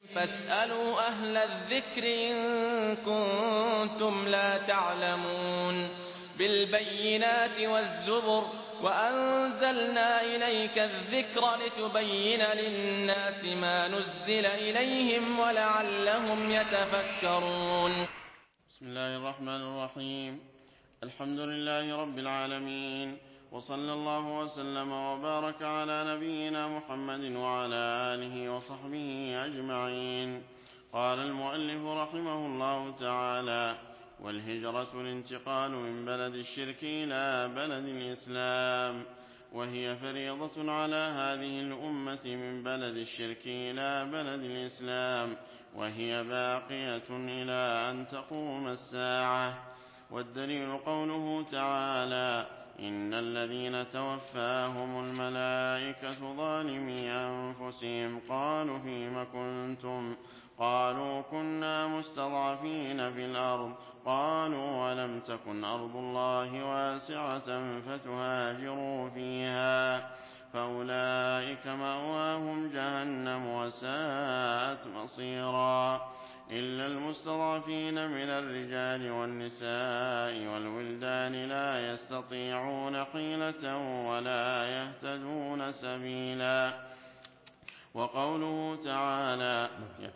فاسألوا أهل الذكر إن كنتم لا تعلمون بالبينات والزبر وأنزلنا إليك الذكر لتبين للناس ما نزل إليهم ولعلهم يتفكرون. بسم الله الرحمن الرحيم. الحمد لله رب العالمين، وصلى الله وسلم وبارك على نبينا محمد وعلى آله وصحبه أجمعين. قال المؤلف رحمه الله تعالى: والهجرة الانتقال من بلد الشرك إلى بلد الإسلام، وهي فريضة على هذه الأمة من بلد الشرك إلى بلد الإسلام، وهي باقية إلى أن تقوم الساعة. والدليل قوله تعالى: إن الذين توفاهم الملائكة ظالمي أنفسهم قالوا فيم كنتم؟ قالوا كنا مستضعفين في الأرض. قالوا ولم تكن أرض الله واسعة فتهاجروا فيها، فأولئك مأواهم جهنم وساءت مصيرا، إلا المستضعفين من الرجال والنساء والولدان لا يستطيعون حيلة ولا يهتدون سبيلا. وقوله تعالى: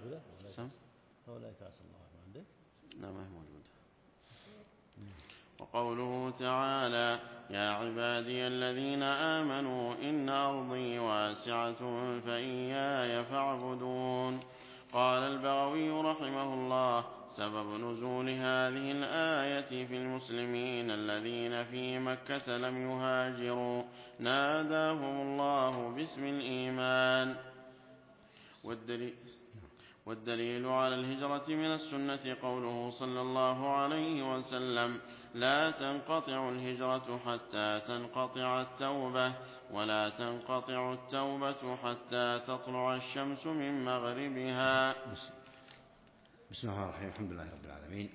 وقوله تعالى: يا عبادي الذين آمنوا إن أرضي واسعة فإياي فاعبدون. قال البغوي رحمه الله: سبب نزول هذه الآية في المسلمين الذين في مكة لم يهاجروا ناداهم الله باسم الإيمان. والدليل على الهجرة من السنة قوله صلى الله عليه وسلم: لا تنقطع الهجرة حتى تنقطع التوبة، ولا تنقطع التوبة حتى تطلع الشمس من مغربها. بسم الله الرحمن الرحيم. الحمد لله رب العالمين،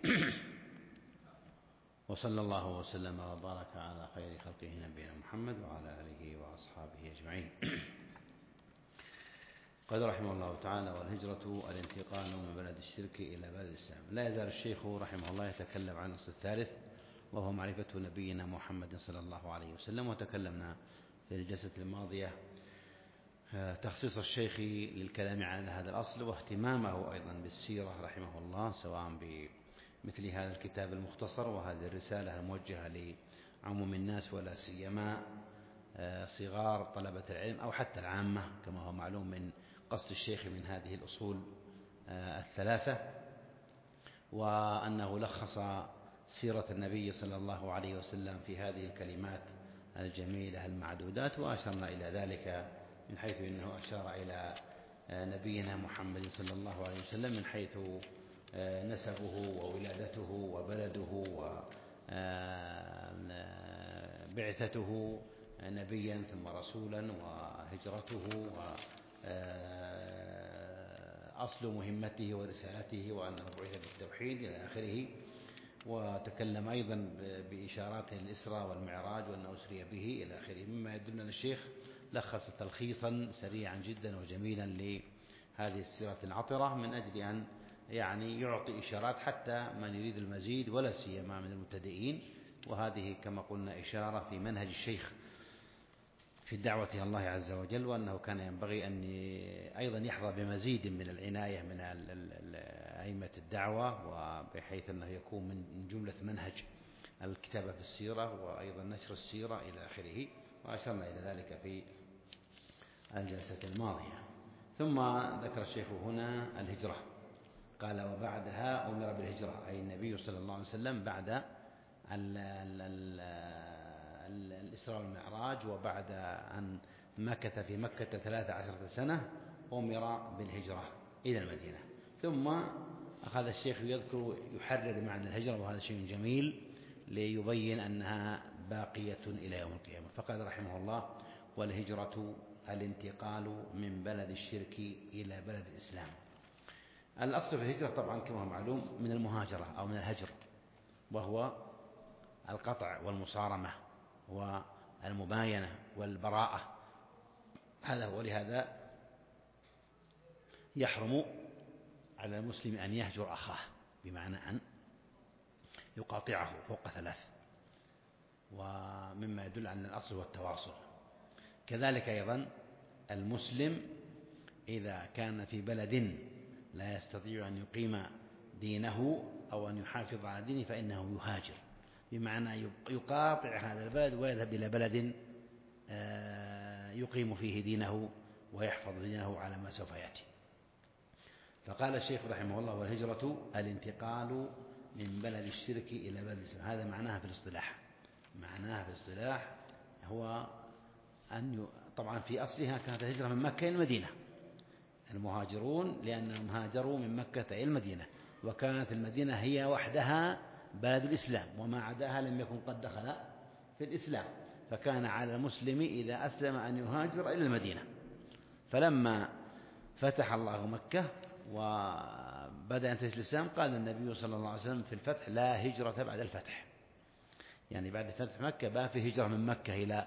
وصلى الله وسلم وبارك على خير خلقه نبينا محمد وعلى آله وأصحابه أجمعين. قال رحمه الله تعالى: والهجرة الانتقال من بلد الشرك إلى بلد الإسلام. لا يزال الشيخ رحمه الله يتكلم عن الأصل الثالث، وهو معرفة نبينا محمد صلى الله عليه وسلم. وتكلمنا في الجلسة الماضية تخصيص الشيخ للكلام على هذا الأصل، واهتمامه أيضا بالسيرة رحمه الله، سواء بمثل هذا الكتاب المختصر وهذه الرسالة الموجهة لعموم الناس، ولا سيما صغار طلبة العلم أو حتى العامة، كما هو معلوم من قصد الشيخ من هذه الأصول الثلاثة، وأنه لخص سيرة النبي صلى الله عليه وسلم في هذه الكلمات الجميلة المعدودات. وأشرنا إلى ذلك من حيث أنه أشار إلى نبينا محمد صلى الله عليه وسلم من حيث نسبه وولادته وبلده وبعثته نبيا ثم رسولا، وهجرته وأصل مهمته ورسالته، وأنه بعث بالتوحيد إلى آخره. وتكلم أيضا بإشارات الإسراء والمعراج وأنه أسري به إلى آخره، مما يدل أن الشيخ لخص تلخيصا سريعا جدا وجميلا لهذه السيرة العطرة، من أجل أن يعطي إشارات حتى من يريد المزيد، ولا سيما من المبتدئين. وهذه كما قلنا إشارة في منهج الشيخ في الدعوة إلى الله عز وجل، وأنه كان ينبغي أن أيضا يحظى بمزيد من العناية من أئمة الدعوة، وبحيث أنه يكون من جملة منهج الكتابة في السيرة وأيضا نشر السيرة إلى آخره. وأشرنا إلى ذلك في الجلسة الماضية. ثم ذكر الشيخ هنا الهجرة، قال: وبعدها أمر بالهجرة، أي النبي صلى الله عليه وسلم بعد الإسراء والمعراج، وبعد أن مكث في مكة 13 سنة أمر بالهجرة إلى المدينة. ثم أخذ الشيخ يحرر معنى الهجرة، وهذا شيء جميل ليبين أنها باقية إلى يوم القيامة. فقال رحمه الله: والهجرة الانتقال من بلد الشرك إلى بلد الإسلام. الأصل في الهجرة طبعا كما هو معلوم من المهاجرة أو من الهجر، وهو القطع والمصارمة والمباينة والبراءة. هذا هو. ولهذا يحرم على المسلم أن يهجر أخاه، بمعنى أن يقاطعه فوق 3، ومما يدل على الأصل والتواصل. كذلك أيضا المسلم إذا كان في بلد لا يستطيع أن يقيم دينه أو أن يحافظ على دينه فإنه يهاجر، بمعنى يقاطع هذا البلد ويذهب إلى بلد يقيم فيه دينه ويحفظ دينه على ما سوف يأتي. فقال الشيخ رحمه الله: والهجرة الانتقال من بلد الشرك إلى بلد الإسلام. هذا معناها في الاصطلاح. معناها في الاصطلاح هو أن طبعا في أصلها كانت الهجرة من مكة إلى المدينة، المهاجرون لأنهم هاجروا من مكة إلى المدينة، وكانت المدينة هي وحدها بلد الإسلام، وما عداها لم يكن قد دخل في الإسلام، فكان على المسلم إذا أسلم أن يهاجر إلى المدينة. فلما فتح الله مكة وبدأ ينتشر الإسلام قال النبي صلى الله عليه وسلم في الفتح: لا هجرة بعد الفتح، يعني بعد فتح مكة بقى في هجرة من مكة إلى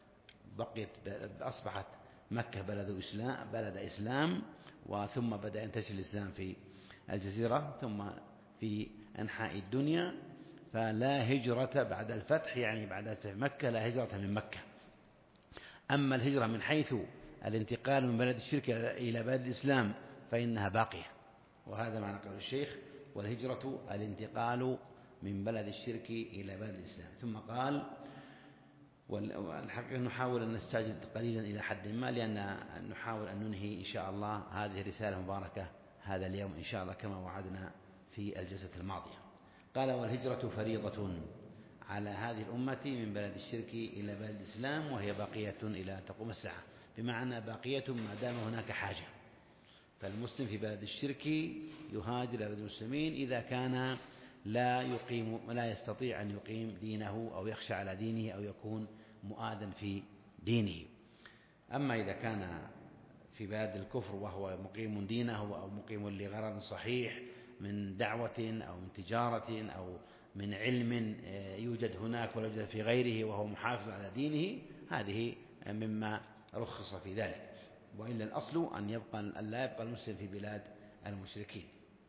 أصبحت مكة بلد إسلام، وثم بدأ ينتشر الإسلام في الجزيرة ثم في أنحاء الدنيا. فلا هجرة بعد الفتح، يعني بعد فتح مكة لا هجرة من مكة. أما الهجرة من حيث الانتقال من بلد الشرك إلى بلد الإسلام فإنها باقية، وهذا معنى قول الشيخ: والهجرة الانتقال من بلد الشرك إلى بلد الإسلام. ثم قال: والحقيقة نحاول أن نستعجل قليلا إلى حد ما، لأن نحاول أن ننهي إن شاء الله هذه الرسالة المباركة هذا اليوم إن شاء الله كما وعدنا في الجلسة الماضية. قال: والهجرة فريضة على هذه الأمة من بلد الشرك إلى بلد الإسلام، وهي باقية إلى أن تقوم الساعة، بمعنى باقية ما دام هناك حاجة. فالمسلم في بلد الشرك يهاجر إلى بلد المسلمين إذا كان لا يستطيع أن يقيم دينه أو يخشى على دينه أو يكون مؤادا في دينه. أما إذا كان في بلد الكفر وهو مقيم دينه أو مقيم لغرض صحيح من دعوة أو من تجارة أو من علم يوجد هناك ولا يوجد في غيره وهو محافظ على دينه، هذه مما رخص في ذلك. وإلا الأصل أن لا يبقى المسلم في بلاد المشركين.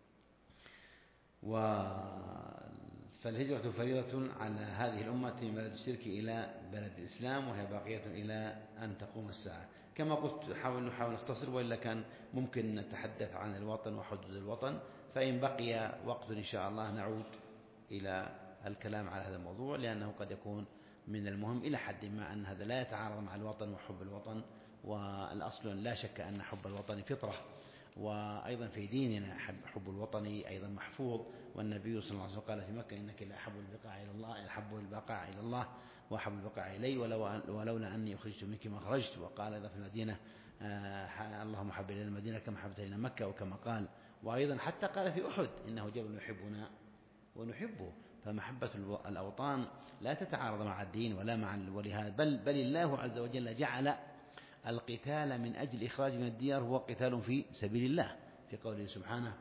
فالهجرة فريضة على هذه الأمة من بلد الشرك إلى بلد الإسلام، وهي باقية إلى أن تقوم الساعة. كما قلت نحاول نختصر، وإلا كان ممكن نتحدث عن الوطن وحدود الوطن، فإن بقي وقت إن شاء الله نعود إلى الكلام على هذا الموضوع، لأنه قد يكون من المهم إلى حد ما أن هذا لا يتعارض مع الوطن وحب الوطن. والأصل لا شك أن حب الوطن فطرة، وأيضا في ديننا حب الوطن أيضا محفوظ. والنبي صلى الله عليه وسلم قال في مكة: إنك لأحب البقاع إلى الله، أحب البقاع إلى الله وأحب البقاع إلي، ولولا أني أخرجت منك ما خرجت. وقال إذا في المدينة: اللهم حبب إلينا المدينة كما حببت إلينا مكة، وكما قال. وأيضا حتى قال في أحد: إنه جبل يحبنا ونحبه. فمحبة الأوطان لا تتعارض مع الدين ولا مع ولهذا بل الله عز وجل جعل القتال من أجل إخراج من الديار هو قتال في سبيل الله، في قوله سبحانه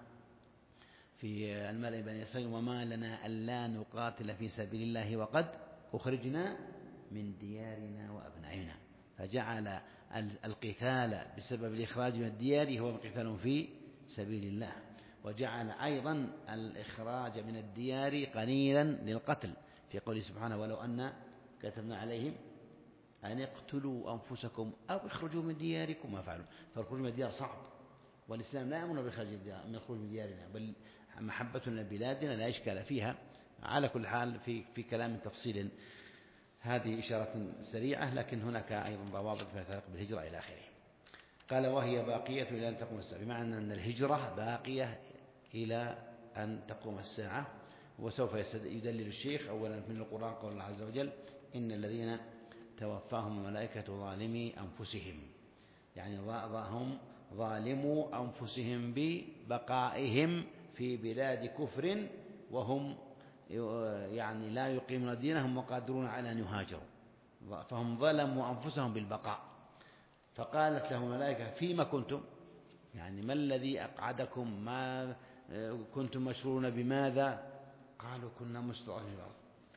في الملأ بني إسرائيل: وما لنا ألا نقاتل في سبيل الله وقد أخرجنا من ديارنا وأبنائنا. فجعل القتال بسبب الإخراج من الديار هو قتال في سبيل الله، وجعل أيضا الإخراج من الديار قليلا للقتل، في قوله سبحانه: ولو أن كتبنا عليهم أن اقتلوا أنفسكم أو اخرجوا من دياركم ما فعلوا. فالخروج من الديار صعب، والإسلام لا يأمر من الخروج من ديارنا، بل محبتنا لبلادنا لا إشكال فيها. على كل حال في كلام تفصيل، هذه إشارة سريعة، لكن هناك أيضا ضوابط فيما يتعلق بالهجرة إلى آخره. قال: وهي باقية إلى أن تقوم الساعة، بمعنى أن الهجرة باقية إلى أن تقوم الساعة. وسوف يدلل الشيخ أولا من القرآن قول الله عز وجل: إن الذين توفاهم الملائكة ظالمي أنفسهم، يعني هم ظالموا أنفسهم ببقائهم في بلاد كفر، وهم يعني لا يقيمون دينهم وقادرون على أن يهاجروا، فهم ظلموا أنفسهم بالبقاء. فقالت لهم الملائكة: فيما كنتم؟ يعني ما الذي أقعدكم؟ ما كنتم مشغولون بماذا؟ قالوا: كنا مستضعفين في الأرض.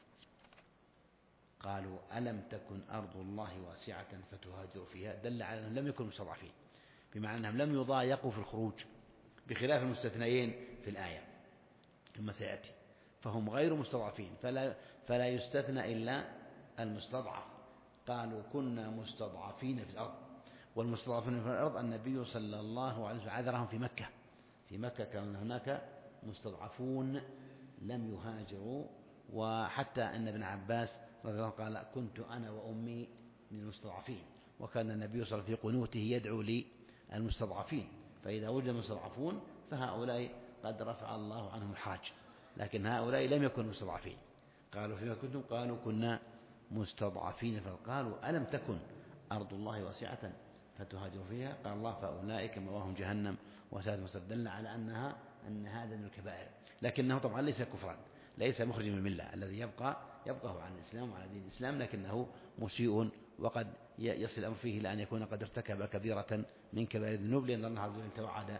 قالوا: ألم تكن أرض الله واسعة فتهاجروا فيها؟ دل على أنهم لم يكونوا مستضعفين، بمعنى أنهم لم يضايقوا في الخروج، بخلاف المستثنيين في الآية كما سيأتي، فهم غير مستضعفين، فلا يستثنى إلا المستضعف. قالوا كنا مستضعفين في الأرض، والمستضعفين في الأرض النبي صلى الله عليه وسلم عذرهم في مكة. في مكة كان هناك مستضعفون لم يهاجروا، وحتى أن ابن عباس رضي الله عنه قال كنت أنا وأمي من المستضعفين، وكان النبي صلى الله عليه وسلم في قنوته يدعو للمستضعفين، فإذا وجد المستضعفون فهؤلاء قد رفع الله عنهم الحرج، لكن هؤلاء لم يكونوا مستضعفين. قالوا فيما كنتم؟ قالوا كنا مستضعفين، فقالوا ألم تكن أرض الله واسعة فتهاجروا فيها؟ قال الله فأولئك مأواهم جهنم وساءت مصيرا، دل على أن هذا من الكبائر، لكنه طبعا ليس كفرا، ليس مخرج من الملة، الذي يبقى هو عن الإسلام وعلى دين الإسلام، لكنه مسيء، وقد يصل الأمر فيه إلى أن يكون قد ارتكب كبيرة من كبائر الذنوب، لأن الله عز وجل توعد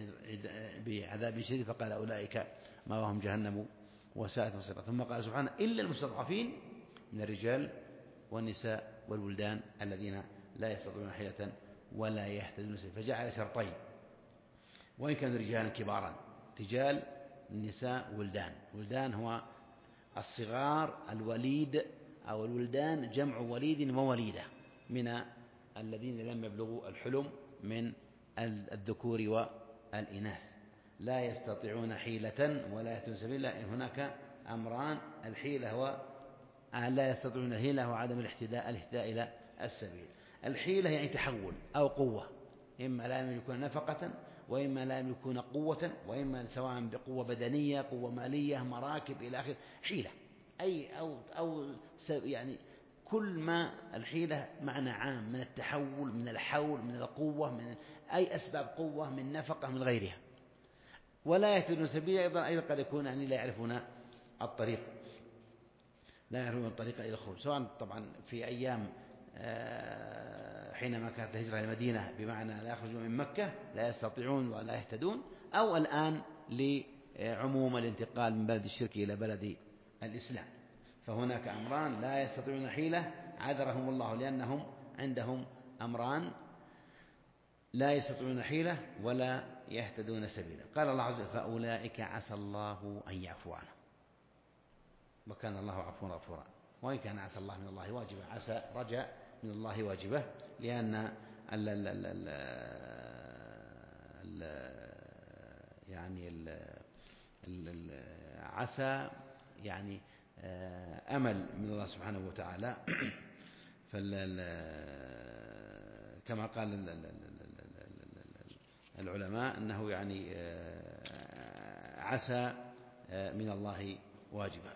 بعذاب شديد فقال أولئك مأواهم جهنم وساءت مصيرا. ثم قال سبحانه إلا المستضعفين من الرجال والنساء والولدان الذين لا يستطيعون حيلة ولا يهتدون سبيلا، فجعل شرطين، وإن كانوا رجالا كبارا، رجال نساء ولدان. ولدان هو الصغار، الوليد أو الولدان جمع وليد ووليدة من الذين لم يبلغوا الحلم من الذكور والإناث، لا يستطيعون حيلة ولا يهتدون سبيلا. هناك أمران: الحيلة لا يستطيعون الحيلة وعدم الاهتداء إلى السبيل. الحيلة يعني تحول أو قوة، إما لا يملكون نفقة، وإما لا يملكون قوة، وإما سواء بقوة بدنية، قوة مالية، مراكب إلى آخره، حيلة أو يعني كل ما الحيلة معنى عام من التحول، من الحول، من القوة، من أي أسباب قوة، من نفقة، من غيرها. ولا يهتدون سبيلا أيضا قد يكون يعني لا يعرفون الطريق، لا يعرفون الطريق إلى الخروج، سواء طبعا في أيام حينما كانت الهجرة إلى المدينة بمعنى لا يخرجون من مكة لا يستطيعون ولا يهتدون، أو الآن لعموم الانتقال من بلد الشرك إلى بلد الإسلام. فهناك أمران: لا يستطيعون حيلة عذرهم الله لأنهم عندهم أمران: لا يستطيعون حيلة ولا يهتدون سبيلا. قال الله عز وجل فأولئك عسى الله أن يعفو عنهم، وكان الله عفوا غفورا. وإن كان عسى الله من الله واجبة، عسى رجاء من الله واجبة، لأن عسى يعني أمل من الله سبحانه وتعالى. كما قال العلماء أنه يعني عسى من الله واجبة.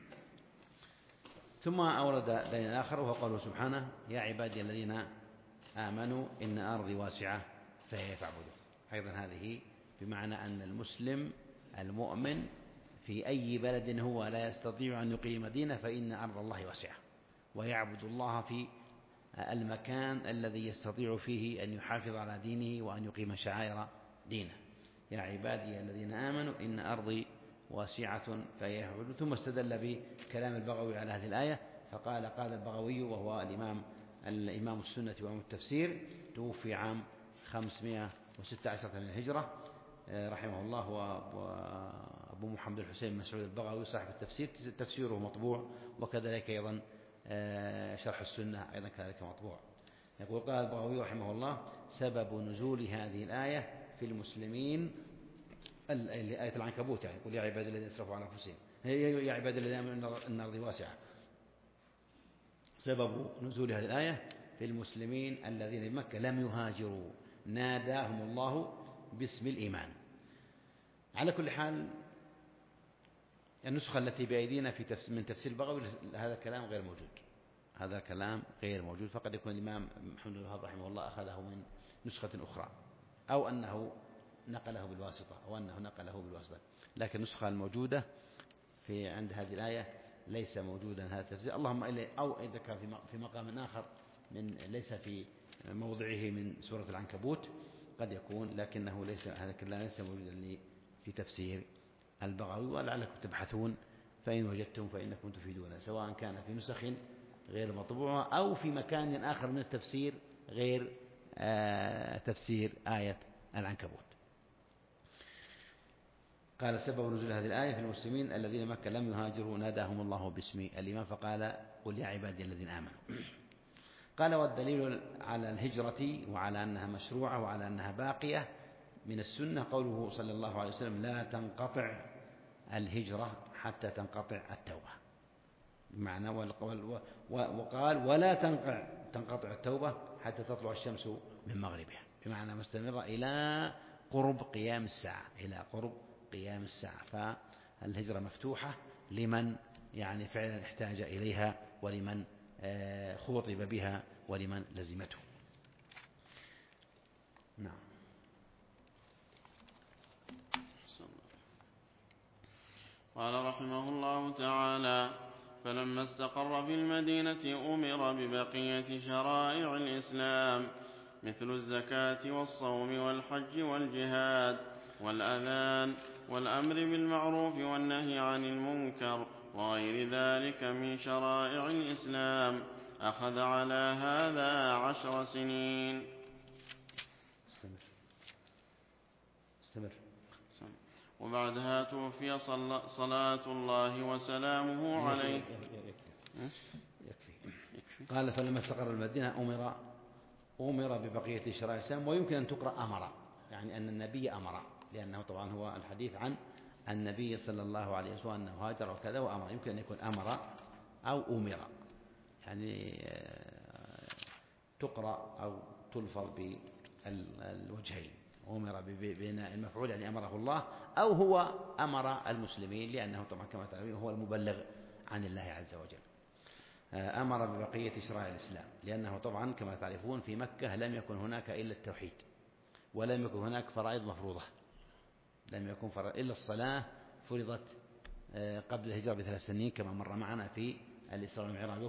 ثم أورد دليل آخر وهو قوله سبحانه يا عبادي الذين آمنوا إن أرضي واسعة فهي فاعبدون. أيضا هذه بمعنى أن المسلم المؤمن في أي بلد هو لا يستطيع أن يقيم دينه فإن أرض الله واسعة، ويعبد الله في المكان الذي يستطيع فيه أن يحافظ على دينه وأن يقيم شعائر دينه. يا عبادي الذين آمنوا إن أرضي واسعة فهي فاعبدون. ثم استدل بكلام البغوي على هذه الآية فقال قال البغوي وهو الإمام السنة وإمام التفسير، توفي عام 516 من الهجرة رحمه الله، وأبو محمد الحسين مسعود البغوي صاحب التفسير، تفسيره مطبوع، وكذلك أيضا شرح السنة أيضا كذلك مطبوع. يقول قال البغوي رحمه الله سبب نزول هذه الآية في المسلمين آية العنكبوت، يعني يقول يا عباد الذين اسرفوا على أنفسهم، يا عباد الذين آمنوا إن أرضي واسعة. سبب نزول هذه الآية في المسلمين الذين بمكة لم يهاجروا ناداهم الله باسم الإيمان. على كل حال النسخة التي بأيدينا من تفسير البغوي هذا الكلام غير موجود، هذا كلام غير موجود، فقد يكون الإمام محمد بن الوهاب رحمه الله أخذه من نسخة أخرى، أو أنه نقله بالواسطة، لكن النسخة الموجودة عند هذه الآية ليس موجودا هذا التفسير، اللهم أو إذا كان في مقام آخر ليس في موضعه من سورة العنكبوت قد يكون، لكنه هذا الكلام ليس موجودا في تفسير البغوي. ولعلكم تبحثون فإن وجدتم فإنكم تفيدون، سواء كان في نسخ غير مطبوعة أو في مكان آخر من التفسير غير تفسير آية العنكبوت. قال سبب نزول هذه الآية في المسلمين الذين مكة لم يهاجروا ناداهم الله باسم الإيمان فقال قل يا عبادي الذين آمنوا. قال والدليل على الهجرة وعلى أنها مشروعة وعلى أنها باقية من السنة قوله صلى الله عليه وسلم لا تنقطع الهجرة حتى تنقطع التوبة، بمعنى وقال ولا تنقطع التوبة حتى تطلع الشمس من مغربها، بمعنى مستمرة إلى قرب قيام الساعة، إلى قرب قيام الساعة. فالهجرة مفتوحة لمن يعني فعلا احتاج إليها، ولمن خوطب بها، ولمن لزمته. نعم. قال رحمه الله تعالى فلما استقر في المدينة أمر ببقية شرائع الإسلام مثل الزكاة والصوم والحج والجهاد والأذان والأمر بالمعروف والنهي عن المنكر وغير ذلك من شرائع الإسلام. أخذ على هذا 10 سنين. استمر. وبعدها توفي صلاة الله وسلامه عليه. يكفي. قال فلما استقر المدينة أمر ببقية شرائع الإسلام، ويمكن أن تقرأ أمر، يعني أن النبي أمر، لأنه طبعا هو الحديث عن النبي صلى الله عليه وسلم أنه هاجر وكذا وأمر، يمكن أن يكون أمر أو أمر، يعني تقرأ أو تلفظ بالوجهين، أمر ببناء المفعول يعني أمره الله، أو هو أمر المسلمين، لأنه طبعا كما تعلمون هو المبلغ عن الله عز وجل. أمر ببقية شرائع الإسلام، لأنه طبعا كما تعرفون في مكة لم يكن هناك إلا التوحيد، ولم يكن هناك فرائض مفروضة، لم يكن فرائض إلا الصلاة فرضت قبل الهجرة ب3 سنين كما مر معنا في الإسراء والمعراج،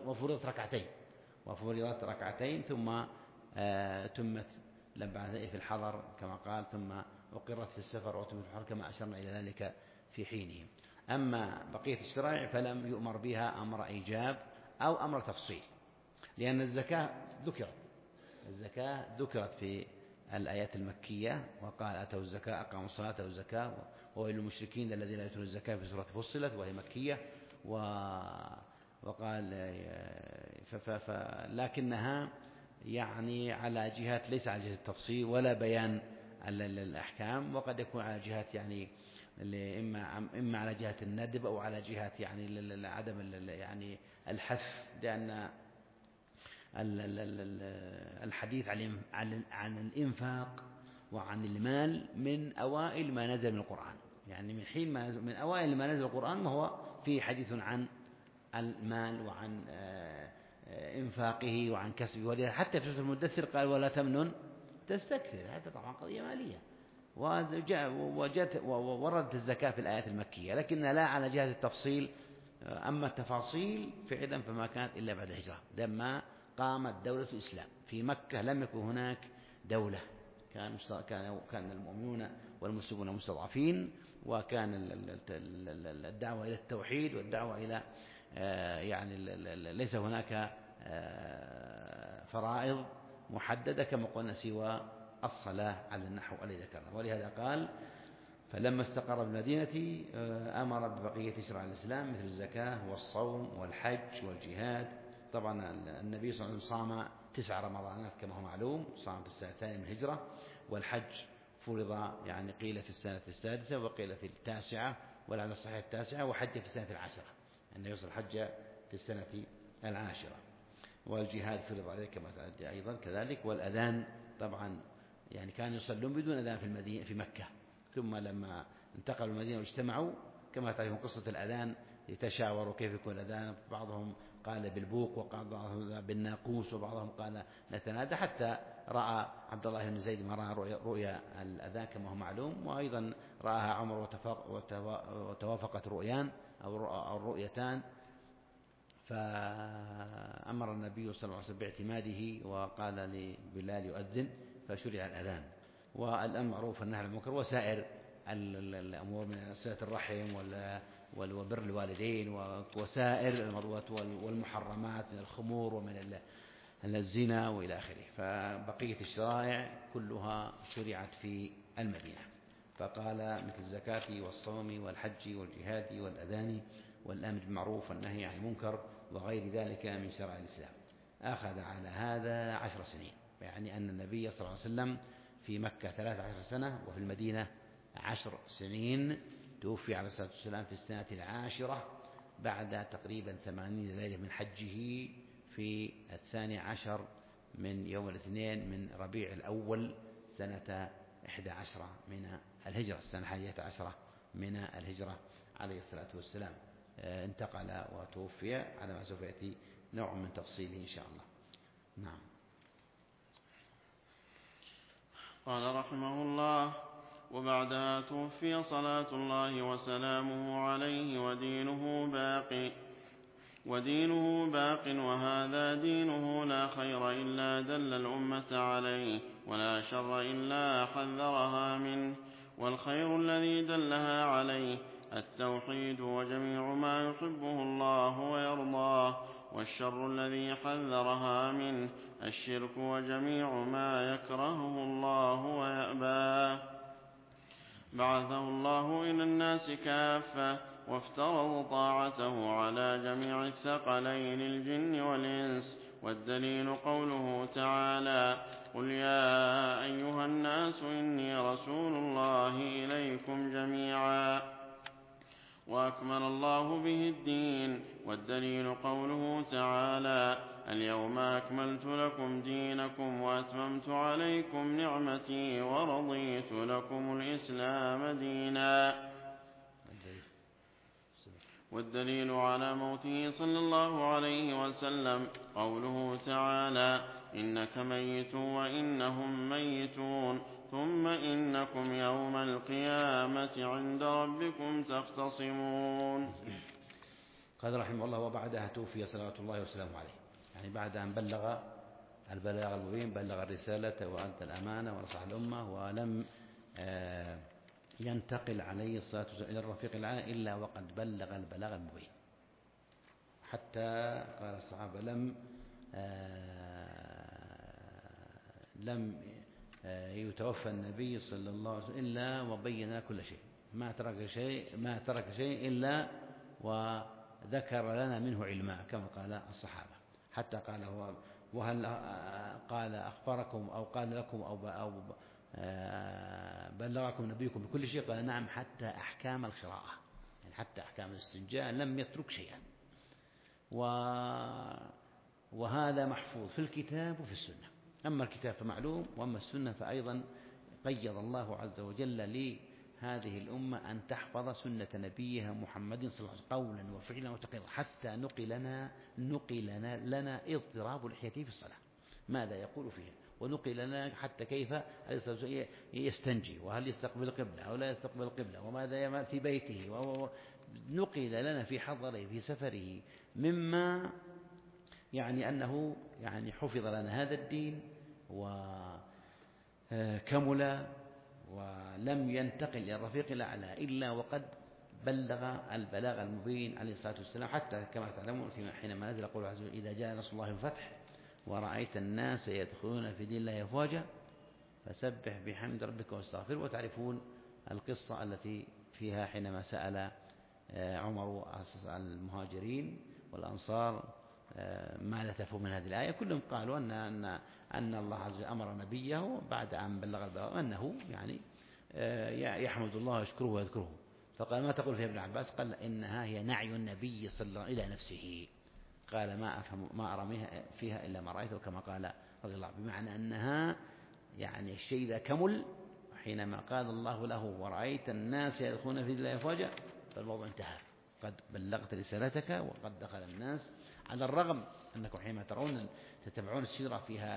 وفرضت ركعتين ثم تمت لما في الحضر كما قال، ثم أقرت في السفر وتمت في الحضر كما أشرنا إلى ذلك في حينهم. أما بقية الشرائع فلم يؤمر بها أمر إيجاب أو أمر تفصيل، لأن الزكاة ذكرت في الآيات المكية، وقال أتوا الزكاة أقاموا الصلاة أتوا الزكاة وويل للمشركين الذين لا يؤتون الزكاة في سورة فصلت وهي مكية، وقال لكنها يعني على جهات ليس على جهة التفصيل ولا بيان الأحكام، وقد يكون على جهات يعني إما على جهة الندب أو على جهة يعني عدم يعني الحث، لأن الحديث عن الإنفاق وعن المال من أوائل ما نزل من القرآن، يعني من أوائل ما نزل القرآن وهو فيه حديث عن المال وعن إنفاقه وعن كسبه، ولذلك حتى في سورة المدثر قال ولا تمنن تستكثر، هذا طبعا قضية مالية، ووردت الزكاة في الآيات المكية لكنها لا على جهة التفصيل. أما التفاصيل فعلا فما كانت إلا بعد الهجرة، لما قامت دولة الإسلام في مكة لم يكن هناك دولة، كان المؤمنون والمسلمون مستضعفين، وكان الدعوة إلى التوحيد والدعوة إلى يعني ليس هناك فرائض محددة كما قلنا سوى الصلاة على النحو الذي ذكرنا. ولهذا قال فلما استقر بالمدينة أمر ببقية شرائع الإسلام مثل الزكاة والصوم والحج والجهاد. طبعا النبي صلى الله عليه وسلم صام 9 رمضانات كما هو معلوم، صام في السنة الثانية من الهجرة، والحج فرض يعني قيل في السنة السادسة وقيل في 9 ولعل الصحيح 9، وحج في السنة 10، النبي صلى الله عليه وسلم حج في السنة 10، والجهاد فرض عليه كما أيضا كذلك، والأذان طبعا يعني كانوا يصلون بدون أذان في المدينة في مكة، ثم لما انتقلوا المدينة واجتمعوا كما تعرفون قصة الأذان يتشاوروا كيف يكون الأذان، بعضهم قال بالبوق وبعضهم بالناقوس وبعضهم قال نتنادى، حتى رأى عبد الله بن زيد ما رأى رؤيا الأذان كما هو معلوم، وأيضا رآها عمر وتوافقت رؤيان أو الرؤيتان، فأمر النبي صلى الله عليه وسلم باعتماده وقال لبلال يؤذن فشرع الأذان. والأمر معروف والنهي عن المنكر وسائر الأمور من صلة الرحم وبر الوالدين وسائر المروات والمحرمات من الخمور ومن الزنا وإلى آخره. فبقية الشرائع كلها شرعت في المدينة. فقال مثل الزكاة والصوم والحج والجهاد والأذان والأمر بالمعروف والنهي عن المنكر وغير ذلك من شرائع الإسلام. أخذ على هذا 10 سنين، يعني أن النبي صلى الله عليه وسلم في مكة 13 سنة وفي المدينة 10 سنين. توفي عليه الصلاة والسلام في السنة 10 بعد تقريبا 80 ليلة من حجه في 12 من يوم الاثنين من ربيع الأول سنة 11 من الهجرة، السنة 11 من الهجرة عليه الصلاة والسلام. انتقل وتوفي على ما سوف يأتي نوع من تفصيله إن شاء الله. نعم. قال رحمه الله: وبعدها توفي صلاة الله وسلامه عليه ودينه باق وهذا دينه لا خير إلا دل الأمة عليه ولا شر إلا حذرها منه، والخير الذي دلها عليه التوحيد وجميع ما يحبه الله ويرضاه، والشر الذي حذرها منه الشرك وجميع ما يكرهه الله ويأباه. بعثه الله إلى الناس كافة وافترض طاعته على جميع الثقلين الجن والإنس، والدليل قوله تعالى: قل يا أيها الناس إني رسول الله إليكم جميعا، وأكمل الله به الدين. والدليل قوله تعالى: اليوم أكملت لكم دينكم وأتممت عليكم نعمتي ورضيت لكم الإسلام دينا. والدليل على موته صلى الله عليه وسلم قوله تعالى: إنك ميت وإنهم ميتون ثم إنكم يوم القيامة عند ربكم تختصمون. قال رحمه الله: وبعدها توفي صلوات الله وسلامه عليه، يعني بعد أن بلغ البلاغ المبين، بلغ الرسالة وأدى الأمانة ونصح الأمة ولم ينتقل عليه الصلاة والسلام إلى الرفيق الأعلى إلا وقد بلغ البلاغ المبين، حتى قال الصحابة لم يتوفى النبي صلى الله عليه وسلم إلا وبين كل شيء، ما ترك شيء إلا وذكر لنا منه علما كما قال الصحابة. حتى قال هو: وهل قال أخبركم أو قال لكم أو بلغكم نبيكم بكل شيء؟ قال: نعم، حتى أحكام القراءة، يعني حتى أحكام الاستنجاء لم يترك شيئا. وهذا محفوظ في الكتاب وفي السنة. أما الكتاب فمعلوم، وأما السنة فأيضا قيض الله عز وجل لهذه الأمة أن تحفظ سنة نبيها محمد صلى الله عليه وسلم قولا وفعلا وتقريرا، حتى نقل لنا اضطراب لحيته في الصلاة، ماذا يقول فيها، ونقل لنا حتى كيف يستنجي، وهل يستقبل القبلة أو لا يستقبل القبلة، وماذا يعمل في بيته، نقل لنا في حضره في سفره، مما يعني أنه يعني حفظ لنا هذا الدين وكمل ولم ينتقل إلى الرفيق الأعلى إلا وقد بلغ البلاغ المبين عليه الصلاة والسلام. حتى كما تعلمون حينما نزل قوله عز وجل: إذا جاء نصر الله والفتح ورأيت الناس يدخلون في دين الله أفواجا فسبح بحمد ربك واستغفره. وتعرفون القصة التي فيها حينما سأل عمر المهاجرين والأنصار ماذا تفهم من هذه الآية، كلهم قالوا أن الله عز وجل أمر نبيه بعد أن بلغ البلاغ أنه يعني يحمد الله ويشكره ويذكره. فقال: ما تقول فيها ابن عباس؟ قال: إنها هي نعي النبي صلى الله عليه وسلم إلى نفسه. قال: ما أفهم ما أرى فيها إلا ما رأيته، كما قال رضي الله عنه، بمعنى أنها يعني الشيء إذا كمل حينما قال الله له: ورأيت الناس يدخلون في دين الله أفواجا، فالموضوع انتهى، قد بلغت رسالتك وقد دخل الناس، على الرغم أنكم حينما تتبعون السيرة فيها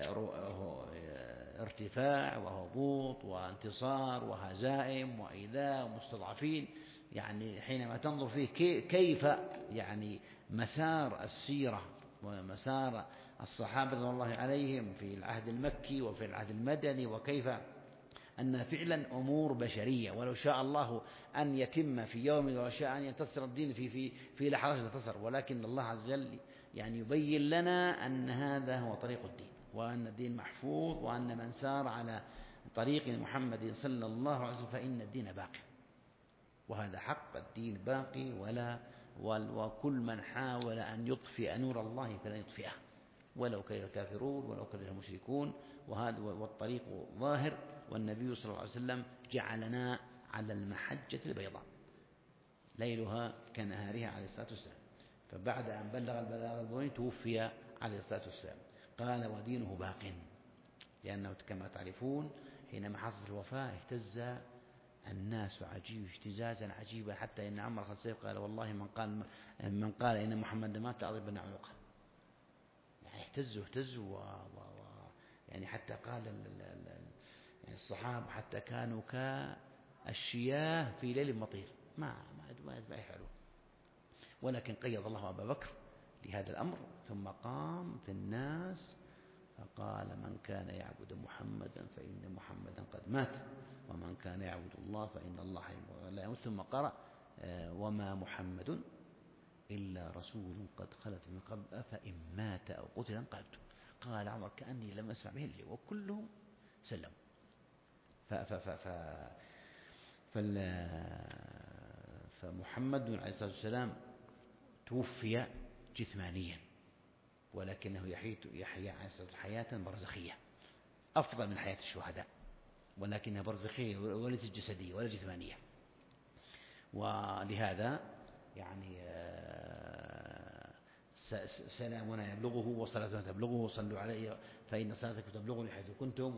ارتفاع وهبوط وانتصار وهزائم وإيذاء ومستضعفين، يعني حينما تنظر فيه كيف يعني مسار السيرة ومسار الصحابة رضي الله عليهم في العهد المكي وفي العهد المدني، وكيف أن فعلا أمور بشرية، ولو شاء الله أن يتم في يوم ولو شاء أن ينتصر الدين في لحظات ينتصر، ولكن الله عز وجل يعني يبين لنا أن هذا هو طريق الدين، وأن الدين محفوظ، وأن من سار على طريق محمد صلى الله عليه وسلم فإن الدين باقي. وهذا حق، الدين باقي، وكل من حاول أن يطفئ نور الله فلن يطفئه ولو كره الكافرون ولو كره المشركون. والطريق ظاهر، والنبي صلى الله عليه وسلم جعلنا على المحجة البيضاء ليلها كنهارها عليه الصلاة والسلام. فبعد أن بلغ البلاغ المبين توفي عليه الصلاة والسلام. قال ودينه باق، لأنه كما تعرفون حينما حصلت الوفاة اهتز الناس اهتزازا عجيبا، حتى إن عمر بن الخطاب قال والله من قال إن محمد مات لأضربن عنقه. يعني اهتزوا يعني حتى قال يعني الصحابة حتى كانوا كالشياه في ليل مطير، ما يفعلون. ولكن قيض الله أبا بكر لهذا الأمر، ثم قام في الناس فقال من كان يعبد محمدا فإن محمدا قد مات، ومن كان يعبد الله فإن الله لا يموت. ثم قرأ وما محمد إلا رسول قد خلت من قبل أفإن مات أو قتل انقلبتم. قال عمر كأني لم أسمع به اللي، وكلهم سلموا. فمحمد عليه الصلاة والسلام توفي جثمانيا، ولكنه يحيا عليه الصلاة والسلام حياة برزخية أفضل من حياة الشهداء، ولكنها برزخية وليست جسدية ولا جثمانية. ولهذا يعني سلامنا يبلغه وصلاتنا تبلغه وصلوا عليه فإن صلاتكم تبلغني حيث كنتم،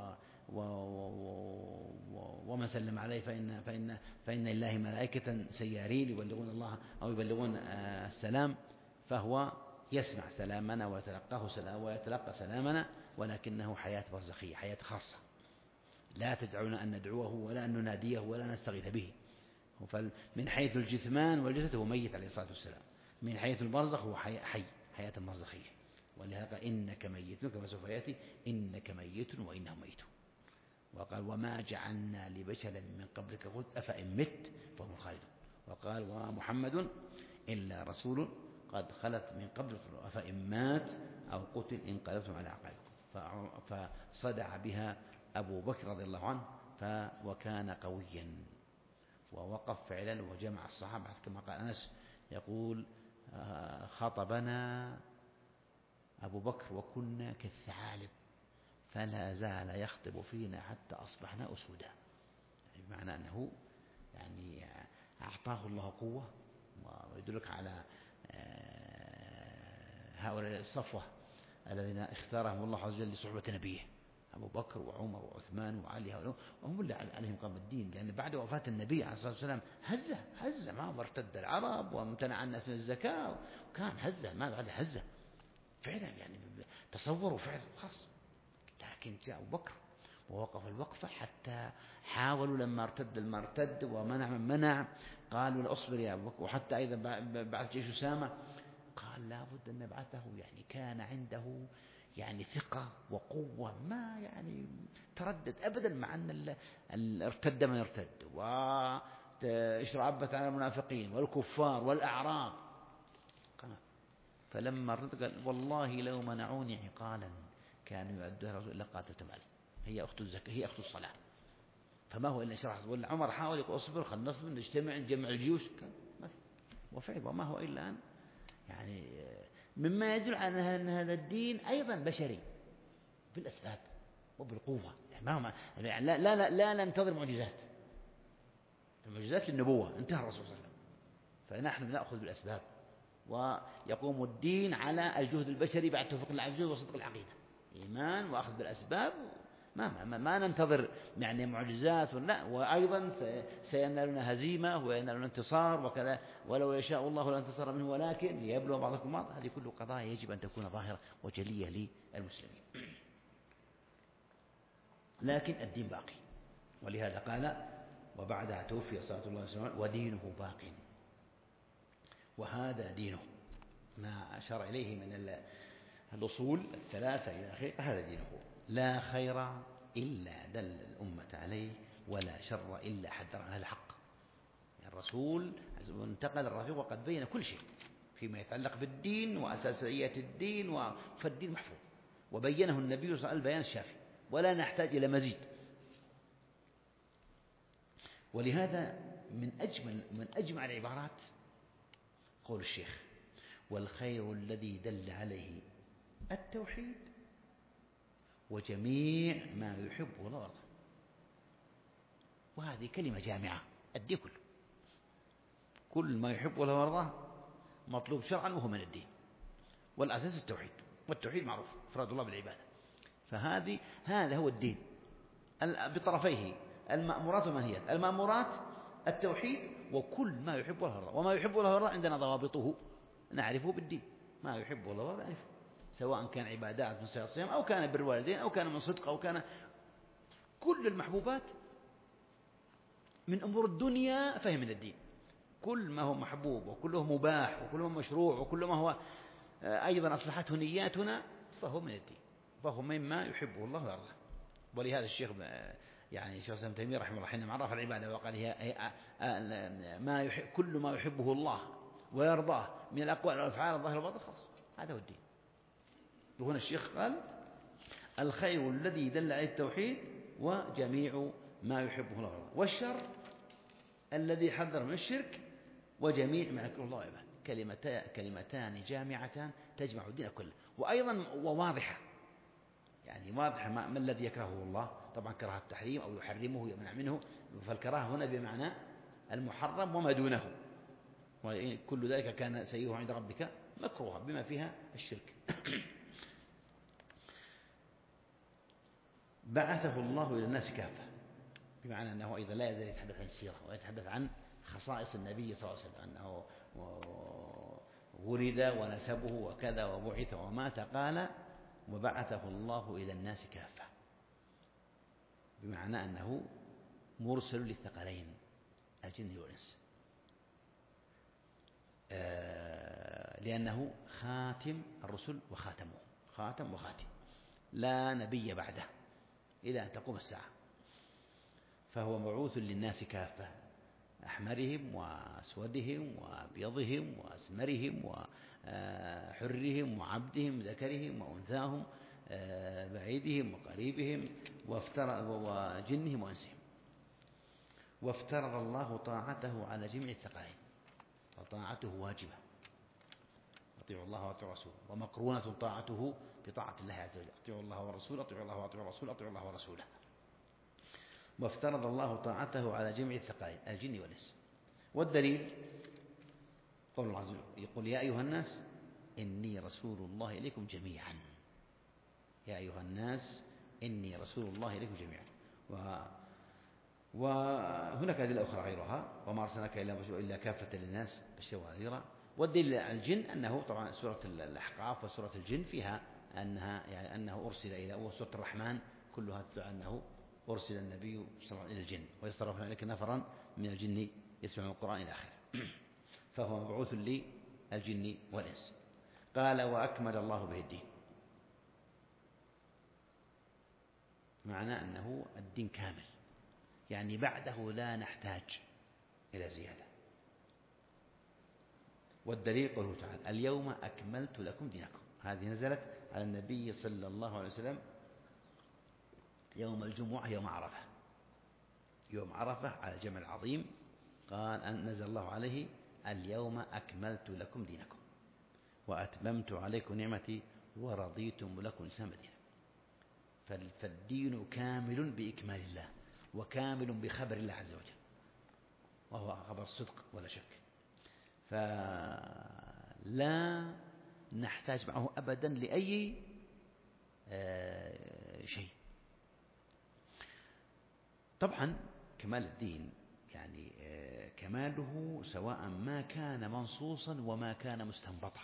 ومن سلم عليه فإن لله ملائكة سيارين يبلغون الله أو يبلغون السلام، فهو يسمع سلامنا ويتلقى سلامنا، ولكنه حياة برزخية، حياة خاصة لا تدعونا أن ندعوه ولا أن نناديه ولا نستغيث به. من حيث الجثمان والجسد هو ميت عليه الصلاة والسلام، من حيث البرزخ هو حي حياة برزخية. ولهذا إنك ميت كما سوف يأتي إنك ميت وإنهم ميتون. وقال وما جعلنا لبشر من قبلك خلد أفإن مت فهم خالدون. وقال ومحمد إلا رسول قد خلت من قبل أفإن مات أو قتل انقلبتم على أعقابكم. فصدع بها أبو بكر رضي الله عنه وكان قويا ووقف فعلا وجمع الصحابة، كما قال أنس يقول خطبنا أبو بكر وكنا كالثعالب فلا زال يخطب فينا حتى أصبحنا أسودا. يعني بمعنى أنه يعني أعطاه الله قوة. ويدلك على هؤلاء الصفوة الذين اختارهم الله عز وجل لصحبة نبيه، أبو بكر وعمر وعثمان وعلي، هؤلاء وهم اللي عليهم قام الدين. لأن بعد وفاة النبي عليه الصلاة والسلام هزة ما وارتد العرب وامتنع الناس من الزكاة، وكان هزة ما بعد هزة فعلا. يعني تصوروا فعلا خاص. لكن جاء أبو بكر ووقف الوقفة حتى حاولوا لما ارتد المرتد ومنع من منع قالوا لأصبر يا أبو بكر. وحتى أيضا بعد جيش أسامة قال لا بد أن نبعثه، يعني كان عنده يعني ثقة وقوة ما يعني تردد أبدا، مع أن ارتد من ارتد واشرعبت على المنافقين والكفار والأعراب. فلما ارتد قال والله لو منعوني عقالا كانوا يؤدوها الرسول إلا قاتلتم عليه. هي أخت الزكاة هي أخت الصلاة. فما هو إلا شرح. عمر حاول يقول أصبر خلنا نصبر نجتمع نجمع الجيوش وفعل، وما هو إلا أن يعني مما يدل على أن هذا الدين أيضا بشري بالأسباب وبالقوة. يعني لا ننتظر معجزات. المعجزات للنبوة انتهى الرسول صلى الله عليه وسلم، فنحن نأخذ بالأسباب. ويقوم الدين على الجهد البشري بعد توفيق الله عز وجل وصدق العقيدة، إيمان وأخذ بالأسباب. ما ننتظر يعني معجزات لا. وأيضا سينالنا هزيمة وينالنا انتصار وكذا، ولو يشاء الله لانتصر منه ولكن ليبلو بعضكم بعض. هذه كل قضايا يجب أن تكون ظاهرة وجلية للمسلمين. لكن الدين باقي، ولهذا قال وبعدها توفي صلى الله عليه وسلم ودينه باق. وهذا دينه ما أشار إليه من الأصول الثلاثة إلى آخره، هذا دينه. لا خير إلا دل الأمة عليه ولا شر إلا حذر عن الحق. يعني الرسول انتقل الرفيق وقد بين كل شيء فيما يتعلق بالدين وأساسيات الدين، فالدين محفوظ وبينه النبي صلى الله عليه وسلم البيان الشافي، ولا نحتاج إلى مزيد. ولهذا من أجمع العبارات قول الشيخ: والخير الذي دل عليه التوحيد وجميع ما يحبه الله ويرضاه. وهذه كلمة جامعة الدين كله، كل ما يحبه الله ويرضاه مطلوب شرعا وهو من الدين، والأساس التوحيد، والتوحيد معروف إفراد الله بالعبادة. هذا هو الدين بطرفيه، المأمورات والمنهيات. المأمورات التوحيد وكل ما يحبه الله ويرضاه، وما يحبه الله ويرضاه عندنا ضوابطه نعرفه بالدين. ما يحبه الله ويرضاه نعرفه، سواء كان عبادات من صيام أو كان بر الوالدين أو كان من صدق أو كان كل المحبوبات من أمور الدنيا فهي من الدين. كل ما هو محبوب وكله مباح وكله مشروع وكل ما هو أيضا أصلحته نياتنا فهو من الدين، فهو مما يحبه الله ويرضاه. ولهذا الشيخ يعني شيخ ابن تيمية رحمه الله حينما عرف العبادة وقال هي كل ما يحبه الله ويرضاه من الأقوال والأفعال الظاهرة والباطنة، خلاص هذا هو الدين. وهنا الشيخ قال: الخير الذي دل عليه التوحيد وجميع ما يحبه الله ويرضاه، والشر الذي حذر من الشرك وجميع ما يكره الله وعباده. كلمتان جامعتان تجمع الدين كله، وأيضا وواضحة، يعني واضحة ما الذي يكرهه الله. طبعا كره التحريم أو يحرمه يمنع منه، فالكراهة هنا بمعنى المحرم وما دونه، وكل ذلك كان سيئه عند ربك مكروها بما فيها الشرك. بعثه الله إلى الناس كافة، بمعنى أنه أيضا لا يزال يتحدث عن السيرة ويتحدث عن خصائص النبي صلى الله عليه وسلم، أنه ولد ونسبه وكذا وبعث ومات. قال: وبعثه الله إلى الناس كافة، بمعنى أنه مرسل للثقلين الجن والإنس، لأنه خاتم الرسل وخاتمه، خاتم وخاتم، لا نبي بعده إلى أن تقوم الساعة. فهو مبعوث للناس كافة، أحمرهم وأسودهم وأبيضهم وأسمرهم وحرهم وعبدهم ذكرهم وأنثاهم بعيدهم وقريبهم وجنهم وأنسهم. وافترض الله طاعته على جميع الثقلين، فطاعته واجبة، أطيعوا الله وأطيعوا الرسول، ومقرونة طاعته بطاعة الله عز وجل، أطيعوا الله والرسول، أطيعوا الله وأطيعوا الرسول، أطيعوا الله ورسوله. وافترض الله طاعته على جميع الثقلين الجن والإنس. والدليل قول الله عز وجل: يقول: يا أيها الناس إني رسول الله إليكم جميعا. يا أيها الناس إني رسول الله إليكم جميعا. وهناك أدلة أخرى غيرها: وما أرسلناك إلا كافة للناس بشيرا ونذيرا. والدليل على الجن أنه طبعا سورة الأحقاف وسورة الجن فيها أنه أرسل إلى، وسورة الرحمن كلها تدعى أنه أرسل النبي صلى الله عليه وسلم إلى الجن، ويصرف إليك نفرا من الجن يسمعون القرآن إلى آخره. فهو مبعوث للجن والإنس. قال: وأكمل الله به الدين، معنى أنه الدين كامل، يعني بعده لا نحتاج إلى زيادة. والدليل قوله تعالى: اليوم أكملت لكم دينكم. هذه نزلت على النبي صلى الله عليه وسلم يوم الجمعة، يوم عرفة، يوم عرفة على الجمع العظيم. قال أن نزل الله عليه: اليوم أكملت لكم دينكم وأتممت عليكم نعمتي ورضيتم لكم الإسلام دينا. فالدين كامل بإكمال الله، وكامل بخبر الله عز وجل، وهو خبر صدق ولا شك. فلا نحتاج معه أبدا لأي شيء. طبعا كمال الدين يعني كماله سواء ما كان منصوصا وما كان مستنبطا،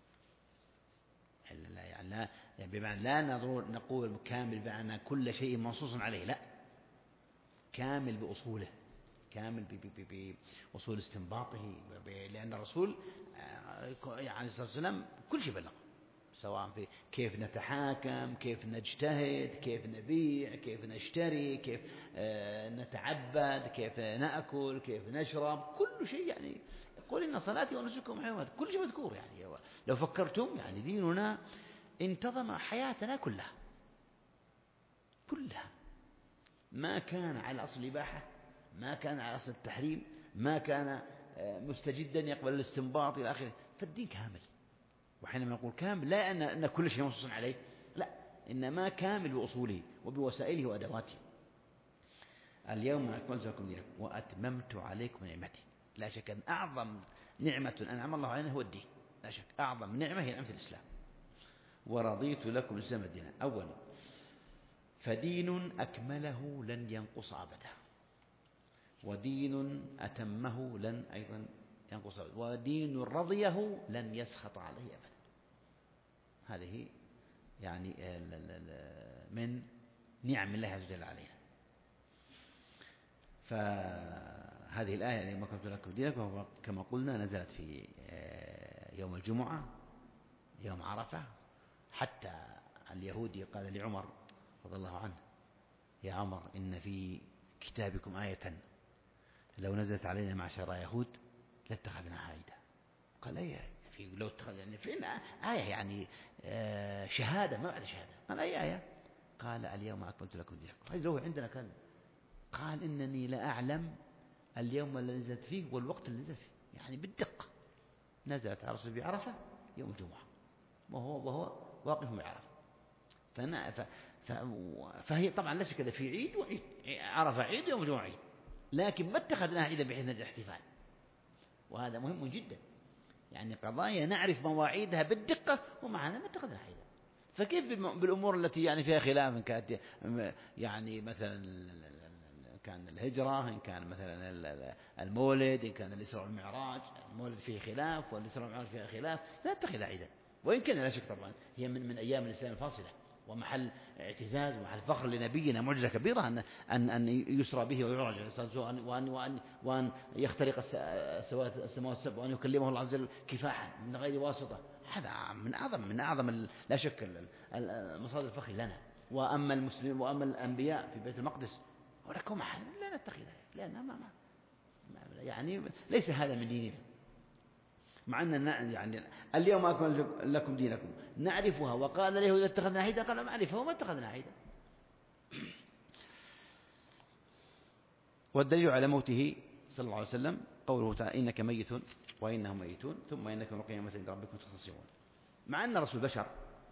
يعني بمعنى لا نقول كامل بمعنى كل شيء منصوص عليه، لا، كامل بأصوله، كامل بأصول استنباطه، لأن الرسول عليه الصلاة والسلام كل شيء بلغ، سواء في كيف نتحاكم، كيف نجتهد، كيف نبيع، كيف نشتري، كيف نتعبد، كيف نأكل، كيف نشرب، كل شيء. يعني يقول: إن صلاتي ونسكي ومحياي، كل شيء مذكور. يعني لو فكرتم يعني ديننا انتظم حياتنا كلها، ما كان على أصل الإباحة ما كان على أصل التحريم، ما كان مستجدا يقبل الاستنباط إلى آخره. فالدين كامل. وحينما نقول كامل لا أن كل شيء منصوص عليه، لا، إنما كامل بأصوله وبوسائله وأدواته. اليوم أكملت لكم دينكم وأتممت عليكم نعمتي. لا شك أن أعظم نعمة أنعم الله علينا هو الدين، لا شك أعظم نعمة هي نعمة الإسلام. ورضيت لكم الإسلام دينا. أولا فدين أكمله لن ينقص أبدا، ودين أتمه لن أيضا ينقص أبدا، ودين رضيه لن يسخط عليه أبدا. هذه يعني من نعم الله عز وجل علينا. فهذه الآية اليوم أكملت لكم دينكم كما قلنا نزلت في يوم الجمعة يوم عرفة. حتى اليهودي قال لعمر رضي الله عنه: يا عمر إن في كتابكم آية لو نزلت علينا معشر يهود لاتخذناها عيدا. قال: أي في لو اتخذ يعني فين آية يعني شهادة ما بعد شهادة. قال: أي آية؟ قال: اليوم أكملت لكم دينكم. هذا لو عندنا كان. قال: إنني لا أعلم اليوم اللي نزلت فيه والوقت اللي نزلت فيه، يعني بالدقة. نزلت على رسول بعرفة يوم الجمعة وهو واقف بعرفة. فهي طبعا لا شك في عيد وعيد، عرفة عيد ويوم الجمعة عيد، لكن ما اتخذناها عيدا بحيث نجعل احتفال. وهذا مهم جدا، يعني قضايا نعرف مواعيدها بالدقة ومع هذا ما اتخذناها عيدا. فكيف بالأمور التي يعني فيها خلاف، إن كانت يعني مثلا كان الهجرة، إن كان مثلا المولد، إن كان الإسراء والمعراج. المولد فيه خلاف والإسراء والمعراج فيها خلاف، لا اتخذ عيدا. وإن كان لا شك طبعا هي من أيام الإسلام الفاصلة ومحل اعتزاز ومحل فخر لنبينا، معجزة كبيرة أن يسرى به ويعرج وأن يخترق السماوات السبع وأن يكلمه الله عز وجل كفاحا من غير واسطة. هذا من أعظم لا شك مصادر الفخر لنا. وأما المسلمين وأما الأنبياء في بيت المقدس ولكم محل لا نتخذها، لأنها يعني ليس هذا من ديننا. مع أن يعني اليوم أكملت لكم دينكم نعرفها، وقال اليهود اتخذنا عيدا، قالوا ما نعرفها وما اتخذنا عيدا. والدليل على موته صلى الله عليه وسلم قوله تعالى: إنك ميت وإنهم ميتون ثم إنكم يوم القيامة عند ربكم تختصمون. مع أن الرسول بشر،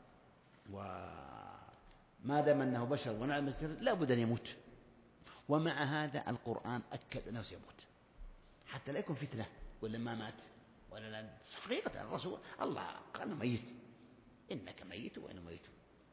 وما دام أنه بشر ونعلم لا بد أن يموت، ومع هذا القرآن أكد أنه سيموت حتى لا يكون فتنة ولا ما مات ولا لا. حقيقة الرسول الله قال ميت، إنك ميت وإنهم ميتون.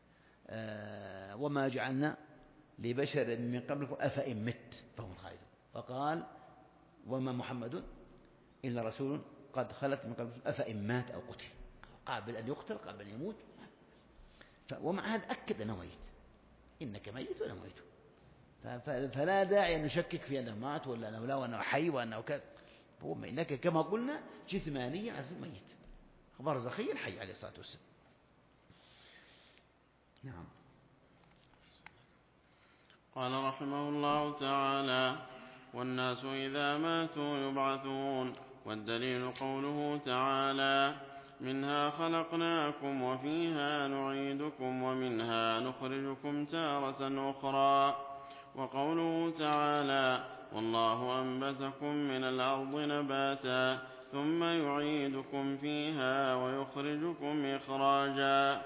وما جعلنا لبشر من قبلكم أفإن مت فهم خالدون. فقال: وما محمد إلا رسول قد خلت من قبلكم أفإن مات أو قتل. قابل أن يقتل، قابل أن يموت. ومع هذا أكد أنه ميت، إنك ميت وإنهم ميتون. فلا داعي أن نشكك في أنه مات ولا أنه لا وأنه حي وأنه كذا. هو إنك كما قلنا جثمانيا عزيز ميت، برزخيا حي عليه الصلاة والسلام. نعم. قال رحمه الله تعالى: والناس إذا ماتوا يبعثون. والدليل قوله تعالى: منها خلقناكم وفيها نعيدكم ومنها نخرجكم تارة أخرى. وقوله تعالى: والله أنبتكم من الأرض نباتا ثم يعيدكم فيها ويخرجكم إخراجا.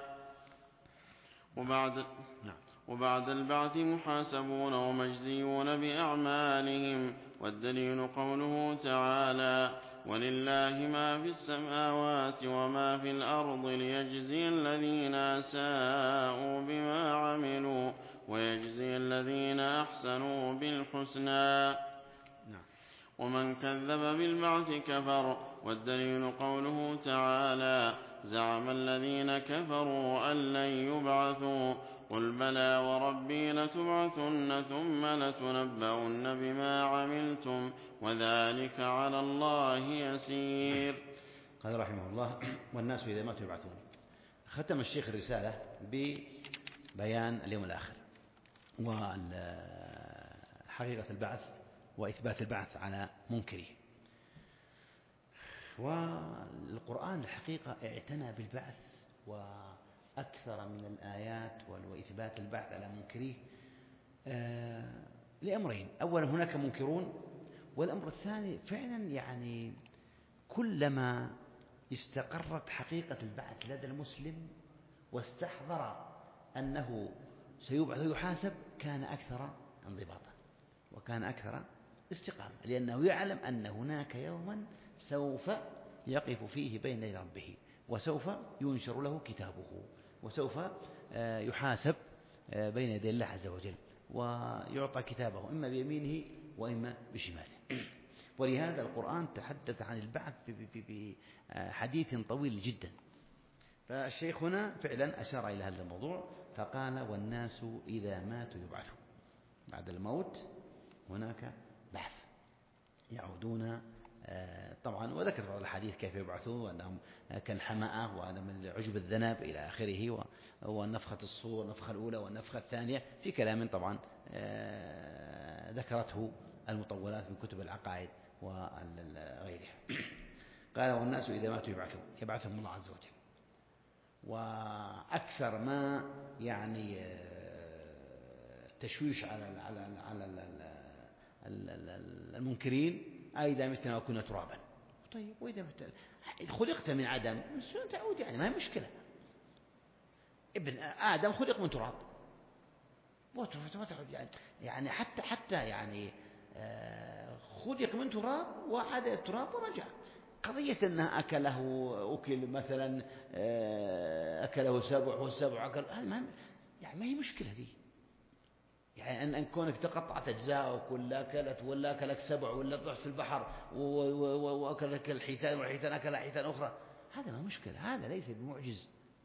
وبعد البعث محاسبون ومجزيون بأعمالهم. والدليل قوله تعالى: ولله ما في السماوات وما في الأرض ليجزي الذين أساءوا بما عملوا ويجزي الذين أحسنوا بالحسنى. ومن كذب بالبعث كفر. والدليل قوله تعالى: زعم الذين كفروا أن لن يبعثوا قل بلى وربي لتبعثن ثم لتنبؤن بما عملتم وذلك على الله يسير. قال رحمه الله: والناس إذا ماتوا يبعثون. ختم الشيخ الرسالة ببيان اليوم الآخر وحقيقة البعث وإثبات البعث على منكره. والقرآن الحقيقة اعتنى بالبعث وأكثر من الآيات وإثبات البعث على منكره لأمرين: أولا هناك منكرون، والأمر الثاني فعلا يعني كلما استقرت حقيقة البعث لدى المسلم واستحضر أنه سيبعث ويحاسب كان أكثر انضباطا وكان أكثر استقامة، لأنه يعلم أن هناك يوما سوف يقف فيه بين يدي ربه، وسوف ينشر له كتابه، وسوف يحاسب بين يدي الله عز وجل، ويعطى كتابه إما بيمينه وإما بشماله. ولهذا القرآن تحدث عن البعث بحديث طويل جدا. فالشيخ هنا فعلا أشار إلى هذا الموضوع فقال: والناس إذا ماتوا يبعثون. بعد الموت هناك بعث، يعودون طبعا، وذكر بعض الحديث كيف يبعثون، وأنهم كالحمأة، وأن من عجب الذنب إلى آخره، والنفخة الصور، النفخة الأولى والنفخة الثانية، في كلام طبعا ذكرته المطولات من كتب العقائد وغيرها. قال: والناس إذا ماتوا يبعثون، يبعثهم الله عز وجل. وأكثر ما يعني تشويش على المنكرين: إذا متنا وكنا ترابا. طيب، وإذا خلقت من عدم تعود، يعني ما هي مشكلة. ابن آدم خلق من تراب، يعني حتى يعني خلق من تراب وعاد التراب ورجع. قضية أنه أكل مثلا أكله سبع والسبع أكل، هذا يعني ما هي مشكلة دي. يعني أن كونك تقطعت أجزاء، ولا أكلك سبع، ولا طلعت في البحر وأكلك الحيتان، والحيتان أكل حيتان أخرى، هذا ما مشكلة، هذا ليس بمعجز.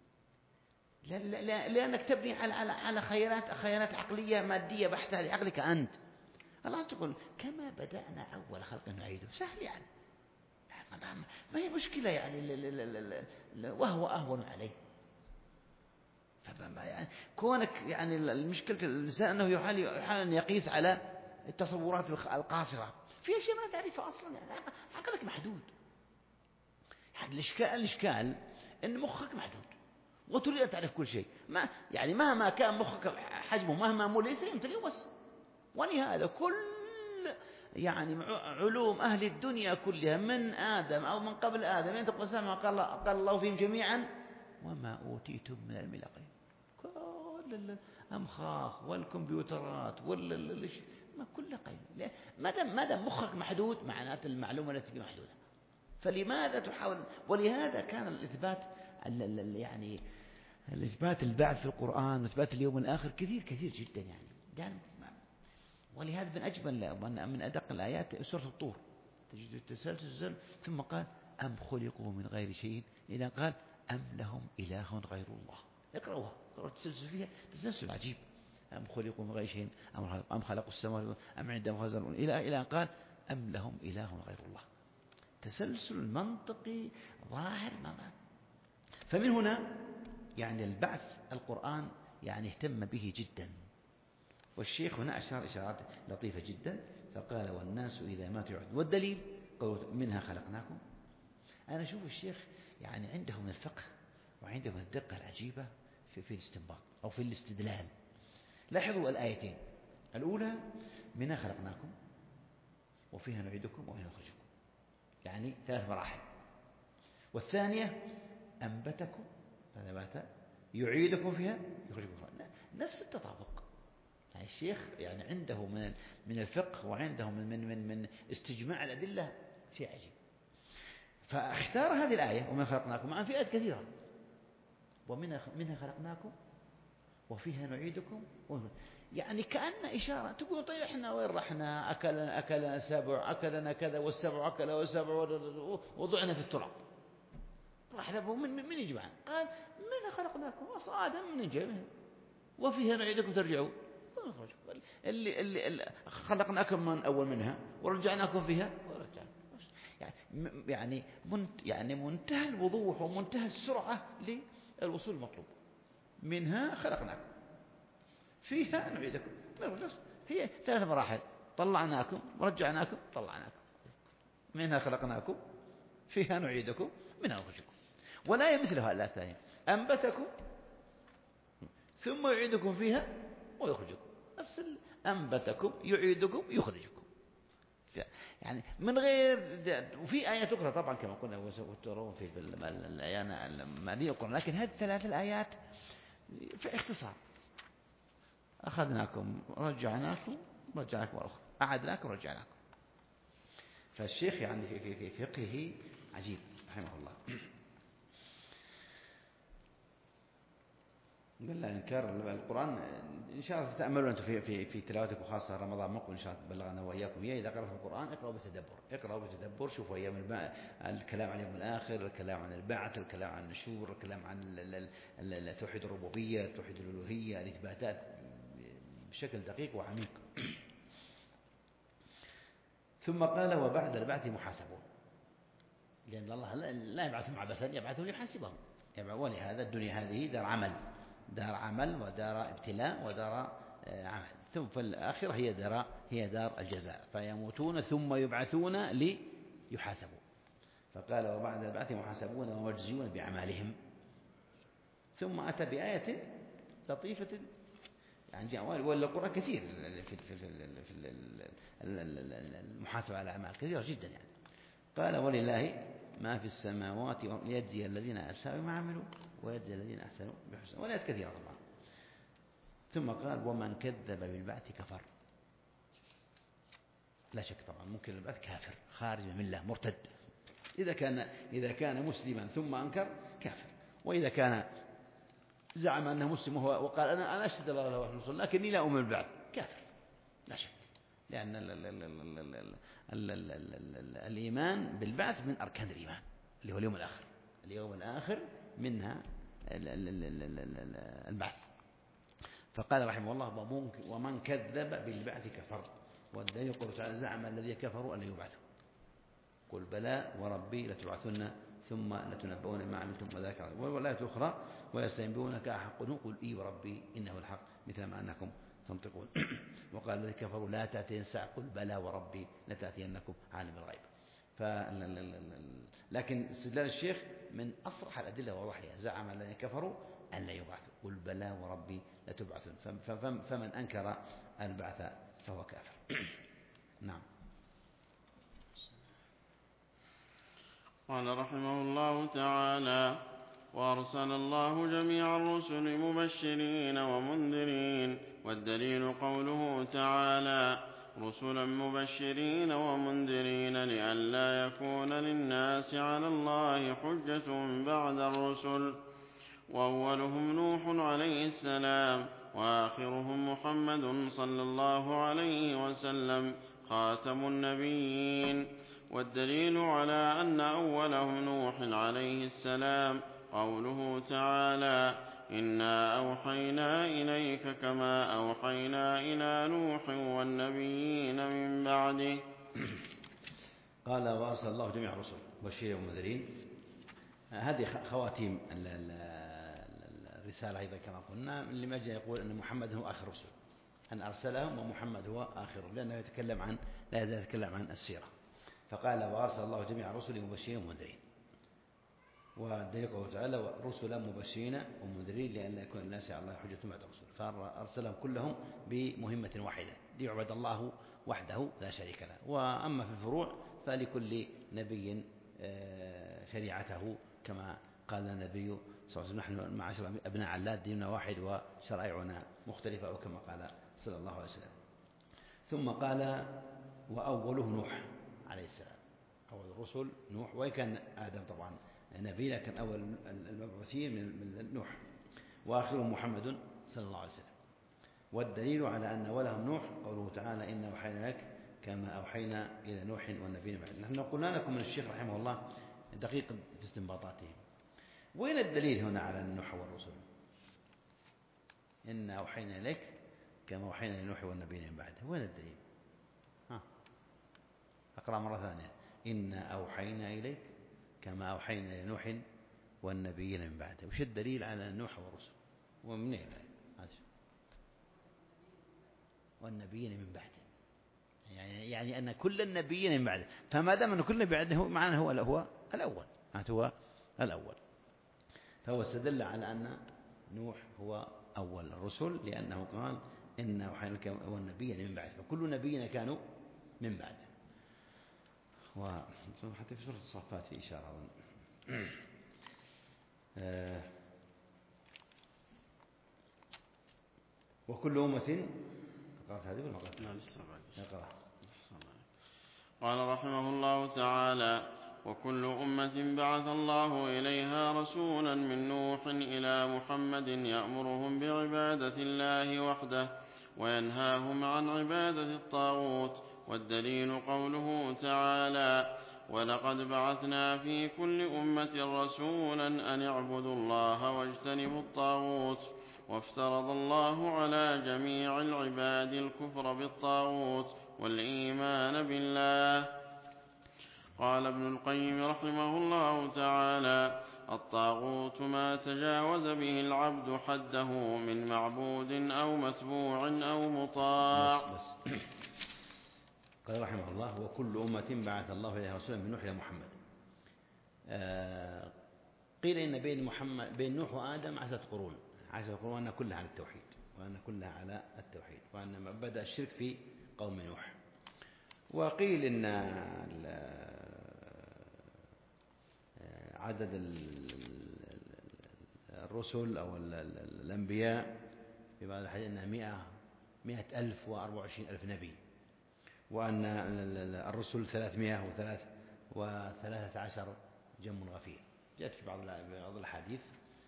لأنك تبني على خيارات عقلية مادية بحتة لعقلك أنت. الله تقول: كما بدأنا أول خلق نعيده. سهل يعني، ما هي مشكلة يعني، وهو أهون عليه. يعني كونك يعني المشكلة الإنسان أنه يحاول أن يقيس على التصورات القاصرة في أشياء ما تعرفها أصلا، يعني عقلك محدود. يعني الإشكال أن مخك محدود وتريد أن تعرف كل شيء. يعني مهما كان مخك حجمه، مهما ملئ سيمتلئ بس. ولهذا كل يعني علوم أهل الدنيا كلها من آدم أو من قبل آدم ينطق السماء، قال الله فيهم جميعا: وما أوتيتم من العلم إلا قليلا. كل الأمخاخ والكمبيوترات ما كل قليل. ما دام مخك محدود معناته المعلومة التي محدودة. فلماذا تحاول؟ ولهذا كان الإثبات يعني الإثبات البعث في القرآن وإثبات اليوم الآخر كثير جدا يعني ولهذا من أجمل من أدق الآيات سورة الطور، تجد التسلسل، ثم قال: أم خلقوا من غير شيء، إلى قال: أم لهم إله غير الله. اقرأوها، اقرأوا التسلسل فيها تسلسل عجيب. أم خلقوا من غير شيء، أم خلقوا السماوات، أم عندهم خزائن، إلى قال: أم لهم إله غير الله. تسلسل منطقي ظاهر. فمن هنا يعني البعث القرآن يعني اهتم به جدا. والشيخ هنا أشار إشارات لطيفة جدا، فقال: والناس إذا ماتوا يعودون. والدليل قوله: منها خلقناكم. أنا أشوف الشيخ يعني عنده من الفقه وعنده من الدقة العجيبة في الاستنباط أو في الاستدلال. لاحظوا الآيتين: الأولى منها خلقناكم، وفيها نعيدكم ومنها نخرجكم، يعني 3 مراحل. والثانية أنبتكم فنبات، يعيدكم فيها يخرجكم فيها. نفس التطابق. يعني الشيخ يعني عنده من الفقه وعنده من استجماع الأدلة شيء عجيب. فاختار هذه الآية: ومن خلقناكم، مع فئات كثيرة، ومنها خلقناكم وفيها نعيدكم يعني كأن إشارة تقول: طيب إحنا وين رحنا؟ أكلنا سبع، أكلنا كذا، والسبع أكل والسبع، وضعنا في التراب. راح له من يجمعنا؟ قال: منها خلقناكم، آدم من جاء، وفيها نعيدكم ترجعون. اللي خلقناكم من أول منها ورجعناكم فيها ورجعنا. يعني منتهى الوضوح ومنتهى السرعة للوصول المطلوب. منها خلقناكم، فيها نعيدكم. هي 3 مراحل: طلعناكم ورجعناكم طلعناكم. منها خلقناكم، فيها نعيدكم، منها نخرجكم. ولا يمثلها إلا الثانية: أنبتكم ثم يعيدكم فيها ويخرجكم. نفس أنبتكم يعيدكم يخرجكم. يعني من غير. وفي آيات أخرى طبعا كما قلنا وترون في الآيات المالية القرآن، لكن هذه الثلاث الآيات في اختصار: أخذناكم رجعناكم رجعناكم مرة أخرى، أعدناكم رجعناكم. فالشيخ يعني في فقهه عجيب رحمه الله. قال لا إنكار القرآن إن شاء الله تتأملوا أنتم في تلاوتكم، خاصة رمضان مقبل إن شاء الله بلغنا وإياكم إياه. إذا قرأتم القرآن اقرأوا بتدبر، شوفوا أيام الكلام عن اليوم الآخر، الكلام عن البعث، الكلام عن النشور، الكلام عن توحيد الربوبية، توحيد الألوهية، الإثباتات بشكل دقيق وعميق. ثم قال: وبعد البعث محاسبون، لأن الله لا يبعثهم عبثا، يبعثهم ليحاسبهم. ولهذا الدنيا هذه دار عمل ودار ابتلاء ودار عمل، ثم في الآخرة هي دار الجزاء، فيموتون ثم يبعثون ليحاسبوا. فقال: وبعد البعث محاسبون ومجزيون بأعمالهم. ثم أتى بآية لطيفة، يعني والقرآن كثير في المحاسبة على الأعمال كثيرة جدا يعني. قال: ولله ما في السماوات ليجزي الذين أساءوا ما عملوا ويجزي الذين أحسنوا بحسن، وآيات كثيرة طبعا. ثم قال: ومن كذب بالبعث كفر. لا شك طبعا ممكن البعث كافر خارج من الله مرتد، إذا كان مسلما ثم أنكر كافر، وإذا كان زعم أنه مسلم وقال أنا أشهد الله له ورسوله لكني لا أؤمن بالبعث كافر لا شك، لأن الإيمان بالبعث من أركان الإيمان اللي هو اليوم الآخر منها البعث. فقال رحمه الله: ومن كذب بالبعث كفر. والدليل قوله تعالى: زعم الذين كفروا أن يبعثوا، قل بلى وربي لتبعثن ثم لتنبؤون ما عملتم وذاك. والآية الأخرى: ويستنبئونك أحق هو قل إي وربي إنه الحق مثل ما أنكم تنطقون. وقال الذين كفروا لا تأتين الساعة قل بلى وربي لتأتينكم عالم الغيب. لكن استدلال الشيخ من أصرح الأدلة ووضوحها: زعم الذين كفروا أن لا يبعثوا قل بلى وربي لتبعثون. فمن أنكر البعث فهو كافر. نعم. قال رحمه الله تعالى: وأرسل الله جميع الرسل مبشرين ومنذرين. والدليل قوله تعالى: رسلا مبشرين ومنذرين لئلا يكون للناس على الله حجة بعد الرسل. وأولهم نوح عليه السلام، وآخرهم محمد صلى الله عليه وسلم خاتم النبيين. والدليل على أن أولهم نوح عليه السلام قوله تعالى: إنا أوحينا إليك كما أوحينا إلى نوح والنبيين من بعده. قال: وأرسل الله جميع الرسل مبشرين ومنذرين. هذه خواتيم الرسالة أيضا كما قلنا، لما جاء يقول أن محمد هو آخر الرسل، أن أرسلهم ومحمد هو آخرهم، لأنه لا يزال يتكلم عن السيرة. فقال: وأرسل الله جميع الرسل مبشرين ومنذرين. والدليل قوله تعالى: رسلا مبشرين ومنذرين لئلا يكون الناس على الله حجة بعد الرسل. فأرسلهم كلهم بمهمة واحدة: ليعبد الله وحده لا شريك له. وأما في الفروع فلكل نبي شريعته، كما قال النبي صلى الله عليه وسلم: نحن معاشر أبناء علات ديننا واحد وشرائعنا مختلفة، أو كما قال صلى الله عليه وسلم. ثم قال: وأوله نوح عليه السلام. أول الرسل نوح، وإن كان آدم طبعا نبي، لكن أول المبعوثين من نوح. وآخرهم محمد صلى الله عليه وسلم. والدليل على أن أولهم نوح قوله تعالى: إنا أوحينا لك كما أوحينا إلى نوح والنبيين بعد. نحن قلنا لكم من الشيخ رحمه الله دقيق في استنباطاته. وين الدليل هنا على نوح والرسل؟ إنا أوحينا إليك كما أوحينا إلى نوح والنبيين من بعده. وين الدليل؟ أقرأ مرة ثانية: إنا أوحينا إليك كما أوحينا إلى نوح والنبيين من بعده. وش الدليل على نوح والرسل؟ ومنين هذا؟ والنبيين من بعده، يعني أن كل النبيين من بعده. فما دام أن كل نبي بعده معناه هو الأول، هو الأول. فهو استدل على أن نوح هو أول الرسل، لأنه قال: إنا أوحينا إليك والنبيين من بعد، فكل نبينا كانوا من بعد. وحتى في سورة الصافات في إشارة وكل أمة قرأت هذه ولا قرأت؟ لا لسه بعد. قرأت. قال رحمه الله تعالى: وكل أمة بعث الله إليها رسولا من نوح إلى محمد يأمرهم بعبادة الله وحده وينهاهم عن عبادة الطاغوت. والدليل قوله تعالى: ولقد بعثنا في كل أمة رسولا أن اعبدوا الله واجتنبوا الطاغوت. وافترض الله على جميع العباد الكفر بالطاغوت والإيمان بالله. قال ابن القيم رحمه الله تعالى: الطاغوت ما تجاوز به العبد حده من معبود أو متبوع أو مطاع. بس. قال رحمه الله: وكل أمة بعث الله إليها رسولا من نوح إلى محمد. قيل إن بين نوح وآدم 10 قرون، 10 قرون، وأن كلها على التوحيد، وأن بدأ الشرك في قوم نوح. وقيل إن عدد الرسل أو الأنبياء في بعض الحديث أنها 100,000 و24,000 نبي، وأن الرسل 313 جم غفير. جاءت في بعض الحديث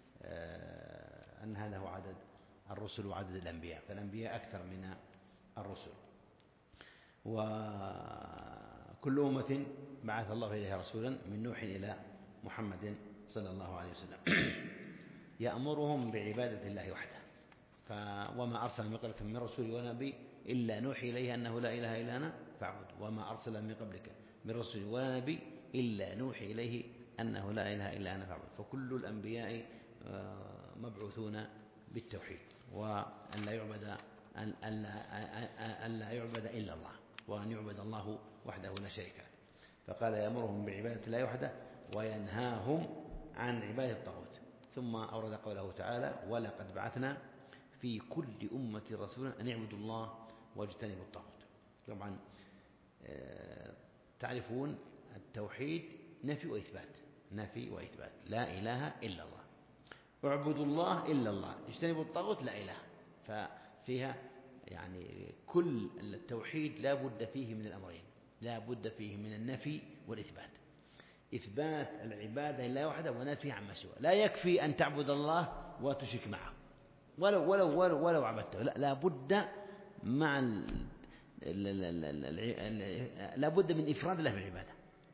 أن هذا هو عدد الرسل وعدد الأنبياء، فالأنبياء أكثر من الرسل. وكل أمة بعث الله إليها رسولا من نوح إلى محمد صلى الله عليه وسلم يأمرهم بعبادة الله وحده. وما أرسل من قبلك من رسول ولا نبي إلا نوحي إليه أنه لا إله إلا أنا فاعبد. وما أرسل من قبلك من رسول ولا نبي إلا نوحي إليه أنه لا إله إلا أنا فاعبد. فكل الأنبياء مبعوثون بالتوحيد، وأن لا يعبد إلا الله، وأن يعبد الله وحده لا شريك له. فقال: يأمرهم بعبادة الله وحده وينهاهم عن عبادة الطاغوت. ثم أورد قوله تعالى: ولقد بعثنا في كل أمة رسولا أن اعبدوا الله واجتنبوا الطاغوت. طبعا تعرفون التوحيد نفي وإثبات، لا إله إلا الله، اعبدوا الله إلا الله، اجتنبوا الطاغوت لا إله. ففيها يعني كل التوحيد لا بد فيه من الأمرين، لا بد فيه من النفي والإثبات. إثبات العبادة لله وحده ونفي عما سواه. لا يكفي أن تعبد الله وتشرك معه ولو عبدته، لا بد مع لا بد من إفراد الله بالعبادة.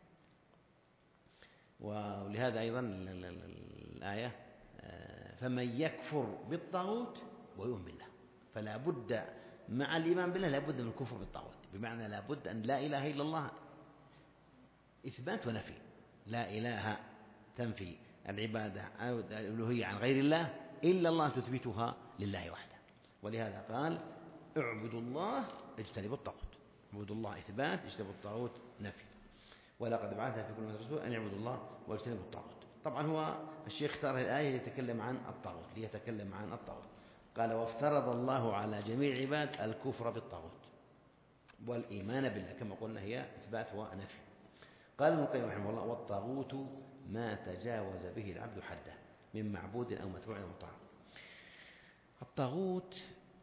ولهذا أيضا الآية: فمن يكفر بالطاغوت ويؤمن بالله. فلا بد مع الإيمان بالله لا بد من الكفر بالطاغوت، بمعنى لا بد أن لا إله إلا الله إثبات ونفي. لا إله تنفي العبادة أو الألوهية عن غير الله، إلا الله تثبتها لله وحده. ولهذا قال: اعبدوا الله اجتنبوا الطاغوت. اعبدوا الله إثبات، اجتنبوا الطاغوت نفي. ولقد بعثنا في كل أمة رسولا أن يعبدوا الله واجتنبوا الطاغوت. طبعا هو الشيخ اختار الآية ليتكلم عن الطاغوت. قال: وافترض الله على جميع العباد الكفر بالطاغوت والإيمان بالله، كما قلنا هي إثبات ونفي. قال ابن القيم رحمه الله: والطاغوت ما تجاوز به العبد حده من معبود أو متبوع أو مطاع. الطاغوت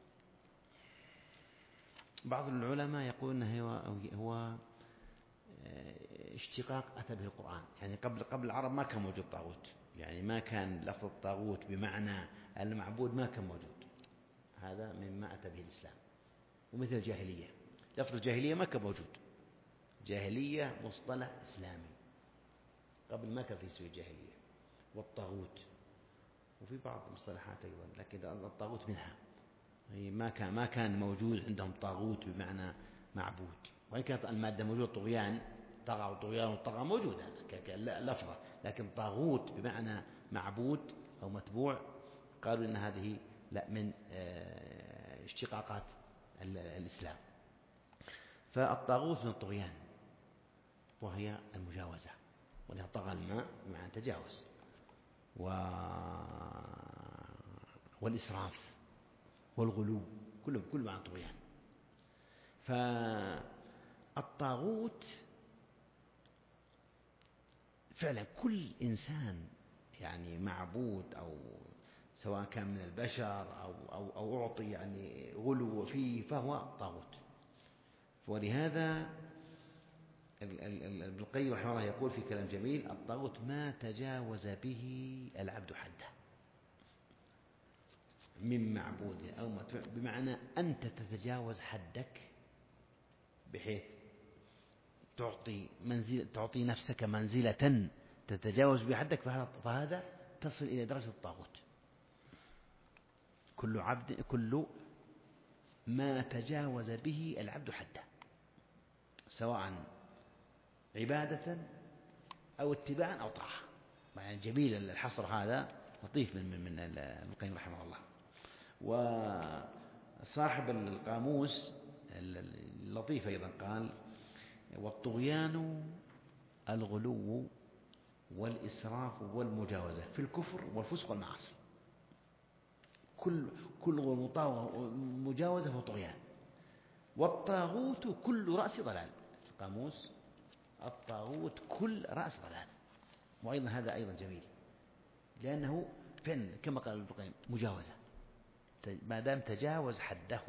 بعض العلماء يقول أنه هو اشتقاق أتى به القرآن. يعني قبل العرب ما كان موجود طاغوت، يعني ما كان لفظ الطاغوت بمعنى المعبود ما كان موجود. هذا مما أتى به الإسلام. ومثل الجاهلية، لفظ الجاهلية ما كان موجود. جاهلية مصطلح إسلامي، قبل ما كان في اسم الجاهلية. والطاغوت وفي بعض المصطلحات أيضا، لكن الطاغوت منها. ما كان موجود عندهم طاغوت بمعنى معبود، وإن كانت المادة موجودة طغيان، طغى وطغيان وطغى موجودة كلفظة، لكن طاغوت بمعنى معبود أو متبوع قالوا إن هذه لا من اشتقاقات الإسلام. فالطاغوت من الطغيان وهي المجاوزة، ولها طغى الماء بمعنى تجاوز، والإسراف والغلو كل معنى طغيان. فالطاغوت فعلا كل إنسان يعني معبود، أو سواء كان من البشر أو أعطي يعني غلو فيه، فهو طاغوت. ولهذا ابن القيم رحمه الله يقول في كلام جميل: الطاغوت ما تجاوز به العبد حده من معبود أو متبوع، بمعنى أنت تتجاوز حدك بحيث تعطي نفسك منزلة تتجاوز بحدك، فهذا تصل إلى درجة الطاغوت. كل ما تجاوز به العبد حده، سواء عبادة أو اتباعا أو طاعة. يعني جميل الحصر هذا، لطيف من ابن القيم رحمه الله. وصاحب القاموس اللطيف أيضا قال: والطغيان الغلو والإسراف والمجاوزة في الكفر والفسق والمعاصي. كل مجاوزة هو طغيان. والطاغوت كل رأس ضلال. القاموس: الطاغوت كل رأس ضلال. وأيضا هذا أيضا جميل، لأنه فعلا كما قال ابن القيم مجاوزة، ما دام تجاوز حده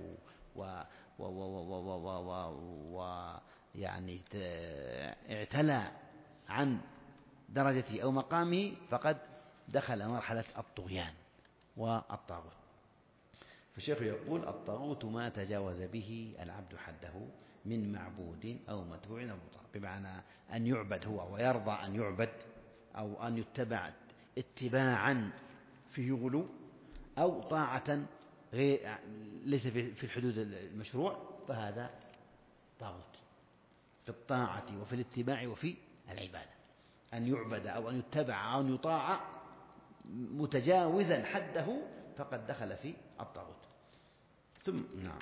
يعني اعتلى عن درجته أو مقامه، فقد دخل مرحلة الطغيان والطاغوت. فالشيخ يقول: الطاغوت ما تجاوز به العبد حده من معبود أو متبوع أو مطاع، بمعنى أن يعبد هو ويرضى أن يعبد، أو أن يتبع اتباعا فيه غلو، أو طاعة ليس في الحدود المشروع، فهذا طاغوت في الطاعة وفي الاتباع وفي العبادة. أن يعبد أو أن يتبع أو أن يطاع متجاوزا حده، فقد دخل في الطاغوت. ثم نعم.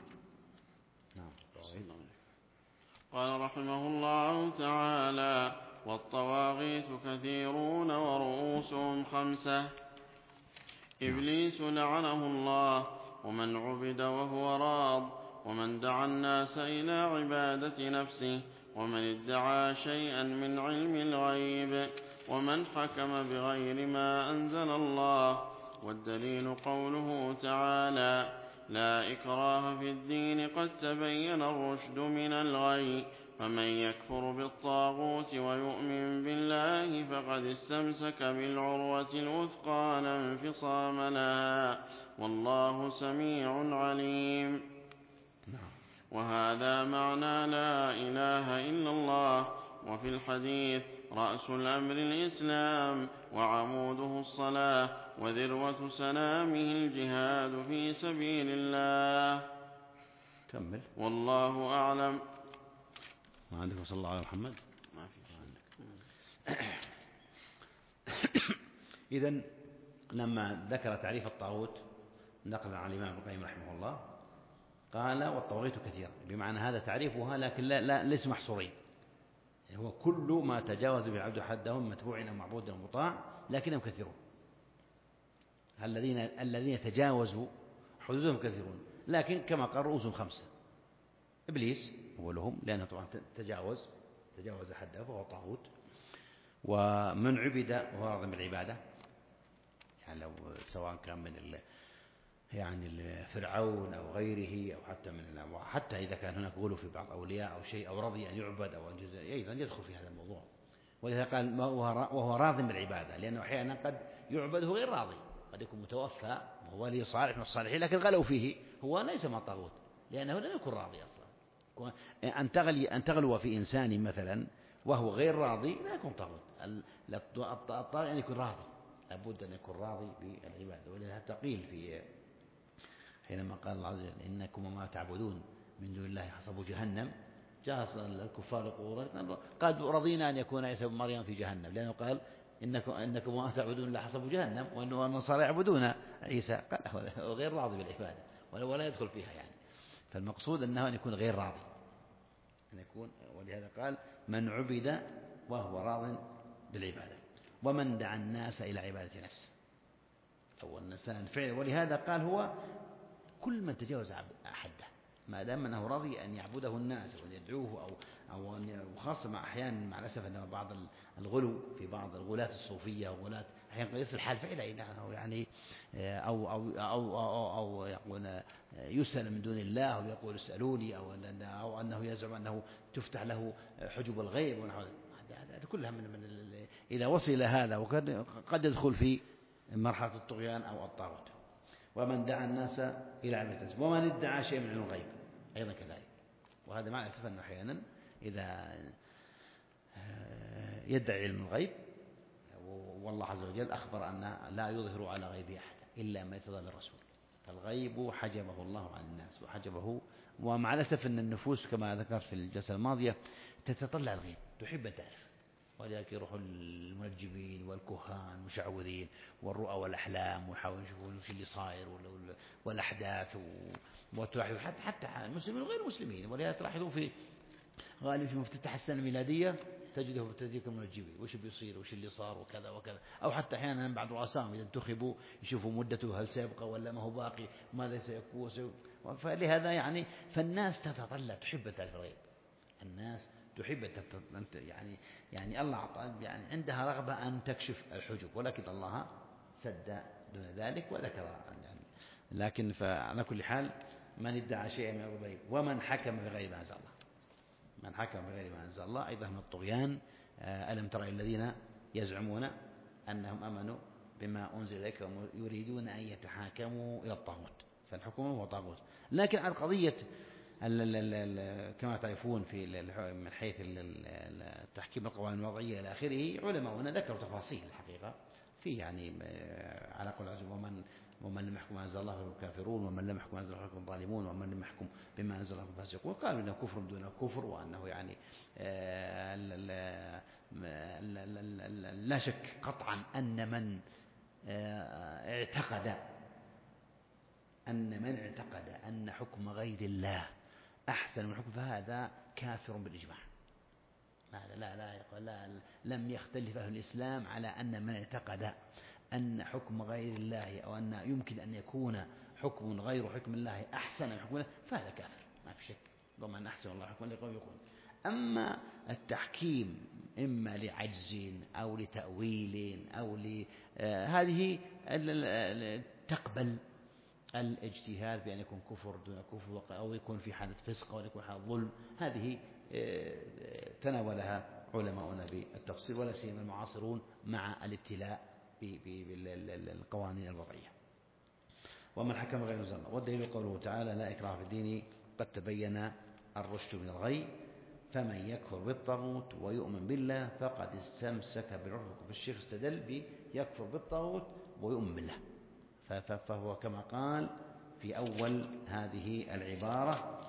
قال رحمه الله تعالى: والطواغيت كثيرون ورؤوسهم 5. إبليس لعنه الله، ومن عبد وهو راض، ومن دعا الناس إلى عبادة نفسه، ومن ادعى شيئا من علم الغيب، ومن حكم بغير ما أنزل الله. والدليل قوله تعالى: لا إكراه في الدين قد تبين الرشد من الغي، فمن يكفر بالطاغوت ويؤمن بالله فقد استمسك بالعروة الوثقى لا انفصام لها، والله سميع عليم. وهذا معنى لا إله إلا الله. وفي الحديث: رأس الأمر الإسلام، وعموده الصلاة، وذروة سنامه الجهاد في سبيل الله. كمل. والله أعلم. ما عندك صلى الله على محمد؟ ما في عندك. إذن لما ذكر تعريف الطاغوت نقلا عن الإمام ابن القيم رحمه الله قال: والطواغيت كثيرة، بمعنى هذا تعريفها، لكن ليس محصورين. هو كل ما تجاوز به العبد حده من متبوع أو معبود أو مطاع، لكنهم كثيرون. الذين تجاوزوا حدودهم كثيرون، لكن كما قال رؤوسهم 5. إبليس أولهم، لأنه طبعا تجاوز حده فهو طاغوت. ومن عبد وهو راض بالعبادة، يعني لو سواء كان من يعني فرعون أو غيره، أو حتى إذا كان هناك غلو في بعض أولياء أو شيء، أو رضي أن يعبد أو أيضا يدخل في هذا الموضوع. ولذا قال وهو راض بالعبادة، لأنه أحيانا قد يعبد وهو غير راضي، قد يكون متوفى وهو ولي صالح من الصالحين، لكن غلوا فيه، هو ليس مع طاغوت، لأنه لم يكن راضي أصلا. أن تغلو في إنسان مثلا وهو غير راضي لا يكون طاغوت. الطاغي أن يكون راضي، لابد أن يكون راضي بالعبادة. ولذا تقيل في حينما قال الله عز وجل: إنكم وما تعبدون من دون الله حصب جهنم، جاء الكفار قبورا قد رضينا أن يكون عيسى بن مريم في جهنم، لأنه قال: إنكم وما تعبدون لا حصب جهنم، وأن النصارى يعبدون عيسى، قال هو غير راضي بالعبادة ولا يدخل فيها يعني. فالمقصود أنه أن يكون غير راضي، أن يكون. ولهذا قال: من عبد وهو راض بالعبادة، ومن دعا الناس إلى عبادة نفسه، أو النسان فعل. ولهذا قال هو كل من تجاوز حده ما دام أنه رضي أن يعبده الناس وأن يدعوه أو وخاصة مع أحيانا مع الأسف أن بعض الغلو في بعض الغلاة الصوفية وغلاة أحيانا قد يصل الحال فعلا إلى أنه يعني أو يقول يسأل من دون الله أو يقول اسألوني أو أنه يزعم أنه تفتح له حجب الغيب ونحو هذا كلها إذا وصل إلى هذا وقد يدخل في مرحلة الطغيان أو الطاغوت. ومن دعا الناس إلى علم الغيب ومن ادعى شيء من علم الغيب أيضا كذلك. وهذا مع الأسف أنه أحيانا إذا يدعي علم الغيب والله عز وجل أخبر أن لا يظهر على غيبه أحد إلا ما يرتضى من الرسول، فالغيب حجبه الله عن الناس وحجبه. ومع الأسف أن النفوس كما ذكرت في الجلسة الماضية تتطلع الغيب، تحب أن تعرف، ولذلك يروح المنجمين والكهان المشعوذين والرؤى والأحلام ويحاولون يشوفون وش اللي صاير والأحداث وتلاحظ حتى المسلمين وغير المسلمين. ولذلك تلاحظون في غالبا في مفتتح السنة الميلادية تجده في تذكير المنجمين وش بيصير وش اللي صار وكذا وكذا. أو حتى أحيانا بعض رؤسائهم إذا انتخبوا يشوفوا مدته هل سيبقى ولا ما هو باقي ماذا سيكون. فلهذا يعني فالناس تتطلع تحب تعرف الغيب، الناس تحب يعني الله أعطى يعني عندها رغبة أن تكشف الحجب، ولكن الله سد دون ذلك وذكر يعني. لكن فعلى كل حال من ادعى شيئا من الغيب ومن حكم بغير ما أنزل الله، من حكم بغير ما أنزل الله أيضا من الطغيان. ألم تر الذين يزعمون أنهم آمنوا بما أنزل إليك يريدون أن يتحاكموا إلى الطاغوت، فالحكم هو طاغوت. لكن على قضية كما تعرفون في من حيث تحكيم القوانين الوضعية إلى آخره علماؤنا ذكروا تفاصيل الحقيقة فيه يعني على قول عز ومن لم يحكم ما أنزل الله فهم الكافرون ومن لم يحكم ما أنزل الله فهم الظالمون ومن لم يحكم بما أنزل الله فهم الفاسقون. قالوا إنه كفر دون كفر، وأنه يعني لا شك قطعا أن من اعتقد أن حكم غير الله أحسن من حكم فهذا كافر بالإجماع. هذا لم يختلف أهل الإسلام على أن من اعتقد أن حكم غير الله أو أن يمكن أن يكون حكم غير حكم الله أحسن من حكم الله فهذا كافر ما في شك. ومن أحسن الله حكما لقوم يقول. أما التحكيم إما لعجز أو لتأويل أو هذه تقبل الاجتهاد بأن يكون كفر دون كفر أو يكون في حالة فسق أو يكون حالة ظلم. هذه تناولها علماؤنا بالتفصيل ولا سيما المعاصرون مع الابتلاء بالقوانين الوضعية. ومن حكم غير أنزل الله والدليل قوله تعالى لا إكراه في الدين قد تبين الرشد من الغي فمن يكفر بالطاغوت ويؤمن بالله فقد استمسك بالعروة. الشيخ استدل بيكفر بالطاغوت ويؤمن بالله، فهو كما قال في أول هذه العبارة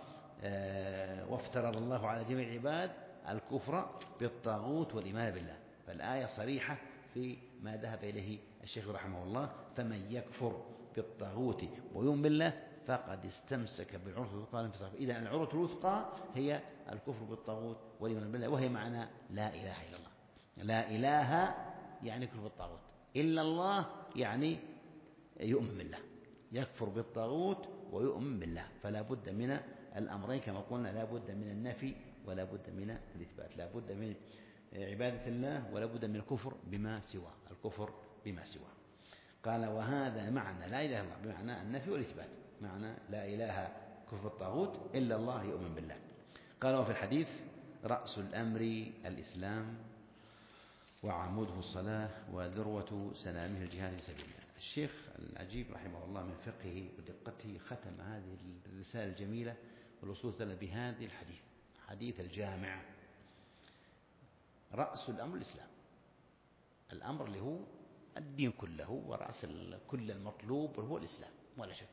وافترض الله على جميع العباد الكفر بالطاغوت والإيمان بالله. فالآية صريحة في ما ذهب إليه الشيخ رحمه الله فمن يكفر بالطاغوت ويؤمن بالله فقد استمسك بالعروة الوثقى لا انفصام. إذا العروة الوثقى هي الكفر بالطاغوت والإيمان بالله، وهي معنى لا إله إلا الله. لا إله يعني كفر بالطاغوت، إلا الله يعني يؤمن بالله، يكفر بالطاغوت ويؤمن بالله. فلا بد من الأمرين كما قلنا، لا بد من النفي ولا بد من الإثبات، لا بد من عبادة الله ولا بد من الكفر بما سواه، الكفر بما سواه. قال وهذا معنى لا إله إلا الله بمعنى النفي والإثبات، معنى لا إله كفر الطاغوت إلا الله يؤمن بالله. قال وفي الحديث رأس الأمر الإسلام وعموده الصلاة وذروة سنامه الجهاد في سبيل الله. الشيخ العجيب رحمه الله من فقهه ودقته ختم هذه الرسالة الجميلة والوصول بهذه الحديث، حديث الجامع. رأس الأمر الإسلام، الأمر اللي هو الدين كله ورأس كل المطلوب هو الإسلام ولا شك،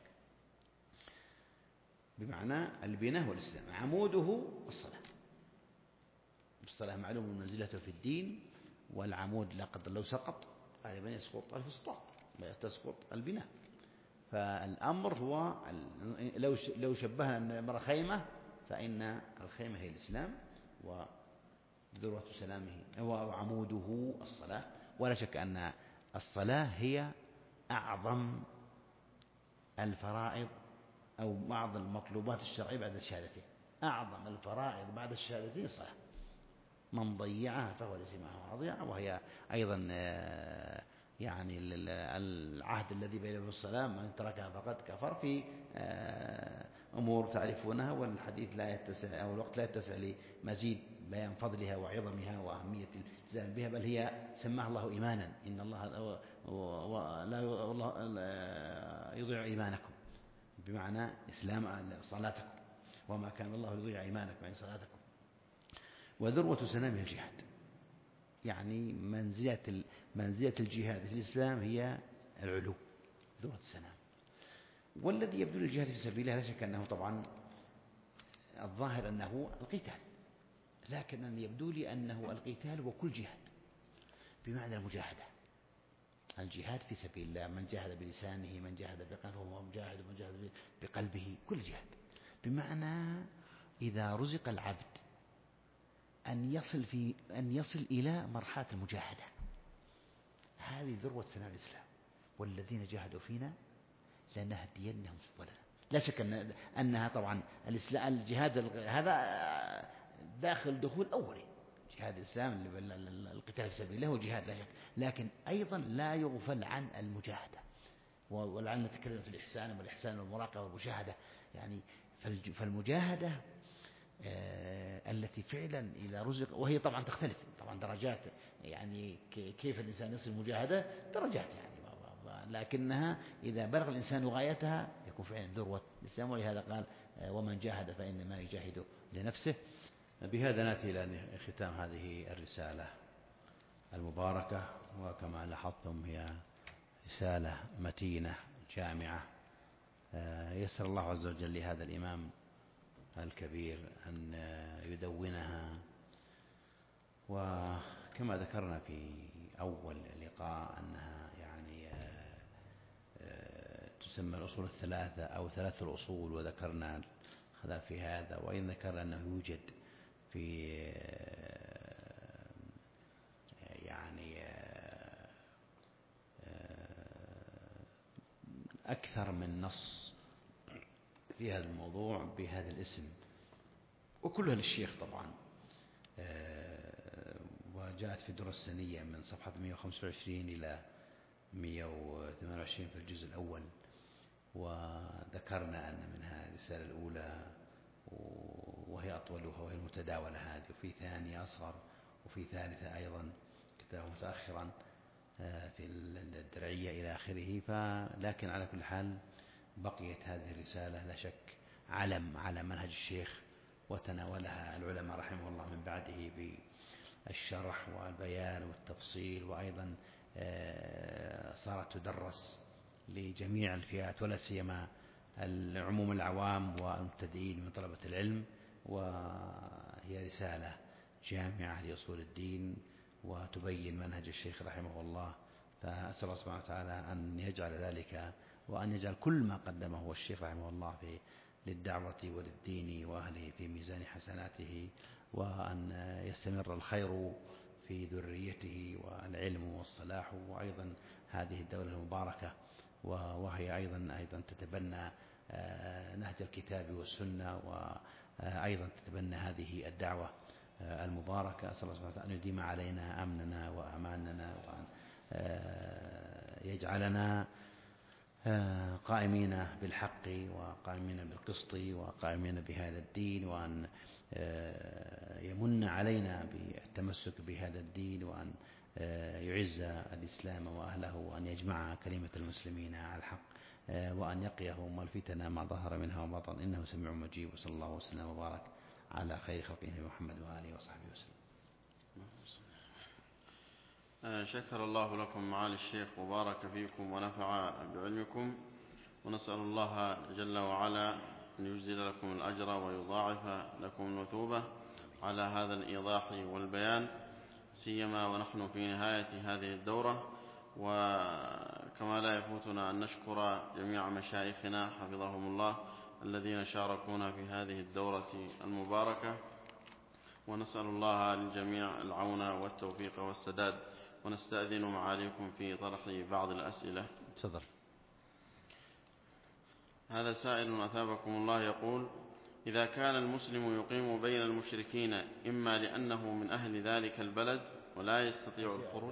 بمعنى البناء والإسلام. عموده الصلاة، الصلاة معلوم منزلته في الدين، والعمود لا قدر لو سقط غالبا يسقط الفسطاط لا تسقط البناء. فالأمر هو لو شبهنا المرأة خيمة فإن الخيمة هي الإسلام وذروة سلامه وعموده الصلاة. ولا شك أن الصلاة هي أعظم الفرائض أو بعض المطلوبات الشرعية بعد الشهادتين. أعظم الفرائض بعد الشهادتين الصلاة، من ضيعها فهو ليس معه أضيع، وهي أيضا يعني العهد الذي بينه الصلاة من تركها فقد كفر، في أمور تعرفونها، والحديث لا يتسع أو الوقت لا يتسع لمزيد بيان فضلها وعظمها وأهمية الالتزام بها، بل هي سماها الله إيمانا. إن الله لا يضيع إيمانكم، بمعنى إسلام صلاتكم، وما كان الله يضيع إيمانكم يعني صلاتكم. وذروة سنامها الجهاد، يعني منزلة الجهاد في الإسلام هي العلو، ذروة السنام. والذي يبدو للجهاد في سبيل الله لا شك أنه طبعا الظاهر أنه القتال، لكن أن يبدو لي أنه القتال وكل جهاد، بمعنى المجاهدة. الجهاد في سبيل الله، من جاهد بلسانه، من جاهد بقلبه، ومن جاهد بقلبه، كل جهاد. بمعنى إذا رزق العبد أن يصل إلى مرحلة المجاهدة، هذه ذروة سنام الإسلام. والذين جاهدوا فينا لنهدينهم سبلنا. لا شك أنها طبعا الجهاد هذا دخول أولي، جهاد الإسلام القتال في سبيل الله وجهاد لا شك، لكن أيضا لا يغفل عن المجاهدة. ولعلنا نتكلم في الإحسان والإحسان والمراقبة والمشاهدة، يعني فالمجاهدة التي فعلا إذا رزق، وهي طبعا تختلف طبعا درجات، يعني كيف الإنسان يصل المجاهدة درجات يعني، لكنها إذا بلغ الإنسان غايتها يكون فعلا ذروة الإسلام. ولهذا قال ومن جاهد فإنما يجاهد لنفسه. بهذا نأتي إلى ختام هذه الرسالة المباركة، وكما لاحظتم هي رسالة متينة جامعة، يسر الله عز وجل لهذا الإمام الكبير أن يدونها. وكما ذكرنا في أول لقاء أنها يعني تسمى الأصول الثلاثة أو ثلاث الأصول، وذكرنا خلاف في هذا، وإن ذكرنا أنه يوجد في يعني أكثر من نص في هذا الموضوع بهذا الاسم، وكلها للشيخ طبعا، وجاءت في الدرة السنية من صفحة 125 إلى 128 في الجزء الأول. وذكرنا أن منها الرسالة الأولى وهي أطولها وهي المتداولة هذه، وفي ثانية أصغر، وفي ثالثة أيضا كتابه متأخرا في الدرعية إلى آخره. لكن على كل حال بقيت هذه الرسالة لا شك علم على منهج الشيخ، وتناولها العلماء رحمه الله من بعده بالشرح والبيان والتفصيل، وأيضا صارت تدرس لجميع الفئات، ولا سيما العموم العوام والمبتدئين من طلبة العلم. وهي رسالة جامعة لأصول الدين وتبين منهج الشيخ رحمه الله. فأسأل الله سبحانه وتعالى أن يجعل ذلك، وأن يجعل كل ما قدمه الشيخ رحمه الله للدعوة وللدين وأهله في ميزان حسناته، وأن يستمر الخير في ذريته والعلم والصلاح، وأيضا هذه الدولة المباركة، وهي أيضا تتبنى نهج الكتاب والسنة، وأيضا تتبنى هذه الدعوة المباركة. أسأل الله سبحانه وتعالى أن يديم علينا أمننا وأماننا، وأن يجعلنا قائمين بالحق وقائمين بالقسط وقائمين بهذا الدين، وأن يمن علينا بالتمسك بهذا الدين، وأن يعز الإسلام وأهله، وأن يجمع كلمة المسلمين على الحق، وأن يقيهم الفتن ما ظهر منها وبطن، إنه سميع مجيب. وصلى الله وسلم وبارك على خير خلقه محمد وآله وصحبه وسلم. شكر الله لكم معالي الشيخ وبارك فيكم ونفع بعلمكم، ونسأل الله جل وعلا أن يجزل لكم الأجر ويضاعف لكم المثوبة على هذا الإيضاح والبيان، سيما ونحن في نهاية هذه الدورة. وكما لا يفوتنا أن نشكر جميع مشايخنا حفظهم الله الذين شاركونا في هذه الدورة المباركة، ونسأل الله للجميع العون والتوفيق والسداد. ونستأذن معاليكم في طرح بعض الأسئلة. تفضل. هذا سائل أثابكم الله يقول: إذا كان المسلم يقيم بين المشركين إما لأنه من أهل ذلك البلد ولا يستطيع الخروج.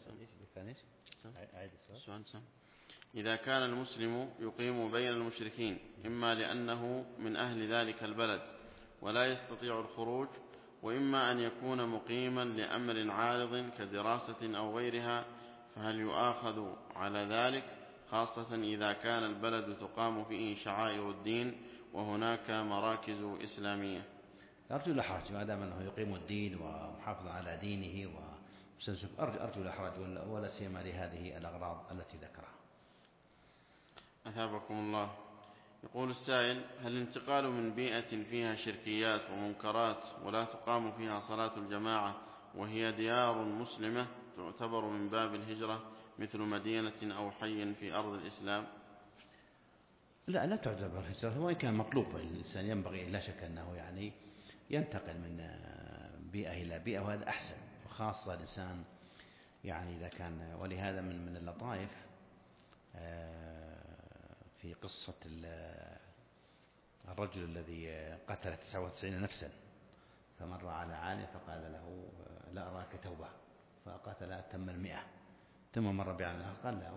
إذا كان المسلم يقيم بين المشركين إما لأنه من أهل ذلك البلد ولا يستطيع الخروج، وإما أن يكون مقيما لأمر عارض كدراسة أو غيرها، فهل يؤاخذ على ذلك، خاصة إذا كان البلد تقام فيه شعائر الدين وهناك مراكز إسلامية؟ أرجو لا حرج ما دام أنه يقيم الدين ومحافظ على دينه أرجو لا حرج، ولا سيما لهذه الأغراض التي ذكرها. أثابكم الله. يقول السائل: هل الانتقال من بيئة فيها شركيات ومنكرات ولا تقام فيها صلاة الجماعة وهي ديار مسلمة تعتبر من باب الهجرة مثل مدينة أو حي في أرض الإسلام؟ لا تعتبر هجرة، وإن كان مطلوب الإنسان ينبغي لا شك أنه يعني ينتقل من بيئة إلى بيئة، وهذا أحسن، وخاصة الإنسان يعني إذا كان. ولهذا من اللطائف في قصة الرجل الذي قتل 99 نفسا، فمر على عالم فقال له: لا أراك توبة، فقتل تم 100، ثم مر بعالم قال: لا،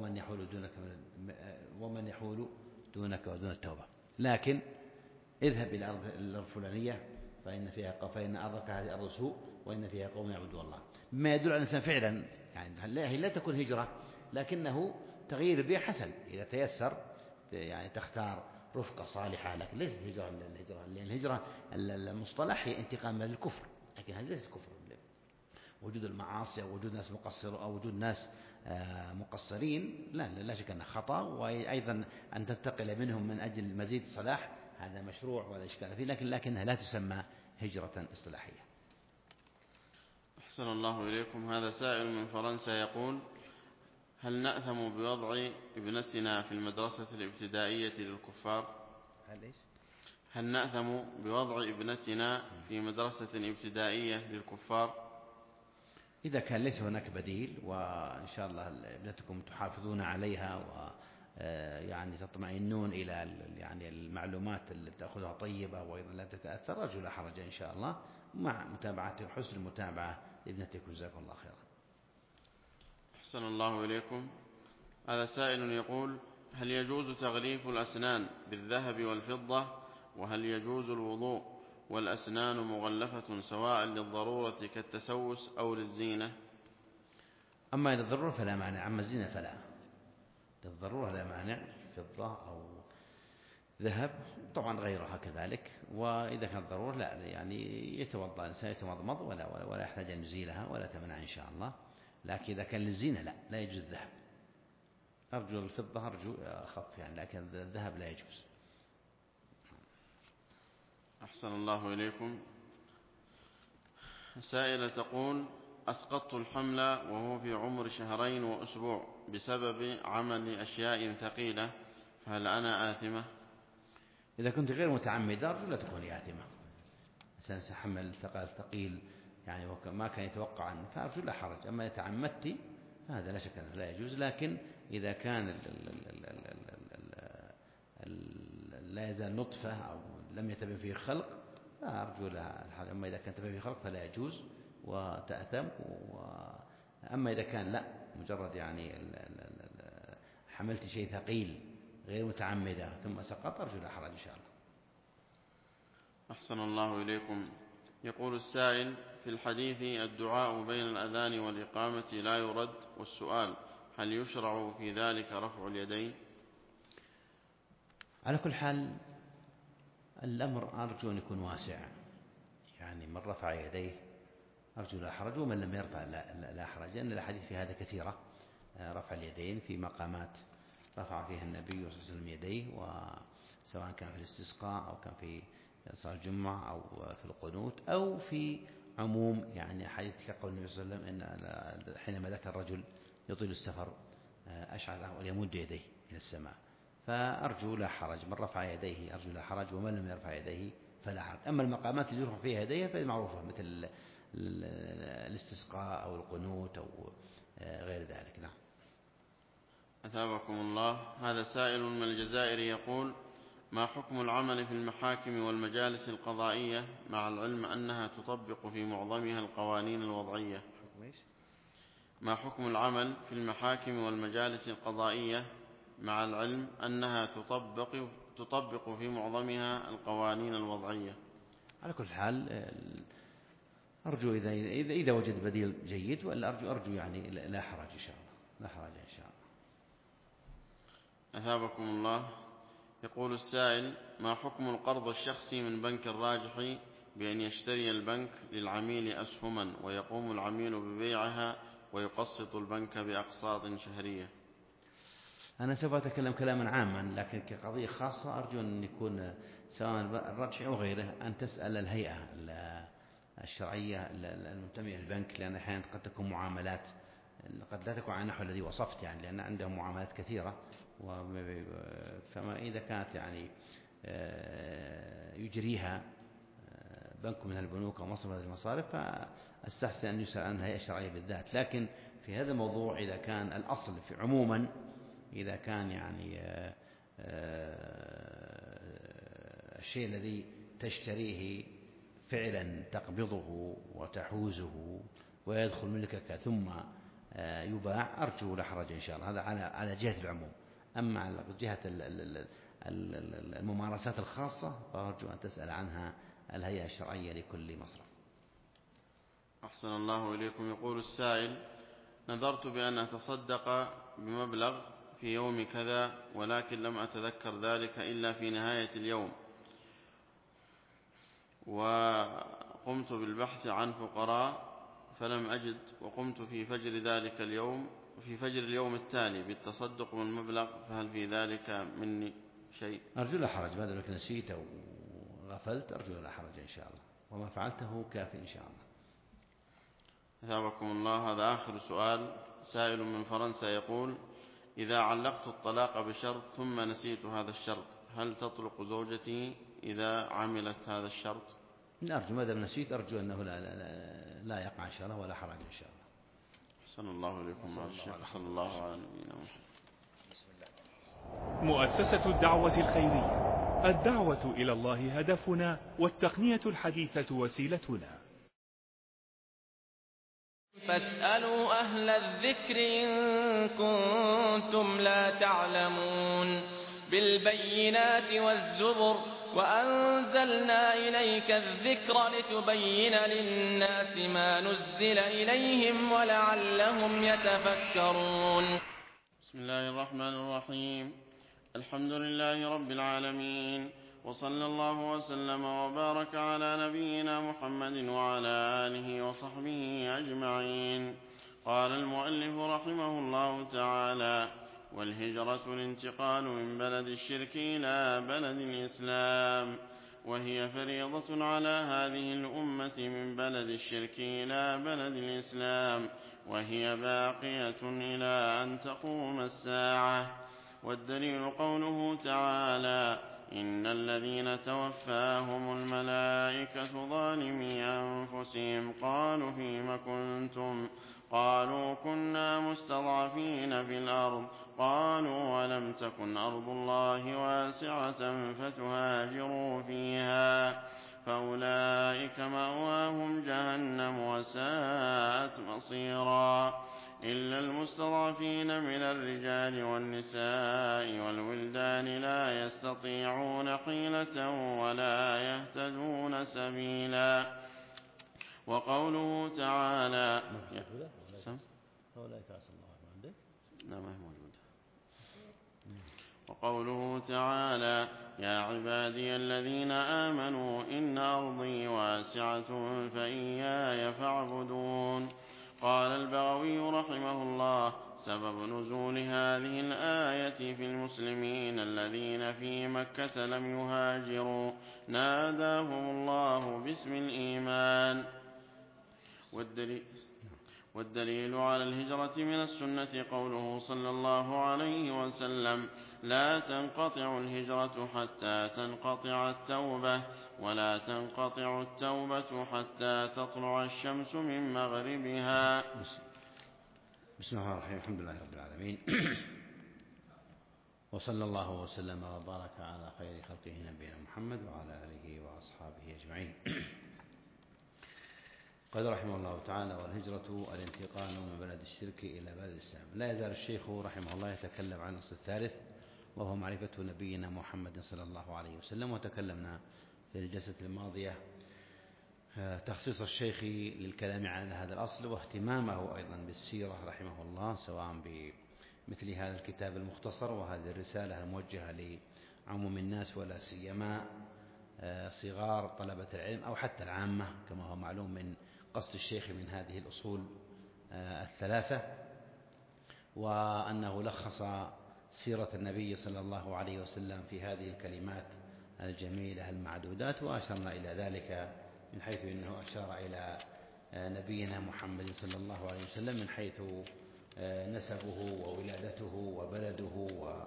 ومن يحول دونك ودون التوبة، لكن اذهب إلى الأرض الفلانية فإن أرضك هذه أرض سوء وإن فيها قوم يعبدون الله، مما يدل على الإنسان فعلا يعني هي لا تكون هجرة، لكنه تغيير البيئة حسن إذا تيسر، يعني تختار رفقة صالحة. لكن ليست الهجرة لأن الهجرة المصطلح هي انتقال من الكفر، لكن هذه ليست الكفر. وجود المعاصي أو وجود ناس مقصر أو وجود ناس مقصرين لا شك أنه خطأ، وأيضا أن تنتقل منهم من أجل مزيد صلاح هذا مشروع ولا إشكال فيه، لكنها لا تسمى هجرة اصطلاحية. أحسن الله إليكم. هذا سائل من فرنسا يقول: هل نأثم بوضع ابنتنا في المدرسة الابتدائية للكفار؟ هل نأثم بوضع ابنتنا في مدرسة ابتدائية للكفار؟ إذا كان ليس هناك بديل، وإن شاء الله ابنتكم تحافظون عليها ويعني تطمئنون إلى يعني المعلومات اللي تأخذها طيبة وأيضا لا تتأثر، رجل لا حرج إن شاء الله، مع متابعة حسن المتابعة لابنتكم، جزاكم الله خيرا. أحسن الله إليكم. هذا سائل يقول: هل يجوز تغليف الأسنان بالذهب والفضة؟ وهل يجوز الوضوء والأسنان مغلفة سواء للضرورة كالتسوس أو للزينة؟ أما للضرورة فلا مانع، أما الزينة فلا. للضرورة لا مانع، فضة أو ذهب، طبعا غيرها كذلك. وإذا كانت ضرورة لا، يعني يتوضأ الإنسان يتمضمض ولا يحتاج أن يزيلها ولا تمنع إن شاء الله. لكن إذا كان للزينة لا يجوز الذهب. أرجو الفضة أرجو أخف يعني، لكن الذهب لا يجوز. أحسن الله إليكم. سائلة تقول: أسقطت الحمل وهو في عمر 2 وأسبوع بسبب عمل أشياء ثقيلة، فهل أنا آثمة؟ إذا كنت غير متعمدة أرجو لا تكوني آثمة. إنسان حمل ثقيل يعني ما كان يتوقع عنه، فأرجو لا حرج. أما إذا تعمدت فهذا لا شك أنه لا يجوز. لكن إذا كان لا يزال نطفة أو لم يتبين فيه خلق فأرجو لها الحرج. أما إذا كان تبين فيه خلق فلا يجوز وتأثم. أما إذا كان لا مجرد يعني حملت شيء ثقيل غير متعمدة ثم سقط أرجو لا حرج إن شاء الله. أحسن الله إليكم. يقول السائل: في الحديث الدعاء بين الأذان والإقامة لا يرد، والسؤال: هل يشرع في ذلك رفع اليدين؟ على كل حال الأمر أرجو أن يكون واسع، يعني من رفع يديه أرجو لا حرج، ومن لم يرفع لا حرج، لأن الحديث في هذا كثيرة. رفع اليدين في مقامات رفع فيها النبي صلى الله عليه وسلم يديه، وسواء كان في الاستسقاء أو كان في صلاة الجمعة أو في القنوت أو في عموم يعني حديث كقول النبي صلى الله عليه وسلم إن حينما ذكر الرجل يطيل السفر أشعر ويمد يديه إلى السماء، فأرجو لا حرج. من رفع يديه أرجو لا حرج، ومن لم يرفع يديه فلا حرج. أما المقامات اللي يرفع فيها يديه فهي معروفة، مثل الاستسقاء أو القنوت أو غير ذلك. نعم. أثابكم الله. هذا سائل من الجزائر يقول: ما حكم العمل في المحاكم والمجالس القضائية مع العلم أنها تطبق في معظمها القوانين الوضعية؟ ما حكم العمل في المحاكم والمجالس القضائية مع العلم أنها تطبق في معظمها القوانين الوضعية؟ على كل حال أرجو إذا وجد بديل جيد، ولا أرجو يعني لا حرج إن شاء الله، لا حرج إن شاء الله. أثابكم الله. يقول السائل: ما حكم القرض الشخصي من بنك الراجحي بأن يشتري البنك للعميل أسهما ويقوم العميل ببيعها ويقسط البنك بأقساط شهرية؟ أنا سوف أتكلم كلاما عاما، لكن كقضية خاصة أرجو أن يكون سواء الراجحي أو غيره أن تسأل الهيئة الشرعية المنتمية للبنك، لأن أحيانا قد تكون معاملات قد لا تكون على النحو الذي وصفت، يعني لأن عندهم معاملات كثيرة، فما إذا كانت يعني يجريها بنك من البنوك أو مصرف من المصارف، فأستحسن أن يسأل عن الهيئة الشرعية بالذات. لكن في هذا الموضوع إذا كان الأصل في عموما، إذا كان يعني الشيء الذي تشتريه فعلا تقبضه وتحوزه ويدخل ملكك ثم يباع، أرجو لا حرج إن شاء الله. هذا على جهة العموم. أما على جهة الممارسات الخاصة فأرجو أن تسأل عنها الهيئة الشرعية لكل مصرف. أحسن الله إليكم. يقول السائل: نذرت بأن أتصدق بمبلغ في يوم كذا، ولكن لم أتذكر ذلك إلا في نهاية اليوم، وقمت بالبحث عن فقراء فلم أجد، وقمت في فجر اليوم التالي بالتصدق بالمبلغ، فهل في ذلك مني شيء؟ أرجو لا حرج، بعد ذلك نسيت أو غفلت، أرجو لا حرج إن شاء الله، وما فعلته كافي إن شاء الله. أثابكم الله. هذا آخر سؤال. سائل من فرنسا يقول: إذا علقت الطلاق بشرط ثم نسيت هذا الشرط، هل تطلق زوجتي إذا عملت هذا الشرط؟ أرجو ما دام نسيت أرجو أنه لا يقع إن شاء الله ولا حرج إن شاء الله. أحسن الله إليكم مع الشيخ. صلى الله على نبينا محمد. مؤسسة الدعوة الخيرية. الدعوة إلى الله هدفنا، والتقنية الحديثة وسيلتنا. فاسألوا أهل الذكر إن كنتم لا تعلمون. بالبينات والزبر وأنزلنا إليك الذكر لتبين للناس ما نزل إليهم ولعلهم يتفكرون. بسم الله الرحمن الرحيم. الحمد لله رب العالمين، وصلى الله وسلم وبارك على نبينا محمد وعلى آله وصحبه أجمعين. قال المؤلف رحمه الله تعالى: والهجرة الانتقال من بلد الشرك إلى بلد الإسلام، وهي فريضة على هذه الأمة من بلد الشرك إلى بلد الإسلام، وهي باقية إلى أن تقوم الساعة. والدليل قوله تعالى: إن الذين توفاهم الملائكة ظالمي أنفسهم قالوا فيم كنتم؟ قالوا كنا مستضعفين في الأرض. قالوا ولم تكن أرض الله واسعة فتهاجروا فيها، فأولئك مأواهم جهنم وساءت مصيرا، إلا المستضعفين من الرجال والنساء والولدان لا يستطيعون حيلة ولا يهتدون سبيلا. وقوله تعالى: وقوله تعالى: يا عبادي الذين آمنوا إن أرضي واسعة فإياي فاعبدون. قال البغوي رحمه الله: سبب نزول هذه الآية في المسلمين الذين في مكة لم يهاجروا، ناداهم الله باسم الإيمان. والدليل على الهجرة من السنة قوله صلى الله عليه وسلم: لا تنقطع الهجرة حتى تنقطع التوبة، ولا تنقطع التوبة حتى تطلع الشمس من مغربها. بسم الله الرحمن الرحيم. الحمد لله رب العالمين، وصلى الله وسلم وبارك على خير خلقه نبينا محمد وعلى آله وأصحابه أجمعين. قال رحمه الله تعالى: والهجرة الانتقال من بلد الشرك إلى بلد الإسلام. لا يزال الشيخ رحمه الله يتكلم عن الأصل الثالث، وهو معرفة نبينا محمد صلى الله عليه وسلم. وتكلمنا في الجلسة الماضية تخصيص الشيخ للكلام عن هذا الأصل، واهتمامه أيضا بالسيرة رحمه الله، سواء بمثل هذا الكتاب المختصر وهذه الرسالة الموجهة لعموم الناس، ولا سيما صغار طلبة العلم أو حتى العامة، كما هو معلوم من قصد الشيخ من هذه الأصول الثلاثة، وأنه لخص سيرة النبي صلى الله عليه وسلم في هذه الكلمات الجميلة المعدودات. وأشرنا إلى ذلك من حيث أنه أشار إلى نبينا محمد صلى الله عليه وسلم من حيث نسبه وولادته وبلده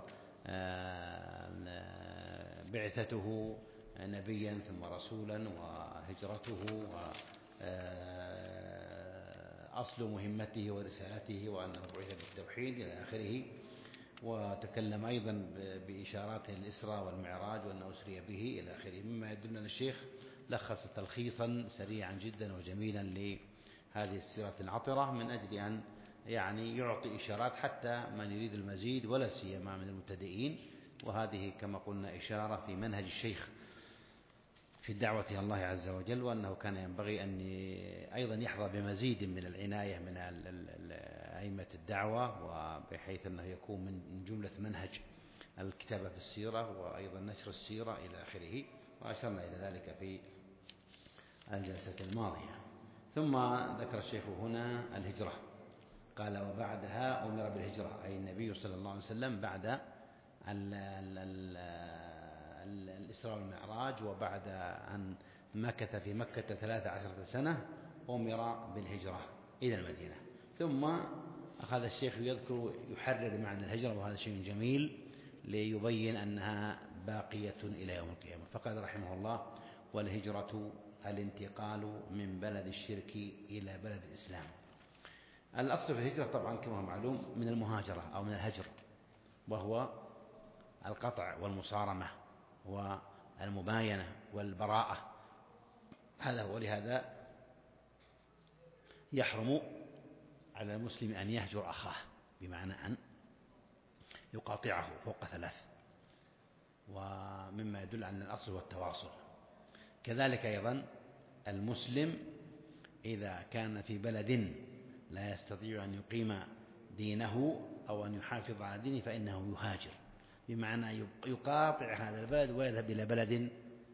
وبعثته نبيا ثم رسولا، وهجرته وأصل مهمته ورسالته، وأنه بعث بالتوحيد إلى آخره. وتكلم أيضا بإشارات الإسراء والمعراج وأنه أسري به إلى آخره، مما يدلنا الشيخ لخص تلخيصا سريعا جدا وجميلا لهذه السيرة العطرة، من أجل أن يعطي إشارات حتى من يريد المزيد، ولا سيما من المبتدئين. وهذه كما قلنا إشارة في منهج الشيخ في الدعوة إلى الله عز وجل، وأنه كان ينبغي أن أيضا يحظى بمزيد من العناية من أئمة الدعوة، وبحيث أنه يكون من جملة منهج الكتابة في السيرة وأيضا نشر السيرة إلى آخره. وأشرنا إلى ذلك في الجلسة الماضية. ثم ذكر الشيخ هنا الهجرة، قال: وبعدها أمر بالهجرة، أي النبي صلى الله عليه وسلم بعد الإسراء والمعراج، وبعد أن مكث في مكة 13 سنة أمر بالهجرة إلى المدينة. ثم أخذ الشيخ يحرر معنى الهجرة، وهذا شيء جميل ليبين أنها باقية إلى يوم القيامة. فقال رحمه الله: والهجرة الانتقال من بلد الشرك إلى بلد الإسلام. الأصل في الهجرة طبعا كما هو معلوم من المهاجرة أو من الهجر، وهو القطع والمصارمة والمباينة والبراءة. هذا هو. لهذا يحرم على المسلم أن يهجر أخاه، بمعنى أن يقاطعه فوق 3، ومما يدل على الأصل والتواصل. كذلك أيضا المسلم إذا كان في بلد لا يستطيع أن يقيم دينه أو أن يحافظ على دينه فإنه يهاجر، بمعنى يقاطع هذا البلد ويذهب إلى بلد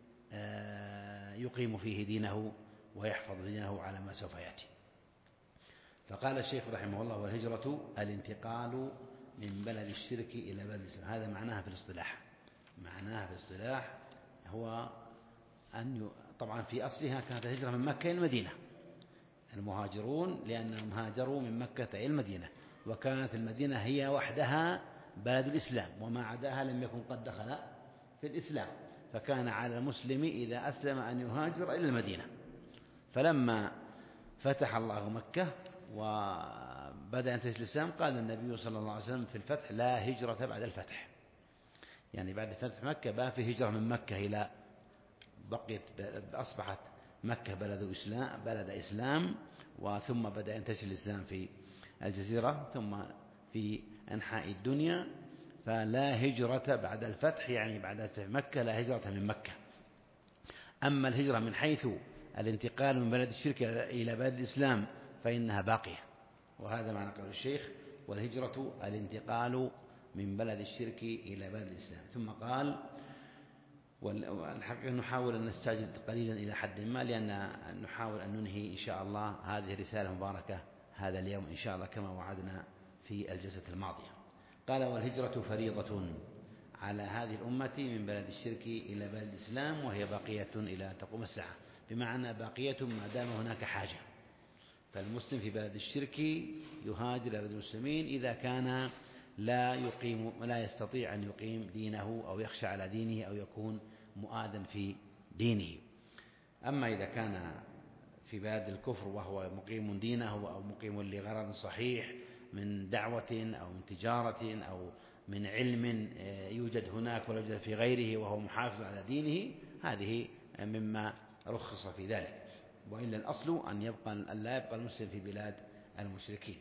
يقيم فيه دينه ويحفظ دينه على ما سوف يأتي. فقال الشيخ رحمه الله: والهجرة الانتقال من بلد الشرك إلى بلد الإسلام. هذا معناها في الاصطلاح. معناها في الاصطلاح هو طبعا في أصلها كانت الهجرة من مكة إلى المدينة، المهاجرون لأنهم هاجروا من مكة إلى المدينة، وكانت المدينة هي وحدها بلد الإسلام، وما عداها لم يكن قد دخل في الإسلام. فكان على المسلم إذا أسلم أن يهاجر إلى المدينة. فلما فتح الله مكة وبدأ ينتشر الإسلام، قال النبي صلى الله عليه وسلم في الفتح: لا هجرة بعد الفتح، يعني بعد فتح مكة بقى في هجرة من مكة إلى أصبحت مكة بلد إسلام، وثم بدأ ينتشر الإسلام في الجزيرة ثم في أنحاء الدنيا. فلا هجرة بعد الفتح، يعني بعد فتح مكة لا هجرة من مكة. أما الهجرة من حيث الانتقال من بلد الشرك إلى بلد الإسلام فإنها باقية، وهذا معنى قول الشيخ: والهجرة الانتقال من بلد الشرك إلى بلد الإسلام. ثم قال: والحقيقة نحاول أن نستعجل قليلا إلى حد ما، لأن نحاول أن ننهي إن شاء الله هذه الرسالة المباركة هذا اليوم إن شاء الله كما وعدنا في الجلسة الماضية. قال: والهجرة فريضة على هذه الأمة من بلد الشرك إلى بلد الإسلام، وهي باقية إلى تقوم الساعة، بمعنى باقية ما دام هناك حاجة. فالمسلم في بلد الشرك يهاجر إلى بلد المسلمين إذا كان لا يستطيع أن يقيم دينه أو يخشى على دينه أو يكون مؤادا في دينه. أما إذا كان في بلد الكفر وهو مقيم دينه أو مقيم لغرض صحيح من دعوة أو من تجارة أو من علم يوجد هناك ولا يوجد في غيره وهو محافظ على دينه، هذه مما رخص في ذلك. وإلا الأصل أن لا يبقى المسلم في بلاد المشركين.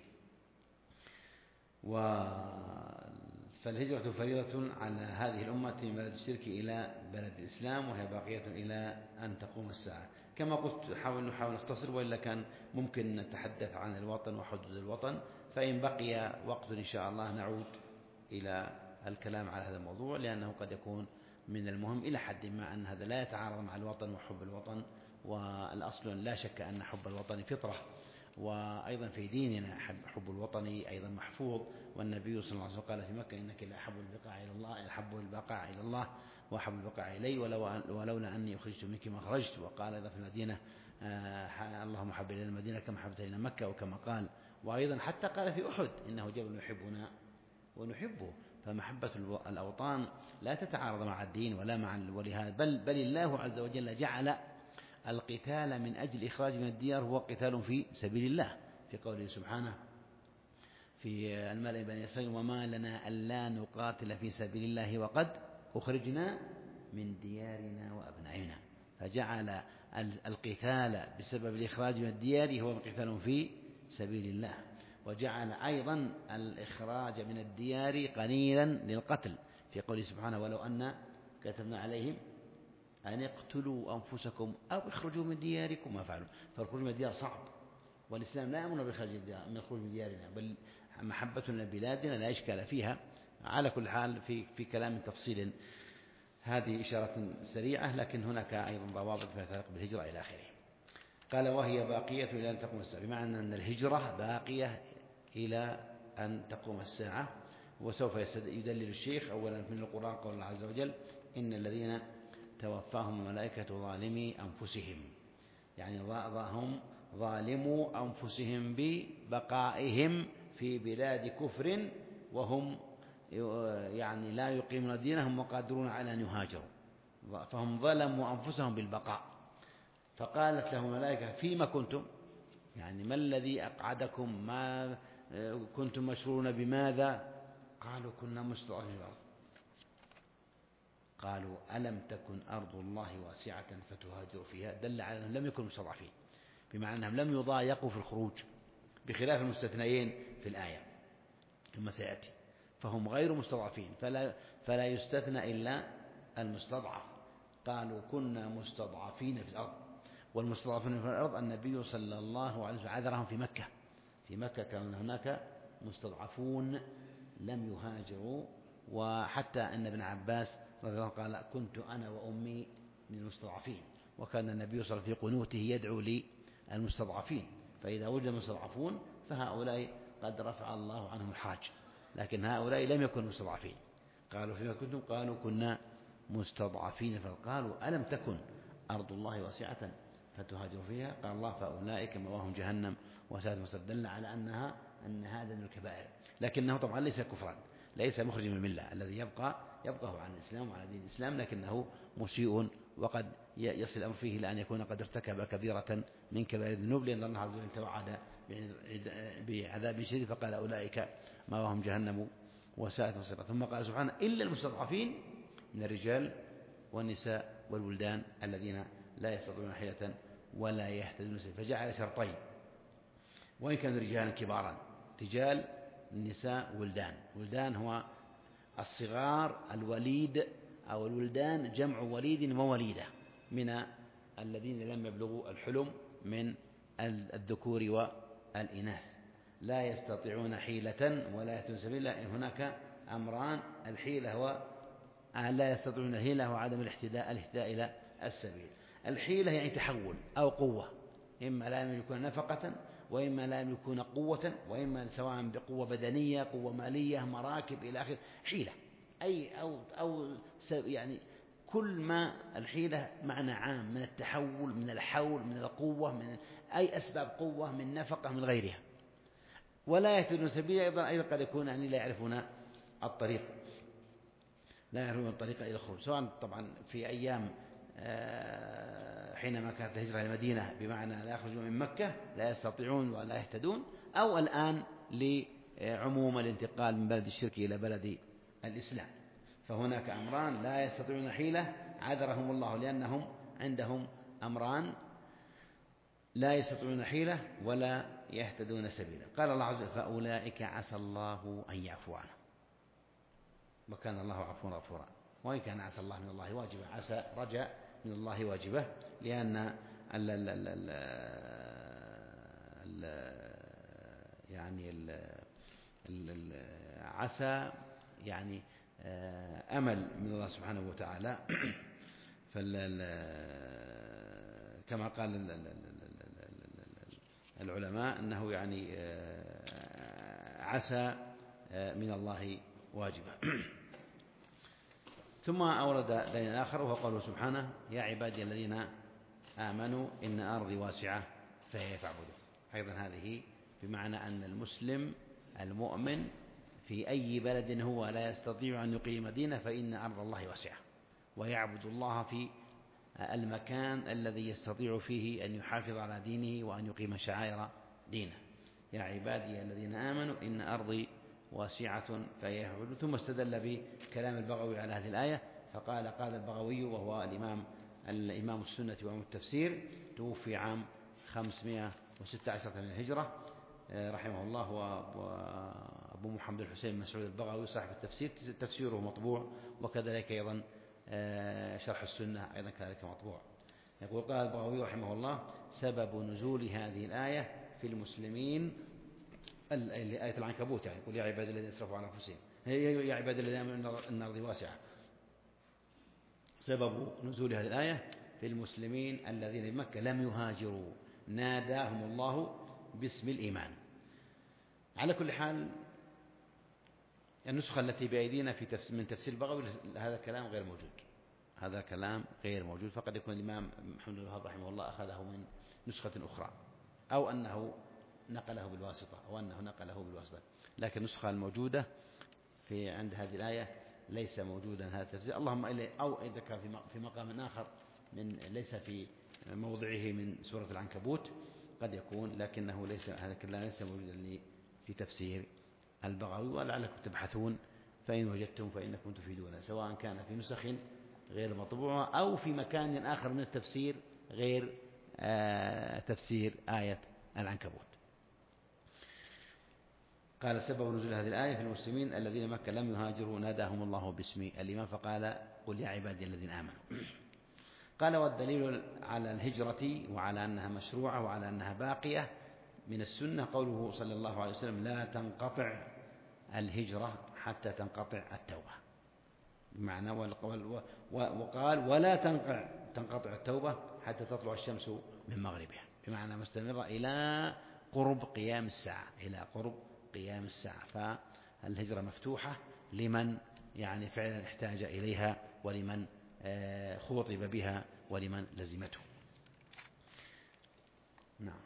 فالهجرة فريضة على هذه الأمة من بلد الشرك إلى بلد الإسلام، وهي باقية إلى أن تقوم الساعة. كما قلت نحاول نختصر، وإلا كان ممكن نتحدث عن الوطن وحدود الوطن، فإن بقي وقت إن شاء الله نعود إلى الكلام على هذا الموضوع، لأنه قد يكون من المهم إلى حد ما أن هذا لا يتعارض مع الوطن وحب الوطن. والأصل لا شك أن حب الوطن فطرة، وأيضا في ديننا حب الوطن أيضا محفوظ. والنبي صلى الله عليه وسلم قال في مكة: إنك لأحب البقاع إلى الله، أحب البقاع إلى الله وأحب البقاع إلي، ولولا أني أخرجت منك ما خرجت. وقال أيضا في المدينة: اللهم حبب إلى المدينة كما حببت إلى مكة، وكما قال. وأيضا حتى قال في أحد: إنه جبل يحبنا ونحبه. فمحبة الأوطان لا تتعارض مع الدين ولا مع ولهذا بل الله عز وجل جعل القتال من أجل إخراج من الديار هو قتال في سبيل الله، في قوله سبحانه في الملأ بني إسرائيل: وما لنا ألا نقاتل في سبيل الله وقد أخرجنا من ديارنا وأبنائنا. فجعل القتال بسبب الإخراج من الديار هو قتال في سبيل الله، وجعل أيضا الإخراج من الديار قليلا للقتل، في قوله سبحانه: ولو أن كتبنا عليهم أن اقتلوا أنفسكم أو اخرجوا من دياركم ما فعلوا. فالخروج من الديار صعب، والإسلام لا يأمر من الخروج من ديارنا، بل محبتنا لبلادنا لا إشكال فيها. على كل حال في كلام تفصيل، هذه إشارة سريعة، لكن هناك أيضا ضوابط فيما يتعلق بالهجرة إلى آخره. قال: وهي باقية إلى أن تقوم الساعة، بمعنى أن الهجرة باقية إلى أن تقوم الساعة. وسوف يدلل الشيخ أولا من القرآن قول الله عز وجل: إن الذين توفاهم الملائكة ظالمي أنفسهم، يعني هم ظالموا أنفسهم ببقائهم في بلاد كفر، وهم يعني لا يقيمون دينهم وقادرون على أن يهاجروا، فهم ظلموا أنفسهم بالبقاء. فقالت لهم الملائكة: فيما كنتم؟ يعني ما الذي أقعدكم؟ ما كنتم مشغولون بماذا؟ قالوا: كنا مستضعفين في الأرض. قالوا: ألم تكن أرض الله واسعة فتهاجروا فيها؟ دل على أنهم لم يكونوا مستضعفين، بمعنى أنهم لم يضايقوا في الخروج، بخلاف المستثنيين في الآية ثم سيأتي. فهم غير مستضعفين، فلا يستثنى إلا المستضعف. قالوا: كنا مستضعفين في الأرض. والمستضعفين في الأرض النبي صلى الله عليه وسلم عذرهم في مكة كان هناك مستضعفون لم يهاجروا. وحتى أن ابن عباس رضي الله عنه قال: كنت أنا وأمي من المستضعفين. وكان النبي صلى الله عليه وسلم في قنوته يدعو للمستضعفين، فإذا وجد المستضعفون فهؤلاء قد رفع الله عنهم الحرج، لكن هؤلاء لم يكونوا مستضعفين. قالوا: فيما كنتم؟ قالوا: كنا مستضعفين. فقالوا: ألم تكن أرض الله واسعة فتهاجروا فيها؟ قال الله: فأولئك مأواهم جهنم وساءت مصيرا. دل على أن هذا من الكبائر، لكنه طبعا ليس كفرا، ليس مخرج من الملة. الذي يبقى عن الإسلام وعلى دين الإسلام، لكنه مسيء، وقد يصل الأمر فيه إلى أن يكون قد ارتكب كبيرة من كبائر الذنوب، لأن الله عز وجل توعد بعذاب شديد، فقال: أولئك مأواهم جهنم وساءت مصيرا. ثم قال سبحانه: إلا المستضعفين من الرجال والنساء والولدان الذين لا يستطيعون حيلة ولا يهتدون سبيلا. فجعل شرطين، وإن كانوا رجالا كبارا: رجال، نساء، ولدان. ولدان هو الصغار، الوليد أو الولدان جمع وليد ووليدة، من الذين لم يبلغوا الحلم من الذكور والإناث، لا يستطيعون حيلة ولا يهتدون سبيلا. هناك أمران: الحيلة لا يستطيعون الحيلة وعدم الاهتداء إلى السبيل. الحيلة يعني تحول أو قوة، إما لا يملكون نفقة، وإما لا يملكون قوة، وإما سواء بقوة بدنية، قوة مالية، مراكب إلى آخره. حيلة أو يعني كل ما الحيلة معنى عام من التحول، من الحول، من القوة، من أي أسباب قوة، من نفقة، من غيرها. ولا يهتدون سبيلا أيضا قد يكون يعني لا يعرفون الطريق، إلى الخروج، سواء طبعا في أيام حينما كانت الهجرة إلى المدينة بمعنى لا يخرجون من مكة، لا يستطيعون ولا يهتدون، أو الآن لعموم الانتقال من بلد الشرك إلى بلد الإسلام. فهناك أمران لا يستطيعون حيلة عذرهم الله لأنهم عندهم أمران لا يستطيعون حيلة ولا يهتدون سبيلا. قال الله عز وجل فأولئك عسى الله أن يعفو عنهم وكان الله عفوا غفورا. وإن كان عسى الله من الله واجبة، عسى رجاء من الله واجبة، لأن عسى يعني أمل من الله سبحانه وتعالى. كما قال العلماء أنه يعني عسى من الله واجبة. ثم أورد دليل آخر وهو قوله سبحانه يا عبادي الذين آمنوا إن أرضي واسعة فهي فاعبدون. أيضا هذه بمعنى أن المسلم المؤمن في أي بلد هو لا يستطيع أن يقيم دينه فإن أرض الله واسعة، ويعبد الله في المكان الذي يستطيع فيه أن يحافظ على دينه وأن يقيم شعائر دينه. يا عبادي الذين آمنوا إن أرضي واسعة فهي فاعبدون. ثم استدل بكلام البغوي على هذه الآية فقال قال البغوي وهو الإمام السنة وإمام التفسير، توفي عام 516 من الهجرة رحمه الله، وأبو محمد الحسين بن مسعود البغوي صاحب التفسير تفسيره مطبوع، وكذلك أيضا شرح السنة أيضا كذلك مطبوع. يقول قال البغوي رحمه الله سبب نزول هذه الآية في المسلمين آية العنكبوت، يعني يقول يا عبادي الذين أسرفوا على أنفسهم، يا عبادي الذين آمنوا إن أرضي واسعة. سبب نزول هذه الآية في المسلمين الذين بمكة لم يهاجروا ناداهم الله باسم الإيمان. على كل حال النسخة التي بأيدينا من تفسير البغوي هذا كلام غير موجود، هذا كلام غير موجود. فقد يكون الإمام محمد بن الوهاب رحمه الله أخذه من نسخة أخرى، أو أنه نقله بالواسطة، لكن النسخة الموجودة عند هذه الآية ليس موجودا هذا التفسير، اللهم أو إذا كان في مقام آخر ليس في موضعه من سورة العنكبوت قد يكون، لكنه هذا الكلام ليس موجودا في تفسير البغوي. ولعلكم تبحثون فإن وجدتم فإنكم تفيدون، سواء كان في نسخ غير مطبوعة أو في مكان آخر من التفسير غير تفسير آية العنكبوت. قال سبب نزول هذه الآية في المسلمين الذين مكة لم يهاجروا ناداهم الله باسم الإيمان فقال قل يا عبادي الذين آمنوا. قال والدليل على الهجرة وعلى أنها مشروعة وعلى أنها باقية من السنة قوله صلى الله عليه وسلم لا تنقطع الهجرة حتى تنقطع التوبة، بمعنى وقال ولا تنقطع التوبة حتى تطلع الشمس من مغربها، بمعنى مستمرة إلى قرب قيام الساعة. فالهجرة مفتوحة لمن يعني فعلا احتاج إليها، ولمن خوطب بها، ولمن لزمته. نعم.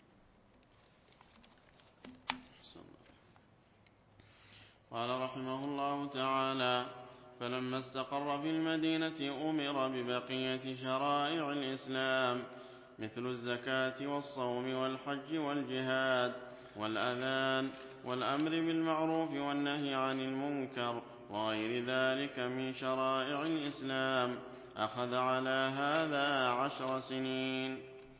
قال رحمه الله تعالى فلما استقر في المدينة أمر ببقية شرائع الإسلام مثل الزكاة والصوم والحج والجهاد والأذان والأمر بالمعروف والنهي عن المنكر وغير ذلك من شرائع الإسلام. أخذ على هذا 10 سنين.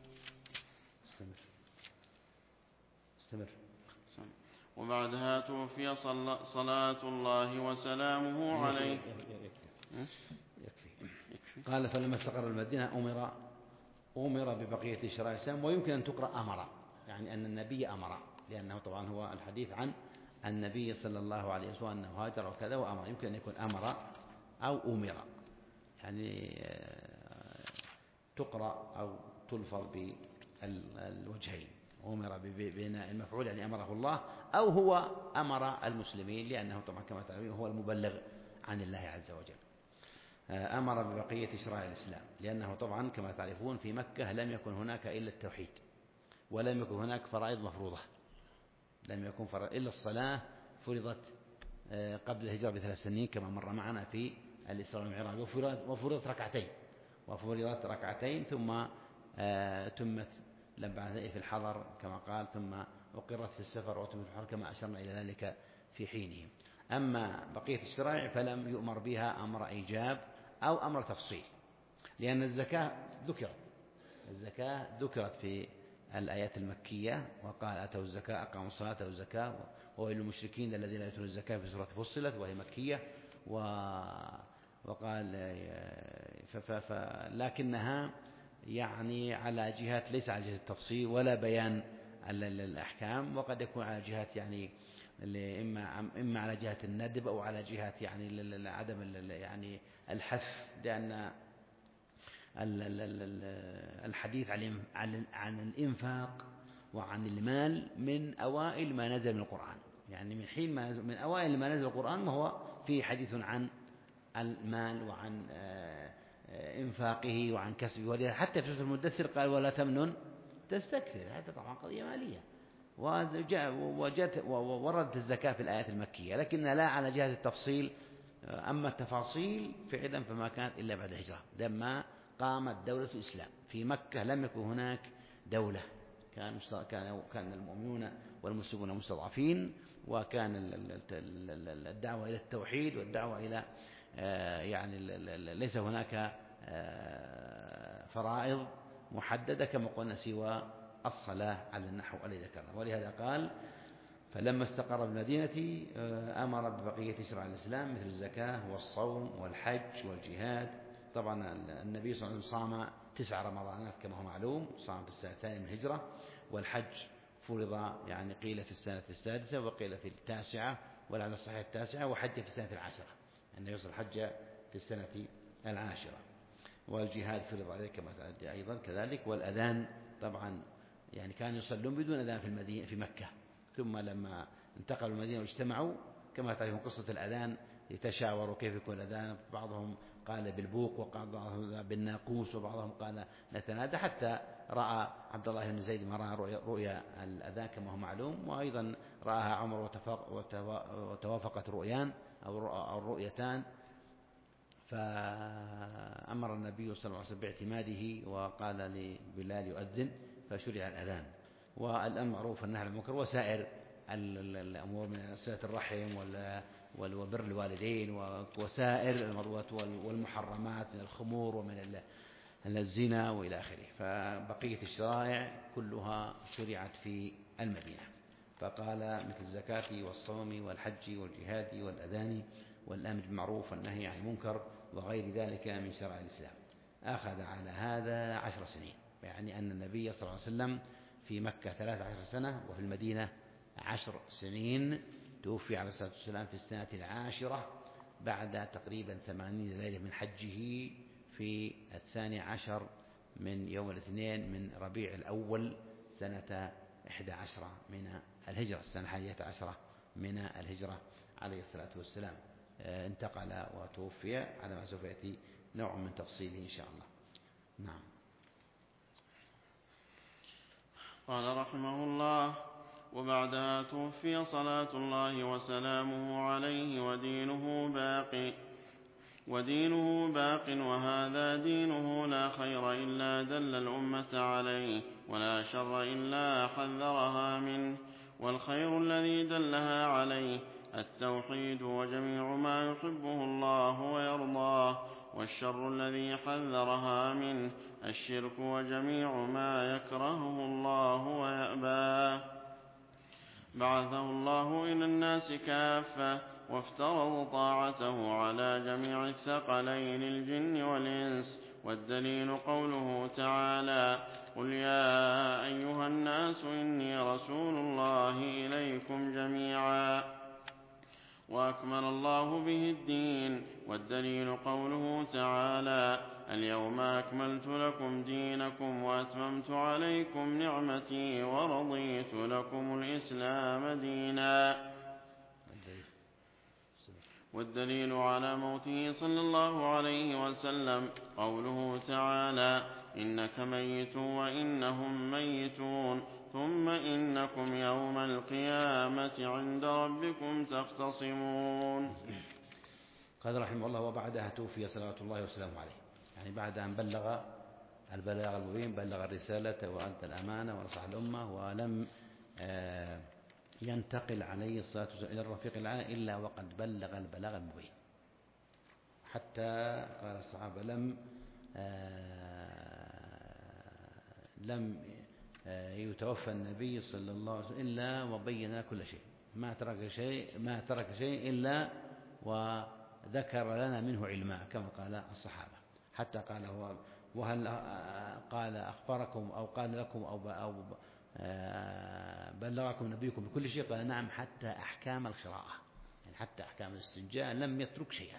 استمر. وبعدها توفي صلاة الله وسلامه عليه. يكفي. قال فلما استقر المدينة أمر ببقية شرائع الإسلام، ويمكن أن تقرأ أمر، يعني أن النبي أمر، لأنه طبعا هو الحديث عن النبي صلى الله عليه وسلم أنه هاجر وكذا وأمر، يمكن أن يكون أمر أو أمر، يعني تقرأ أو تلفظ بالوجهين، أمر ببناء المفعول يعني أمره الله، أو هو أمر المسلمين، لأنه طبعا كما تعلمون هو المبلغ عن الله عز وجل. أمر ببقية شرائع الإسلام، لأنه طبعا كما تعرفون في مكة لم يكن هناك إلا التوحيد، ولم يكن هناك فرائض مفروضة، لم يكن فرائض إلا الصلاة فرضت قبل الهجرة ب3 سنين كما مر معنا في الإسراء والمعراج، وفرضت ركعتين ثم تمت بعد ذلك في الحضر كما قال، ثم أقرت في السفر وتمت في الحضر كما أشرنا إلى ذلك في حينه. أما بقية الشرائع فلم يؤمر بها أمر إيجاب أو أمر تفصيل، لأن الزكاة ذكرت في الآيات المكية، وقال أتوا الزكاة أقاموا الصلاة أتوا الزكاة وويل للمشركين الذين لا يؤتون الزكاة في سورة فصلت وهي مكية، وقال لكنها يعني على جهات ليس على جهة التفصيل ولا بيان الأحكام، وقد يكون على جهات يعني إما على جهة الندب أو على جهة يعني عدم يعني الحث، لأن الحديث عن الإنفاق وعن المال من أوائل ما نزل من القرآن، يعني من أوائل ما نزل القرآن وهو فيه حديث عن المال وعن إنفاقه وعن كسبه، ولذلك حتى في سورة المدثر قال ولا تمنن تستكثر، هذا طبعا قضية مالية، ووردت الزكاة في الآيات المكية لكنها لا على جهة التفصيل. أما التفاصيل فعلا فما كانت إلا بعد الهجرة، لما قامت دولة الإسلام في مكة لم يكن هناك دولة، كان المؤمنون والمسلمون مستضعفين، وكان الدعوة إلى التوحيد والدعوة إلى يعني ليس هناك فرائض محددة كما قلنا سوى الصلاة على النحو الذي ذكرنا. ولهذا قال فلما استقر بالمدينة أمر ببقية شرائع الإسلام مثل الزكاة والصوم والحج والجهاد. طبعا النبي صلى الله عليه وسلم صام 9 رمضانات كما هو معلوم، صام في السنة الثانية من الهجرة، والحج فرض يعني قيل في السنة السادسة وقيل في التاسعة، ولعل الصحيح التاسعة، وحج في السنة العاشرة، النبي صلى الله عليه وسلم حج في السنة العاشرة، والجهاد فرض عليه كما أيضا كذلك، والأذان طبعا يعني كانوا يصلون بدون أذان في المدينة في مكة، ثم لما انتقلوا المدينة واجتمعوا كما تعرفون قصة الأذان يتشاوروا كيف يكون الأذان، بعضهم قال بالبوق وبعضهم بالناقوس وبعضهم قال نتنادى، حتى رأى عبد الله بن زيد ما رأى رؤيا الأذان كما هو معلوم، وأيضا رآها عمر وتوافقت رؤيان أو الرؤيتان، فأمر النبي صلى الله عليه وسلم باعتماده وقال لبلال يؤذن فشرع الأذان. والأمر معروف والنهي عن المنكر وسائر الأمور من صلة الرحم وبر الوالدين وسائر المروات والمحرمات من الخمور ومن الزنا وإلى آخره، فبقية الشرائع كلها شرعت في المدينة. فقال مثل الزكاة والصوم والحج والجهاد والأذان والأمر بالمعروف والنهي عن المنكر وغير ذلك من شرائع الإسلام. أخذ على هذا 10 سنين، يعني أن النبي صلى الله عليه وسلم في مكة 13 سنة وفي المدينة 10 سنين، توفي عليه الصلاة والسلام في السنة 10 بعد تقريبا 80 ليلة من حجه في 12 من يوم الاثنين من ربيع الأول سنة 11 من الهجرة، السنة 11 من الهجرة عليه الصلاة والسلام. انتقل وتوفي على ما سوف يأتي نوع من تفصيله إن شاء الله. نعم. قال رحمه الله: وبعدها توفي صلاة الله وسلامه عليه ودينه باق وهذا دينه لا خير إلا دل الأمة عليه ولا شر إلا حذرها منه، والخير الذي دلها عليه التوحيد وجميع ما يحبه الله ويرضاه، والشر الذي حذرها منه الشرك وجميع ما يكرهه الله ويأباه. بعثه الله إلى الناس كافة وافترض طاعته على جميع الثقلين الجن والإنس، والدليل قوله تعالى: قل يا أيها الناس إني رسول الله إليكم جميعا، وأكمل الله به الدين. والدليل قوله تعالى: اليوم أكملت لكم دينكم وأتممت عليكم نعمتي ورضيت لكم الإسلام دينا. والدليل على موته صلى الله عليه وسلم قوله تعالى: إنك ميت وإنهم ميتون ثم إنكم يوم القيامة عند ربكم تختصمون. قال رحمه الله: وبعدها توفي صلوات الله وسلامه عليه، يعني بعد أن بلغ البلاغ المبين، بلغ الرسالة وأدى الأمانة ونصح الأمة ولم ينتقل عليه الصلاة والسلام إلى الرفيق الأعلى إلا وقد بلغ البلاغ المبين. حتى قال الصحابة لم يتوفى النبي صلى الله عليه وسلم إلا وبين كل شيء، ما ترك شيء إلا وذكر لنا منه علما كما قال الصحابة. حتى قال هو وهل قال أخبركم أو قال لكم أو بلغكم نبيكم بكل شيء؟ قال نعم، حتى أحكام القراءة، يعني حتى أحكام الاستنجاء لم يترك شيئا.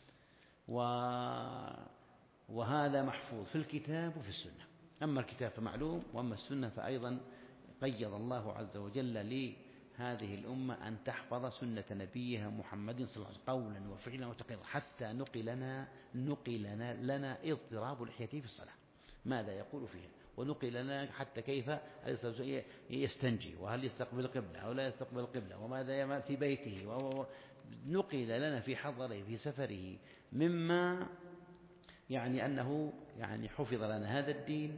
وهذا محفوظ في الكتاب وفي السنة. أما الكتاب فمعلوم، وأما السنة فأيضا قيض الله عز وجل لهذه الأمة أن تحفظ سنة نبيها محمد صلى الله عليه وسلم قولا وفعلا وتقريرا، حتى نقل لنا اضطراب لحيته في الصلاة، ماذا يقول فيها، ونقل لنا حتى كيف يستنجي، وهل يستقبل القبلة أو لا يستقبل القبلة، وماذا يعمل في بيته، نقل لنا في حضره في سفره، مما يعني أنه يعني حفظ لنا هذا الدين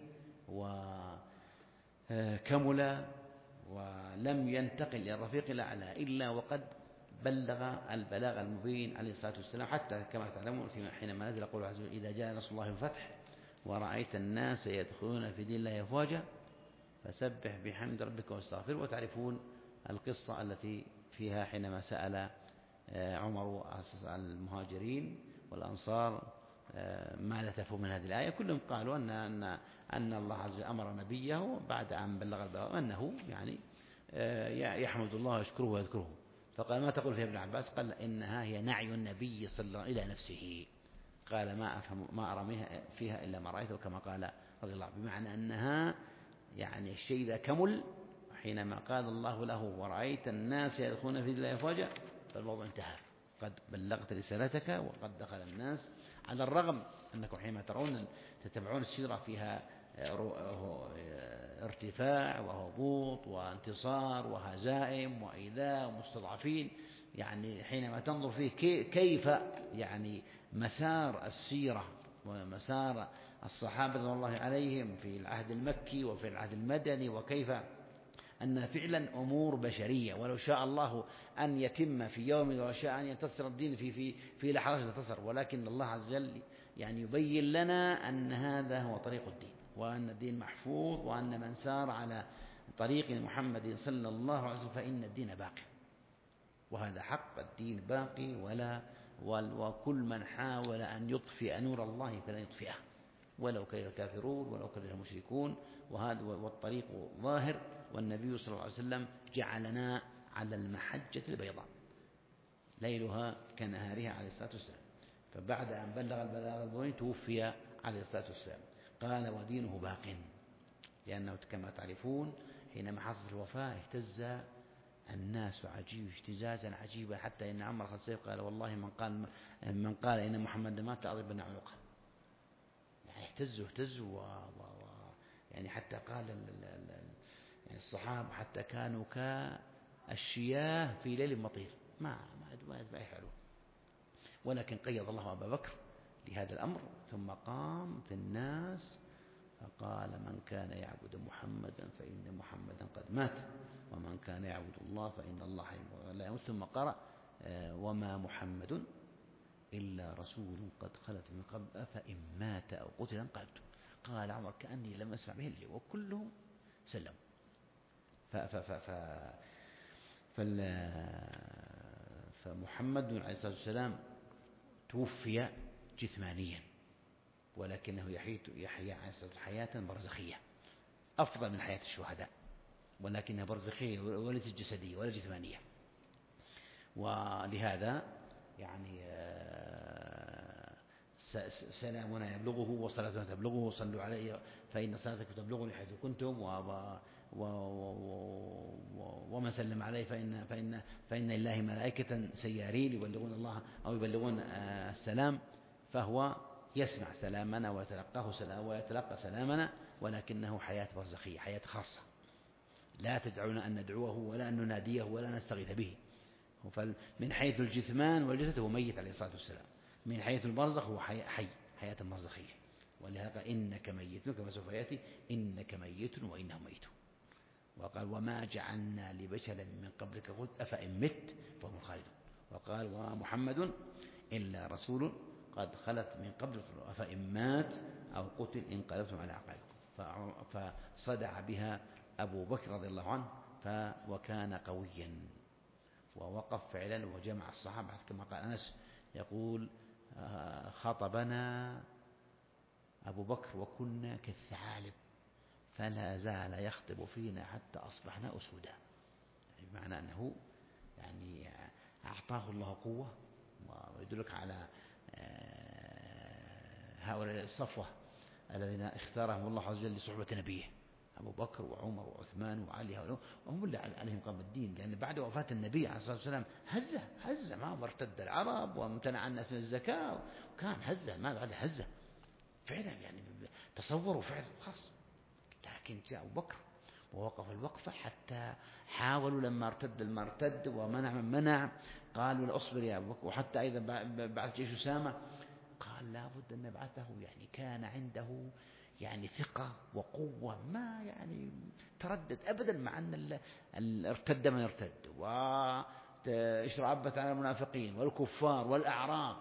وكمل ولم ينتقل إلى الرفيق الأعلى إلا وقد بلغ البلاغ المبين عليه الصلاة والسلام. حتى كما تعلمون حينما نزل قوله عز وجل إذا جاء نصر الله والفتح ورأيت الناس يدخلون في دين الله أفواجا فسبح بحمد ربك واستغفر. وتعرفون القصة التي فيها حينما سأل عمر المهاجرين والأنصار ماذا تفهم من هذه الآية، كلهم قالوا أن الله عز وجل أمر نبيه بعد أن بلغ البلاغ أنه يعني يحمد الله ويشكره ويذكره. فقال ما تقول فيها ابن عباس؟ قال إنها هي نعي النبي صلى الله عليه وسلم إلى نفسه، قال ما أرى فيها إلا ما رأيته، كما قال رضي الله عنه، بمعنى أنها يعني الشيء إذا كمل حينما قال الله له ورأيت الناس يدخلون في الله أفواجا فالموضوع انتهى، قد بلغت رسالتك وقد دخل الناس، على الرغم أنكم حينما تتبعون السيرة فيها ارتفاع وهبوط وانتصار وهزائم وإيذاء ومستضعفين، يعني حينما تنظر فيه كيف يعني مسار السيرة ومسار الصحابة رضي الله عليهم في العهد المكي وفي العهد المدني، وكيف أن فعلا أمور بشرية، ولو شاء الله أن يتم في يوم ولو شاء أن ينتصر الدين في لحظات ينتصر، ولكن الله عز وجل يعني يبين لنا أن هذا هو طريق الدين، وأن الدين محفوظ، وأن من سار على طريق محمد صلى الله عليه وسلم فإن الدين باقي، وهذا حق، الدين باقي وكل من حاول أن يطفئ نور الله فلن يطفئه ولو كره الكافرون ولو كره المشركون، وهذا والطريق ظاهر. والنبي صلى الله عليه وسلم جعلنا على المحجة البيضاء ليلها كنهارها عليه الصلاة والسلام. فبعد أن بلغ البلاغ المبين توفي عليه الصلاة والسلام. قال ودينه باق، لأنه كما تعرفون حينما حصلت الوفاة اهتز الناس اهتزازا عجيبا، حتى إن عمر الخطاب قال والله من قال إن محمد مات لأضربن عنقه، يعني اهتزوا يعني حتى قال يعني الصحابة حتى كانوا كالشياه في ليل مطير، ما يفعلون. ولكن قيض الله أبا بكر لهذا الأمر، ثم قام في الناس فقال من كان يعبد محمدا فإن محمدا قد مات، ومن كان يعبد الله فإن الله لا يموت. ثم قرأ وما محمد إلا رسول قد خلت من قبل أفإن مات أو قتل انقلبتم. قال عمر كأني لم أسمع به اللي وكلهم سلموا. فمحمد عليه الصلاة والسلام توفي جثمانيا، ولكنه يحيا عليه الصلاة والسلام حياة برزخية أفضل من حياة الشهداء، ولكنها برزخية وليست جسدية ولا جثمانية. ولهذا يعني سلامنا يبلغه وصلاتنا تبلغه، صلوا عليه فإن صلاتكم تبلغني حيث كنتم، ومن سلم عليه فإن لله ملائكة سيارين يبلغون الله أو يبلغون السلام، فهو يسمع سلامنا ويتلقى سلامنا، ولكنه حياة برزخية، حياة خاصة لا تدعونا أن ندعوه ولا أن نناديه ولا نستغيث به. من حيث الجثمان والجسد هو ميت عليه الصلاة والسلام، من حيث البرزخ هو حي حياة برزخية. ولهذا إنك ميت كما سوف يأتي، إنك ميت وإنهم ميتون. وقال وما جعلنا لبشر من قبلك خلد أفإن مت فهم الخالدون. وقال وما محمد إلا رسول قد خلت من قبل أفإن مات أو قتل انقلبتم على أعقابكم. فصدع بها أبو بكر رضي الله عنه وكان قويا ووقف فعلا وجمع الصحابة كما قال أنس يقول خطبنا أبو بكر وكنا كالثعالب فلا زال يخطب فينا حتى أصبحنا أسودا. بمعنى أنه يعني أعطاه الله قوة. ويدلك على هؤلاء الصفوة الذين اختارهم الله عز وجل لصحبة نبيه أبو بكر وعمر وعثمان وعلي، هؤلاء هم اللي عليهم قام الدين. لأن بعد وفاة النبي عليه الصلاة والسلام هزة ما ارتد العرب وامتنع الناس من الزكاة، وكان هزة ما بعد هزة فعلا. يعني تصوروا فعلا خاص. لكن جاء أبو بكر ووقف الوقفة حتى حاولوا لما ارتد المرتد ومنع من منع قالوا لأصبر يا أبو بكر. وحتى أيضا بعد جيش أسامة قال لا بد أن نبعثه. يعني كان عنده يعني ثقة وقوة ما يعني تردد أبدا، مع أن ارتد من ارتد واشرعبت على المنافقين والكفار والأعراب.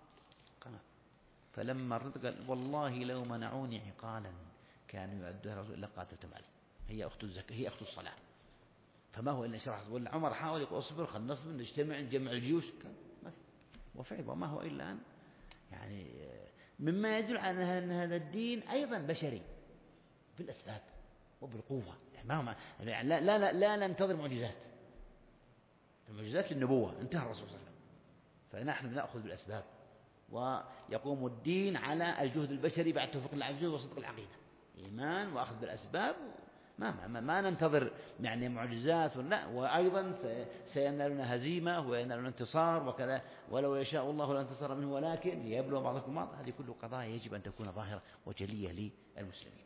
فلما ارتد قال والله لو منعوني عقالا كانوا يؤدوها الرسول إلا قاتلتم عليه. هي أخت الزكاة هي أخت الصلاة. فما هو إلا شرح. ولا عمر حاول يقول أصبر خلنا نصبر نجتمع نجمع الجيوش وفعل. وما هو إلا أن يعني مما يدل على أن هذا الدين أيضا بشري بالأسباب وبالقوة. يعني لا ننتظر معجزات. المعجزات للنبوة انتهى الرسول صلى الله عليه وسلم. فنحن نأخذ بالأسباب ويقوم الدين على الجهد البشري بعد توفيق الله عز وجل وصدق العقيدة. إيمان وأخذ بالأسباب. ما ننتظر يعني معجزات لا. وأيضا سينالنا هزيمة وينالنا انتصار وكذا. ولو يشاء الله لانتصر منه ولكن ليبلو بعضكم بعض. هذه كل قضايا يجب أن تكون ظاهرة وجلية للمسلمين.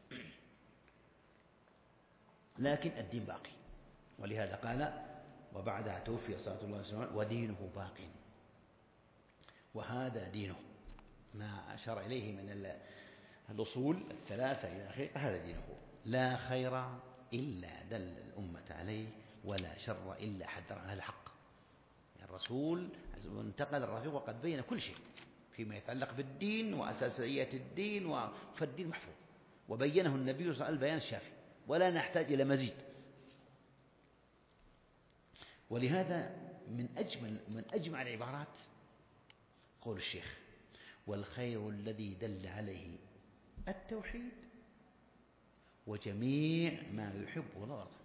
لكن الدين باقي. ولهذا قال وبعدها توفي صلى الله عليه وسلم ودينه باق. وهذا دينه ما أشار إليه من الأصول الثلاثة إلى آخره. هذا دينه لا خير إلا دل الأمة عليه ولا شر إلا حذر عن الحق. يعني الرسول انتقل الرفيق وقد بين كل شيء فيما يتعلق بالدين وأساسيات الدين فالدين محفوظ. وبينه النبي صلى الله عليه وسلم البيان الشافي ولا نحتاج إلى مزيد. ولهذا من أجمع العبارات قول الشيخ والخير الذي دل عليه التوحيد وجميع ما يحبه الله ويرضاه.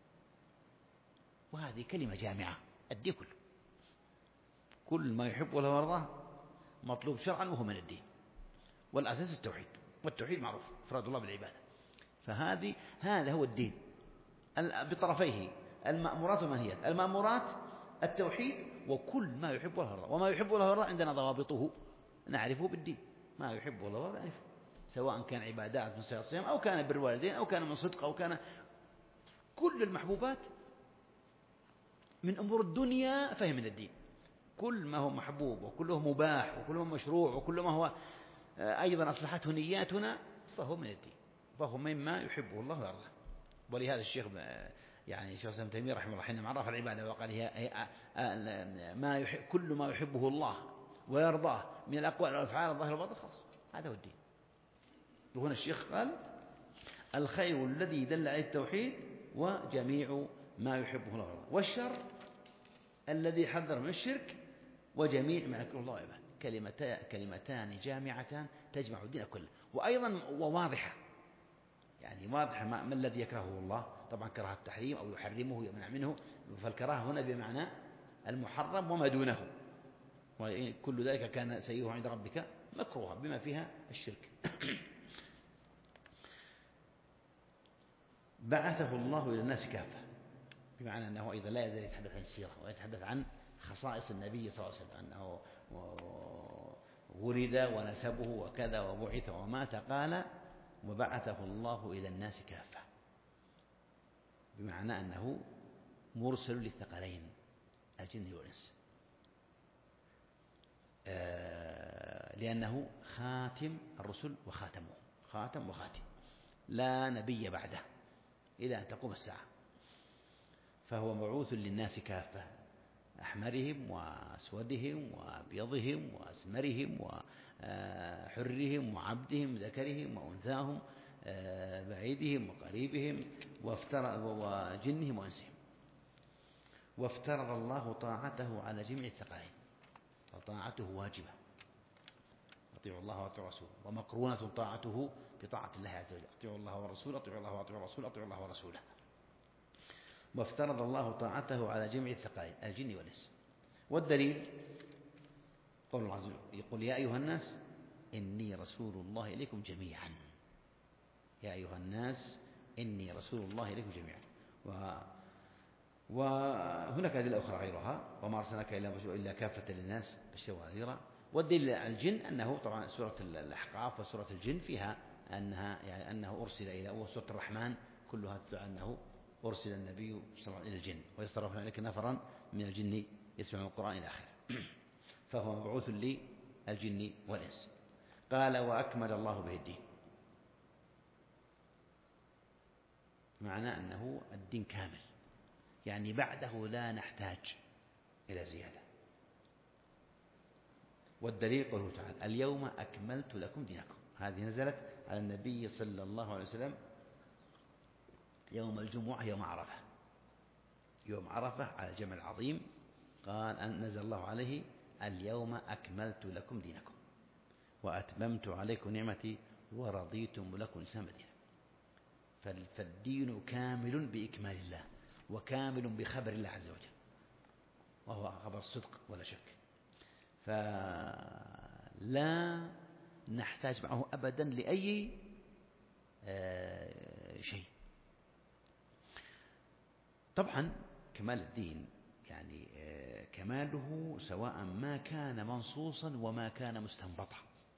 وهذه كلمة جامعة الدين كله. كل ما يحبه الله ويرضاه مطلوب شرعا وهو من الدين. والأساس التوحيد. والتوحيد معروف إفراد الله بالعبادة. هذا هو الدين بطرفيه المأمورات والمنهيات. المأمورات التوحيد وكل ما يحبه الله ويرضاه. وما يحبه الله ويرضاه عندنا ضوابطه نعرفه بالدين. ما يحبه الله ويرضاه نعرفه سواء كان عبادات من صيام الصيام أو كان بر الوالدين أو كان من صدق أو كان كل المحبوبات من أمور الدنيا فهي من الدين. كل ما هو محبوب وكله مباح وكله مشروع وكل ما هو أيضا أصلحته نياتنا فهو من الدين. فهو مما يحبه الله ويرضاه. ولهذا الشيخ يعني الشيخ ابن تيمية رحمه الله حينما عرف العبادة وقال هي كل ما يحبه الله ويرضاه من الأقوال والأفعال الظاهرة والباطنة خلاص هذا هو الدين. وهنا الشيخ قال الخير الذي دل عليه التوحيد وجميع ما يحبه الله ويرضاه والشر الذي حذر من الشرك وجميع ما يكره الله وعباده. كلمتان جامعتان تجمع الدين كله. وأيضا وواضحة يعني واضحة ما الذي يكرهه الله. طبعا كره التحريم أو يحرمه يمنع منه. فالكراهة هنا بمعنى المحرم وما دونه. وكل ذلك كان سيئه عند ربك مكروها بما فيها الشرك. بعثه الله إلى الناس كافة بمعنى أنه أيضا لا يزال يتحدث عن السيرة ويتحدث عن خصائص النبي صلى الله عليه وسلم أنه ولد ونسبه وكذا وبعث ومات. قال وبعثه الله إلى الناس كافة بمعنى أنه مرسل للثقلين الجن والإنس لأنه خاتم الرسل وخاتمه خاتم وخاتم لا نبي بعده إلى أن تقوم الساعة. فهو مبعوث للناس كافة، أحمرهم وأسودهم وأبيضهم وأسمرهم وحرهم وعبدهم ذكرهم وأنثاهم، بعيدهم وقريبهم وجنهم وأنسهم. وافترض الله طاعته على جميع الثقلين، فطاعته واجبة، أطيعوا الله وأطيعوا الرسول، ومقرونة طاعته بطاعة الله عز وجل، أطيعوا الله والرسول، أطيعوا الله وأطيعوا الرسول، أطيعوا الله ورسوله. وافترض الله طاعته على جميع الثقلين الجن والإنس. والدليل قول الله عز وجل يقول: يا أيها الناس إني رسول الله إليكم جميعا. يا أيها الناس إني رسول الله إليكم جميعا. وهناك أدلة أخرى غيرها: وما أرسلناك إلا كافة للناس بشيرا ونذيرا. والدليل على الجن أنه طبعا سورة الأحقاف وسورة الجن فيها أنه أرسل إلى، وسورة الرحمن كلها تدعى أنه أرسل النبي صلى الله عليه وسلم إلى الجن، ويصرفون إليك نفرا من الجن يسمعون القرآن إلى آخره. فهو مبعوث للجن والإنس. قال: وأكمل الله به الدين، معنى أنه الدين كامل، يعني بعده لا نحتاج إلى زيادة. والدليل قوله تعالى: اليوم أكملت لكم دينكم. هذه نزلت على النبي صلى الله عليه وسلم يوم الجمعة، يوم عرفة. يوم عرفة على الجمع العظيم قال أن نزل الله عليه: اليوم أكملت لكم دينكم وأتممت عليكم نعمتي ورضيتم لكم الإسلام دينا. فالدين كامل بإكمال الله، وكامل بخبر الله عز وجل، وهو خبر صدق ولا شك. فلا نحتاج معه أبدا لأي شيء. طبعا كمال الدين يعني كماله سواء ما كان منصوصا وما كان مستنبطا.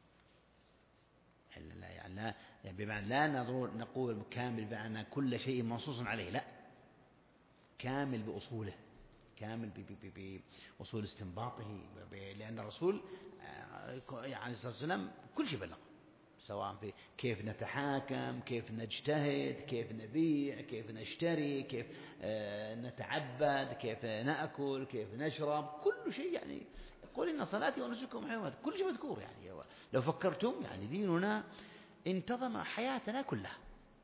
يعني بمعنى لا نقول كامل بمعنى كل شيء منصوص عليه، لا، كامل بأصوله، كامل بأصول استنباطه، لأن الرسول عليه الصلاة والسلام كل شيء بلغ، سواء في كيف نتحاكم، كيف نجتهد، كيف نبيع، كيف نشتري، كيف نتعبد، كيف نأكل، كيف نشرب، كل شيء. يعني يقول: إن صلاتي ونسكي ومحياي، كل شيء مذكور. يعني لو فكرتم يعني ديننا انتظم حياتنا كلها،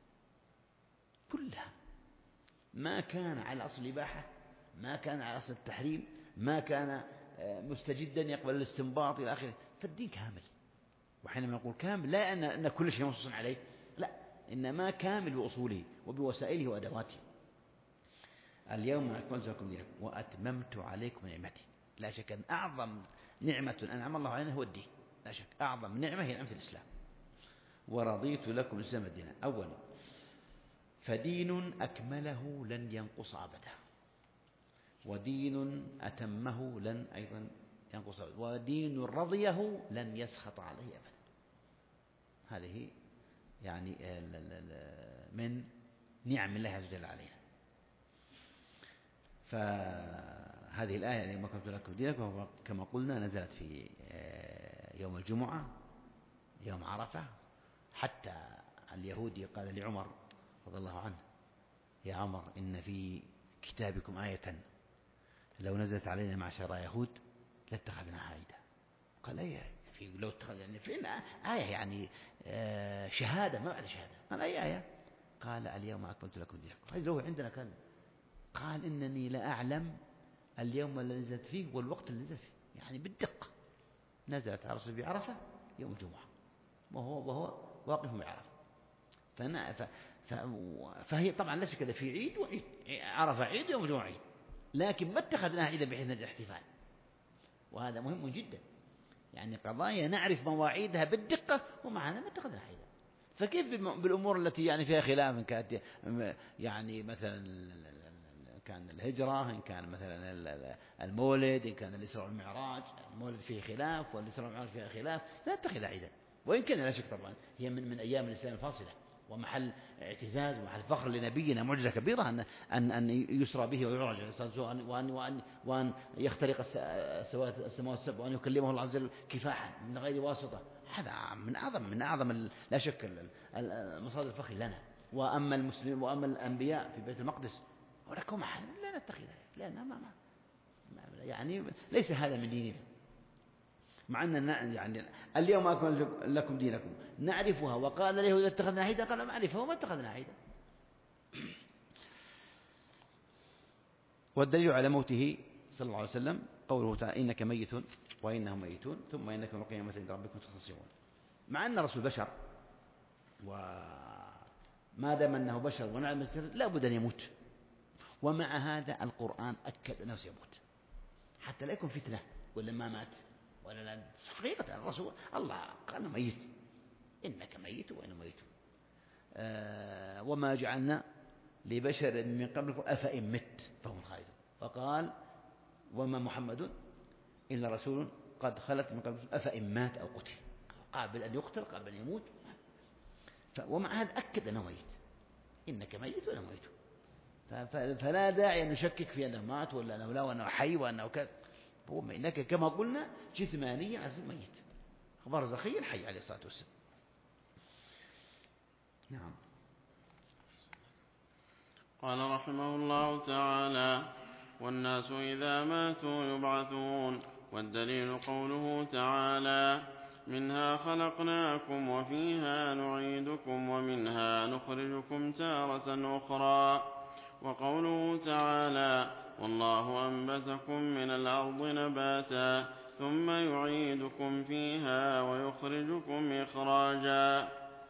ما كان على أصل الإباحة، ما كان على أصل التحريم، ما كان مستجدا يقبل الاستنباط إلى آخره. فالدين كامل. وحينما نقول كامل لا أن كل شيء منصوص عليه، لا، إنما كامل بأصوله وبوسائله وأدواته. اليوم أكملت لكم دينكم وأتممت عليكم نعمتي. لا شك أن أعظم نعمة أنعم الله علينا هو الدين، لا شك أعظم نعمة هي نعمة الإسلام. ورضيت لكم الإسلام دينا. أولا، فدين أكمله لن ينقص أبدا، ودين أتمه لن أيضا ينقص أبدا، ودين رضيه لن يسخط عليه أبدا. هذه يعني من نعم الله عز وجل علينا. فهذه الآية اليوم أكملت لكم دينكم كما قلنا نزلت في يوم الجمعة، يوم عرفة. حتى اليهودي قال لعمر رضي الله عنه: يا عمر، إن في كتابكم آية لو نزلت علينا معشر يهود لاتخذنا عيدا. قال: أي آية؟ لو اتخذ يعني فين آية يعني شهادة ما بعد شهادة. قال: أي آية؟ قال: اليوم أكملت لكم دينكم. هذا هو عندنا كان. قال: إنني لا أعلم اليوم الذي نزلت فيه والوقت الذي نزلت فيه، يعني بالدقة. نزلت على رسول بعرفة يوم الجمعة، وهو واقف بعرفة. فهي طبعا ليس كذا، في عيد وعيد، عرفة عيد يوم الجمعة عيد، لكن ما اتخذناها عيدا بحيث نجعل احتفال. وهذا مهم جدا، يعني قضايا نعرف مواعيدها بالدقة ومعنا ما اتخذناها عيدا. فكيف بالأمور التي يعني فيها خلاف، إن كانت يعني مثلا كان الهجرة، إن كان مثلا المولد، إن كان الإسراء والمعراج، المولد فيه خلاف والإسراء والمعراج فيها خلاف، لا تتخذ عيدا. وإن كان لا شك طبعا هي من أيام الإسلام الفاصلة، ومحل اعتزاز ومحل فخر لنبينا، معجزة كبيرة أن يسرى به ويعرج وأن يخترق السماوات السبع وأن يكلمه الله عز وجل كفاحا من غير واسطة. هذا من أعظم لا شك مصادر الفخر لنا. وأما المسلمين وأما الأنبياء في بيت المقدس ولكن لا نتخذها لأنها يعني ليس هذا من ديننا، مع أن يعني اليوم أكملت لكم دينكم نعرفها، وقال اليهود اتخذنا عيدا، قال ما أعرفها وما اتخذنا عيدا. والدليل على موته صلى الله عليه وسلم قوله تعالى إنك ميت وإنهم ميتون ثم إنكم يوم القيامة عند ربكم تختصمون. مع أن الرسول بشر، وما دام أنه بشر ونعلم لا بد أن يموت، ومع هذا القرآن أكد أنه سيموت حتى لا يكون فتنة ولا ما مات ولا لا. حقيقة الرسول الله قال ميت، إنك ميت وإنهم ميتون. وما جعلنا لبشر من قبلكم أفإن مت فهم خالدون. وقال وما محمد إلا رسول قد خلت من قبلكم أفإن مات أو قتل، قابل أن يقتل قابل أن يموت. ومع هذا أكد أنه ميت، إنك ميت وأنا ميت. فلا داعي أن نشكك في أنه مات ولا أنه لا وأنه حي وأنه كذا. هو إنك كما قلنا جثمانيا عزيز ميت، برزخيا حي عليه الصلاة والسلام. نعم. قال رحمه الله تعالى والناس إذا ماتوا يبعثون. والدليل قوله تعالى منها خلقناكم وفيها نعيدكم ومنها نخرجكم تارة أخرى. وقوله تعالى والله أنبتكم من الأرض نباتا ثم يعيدكم فيها ويخرجكم إخراجا.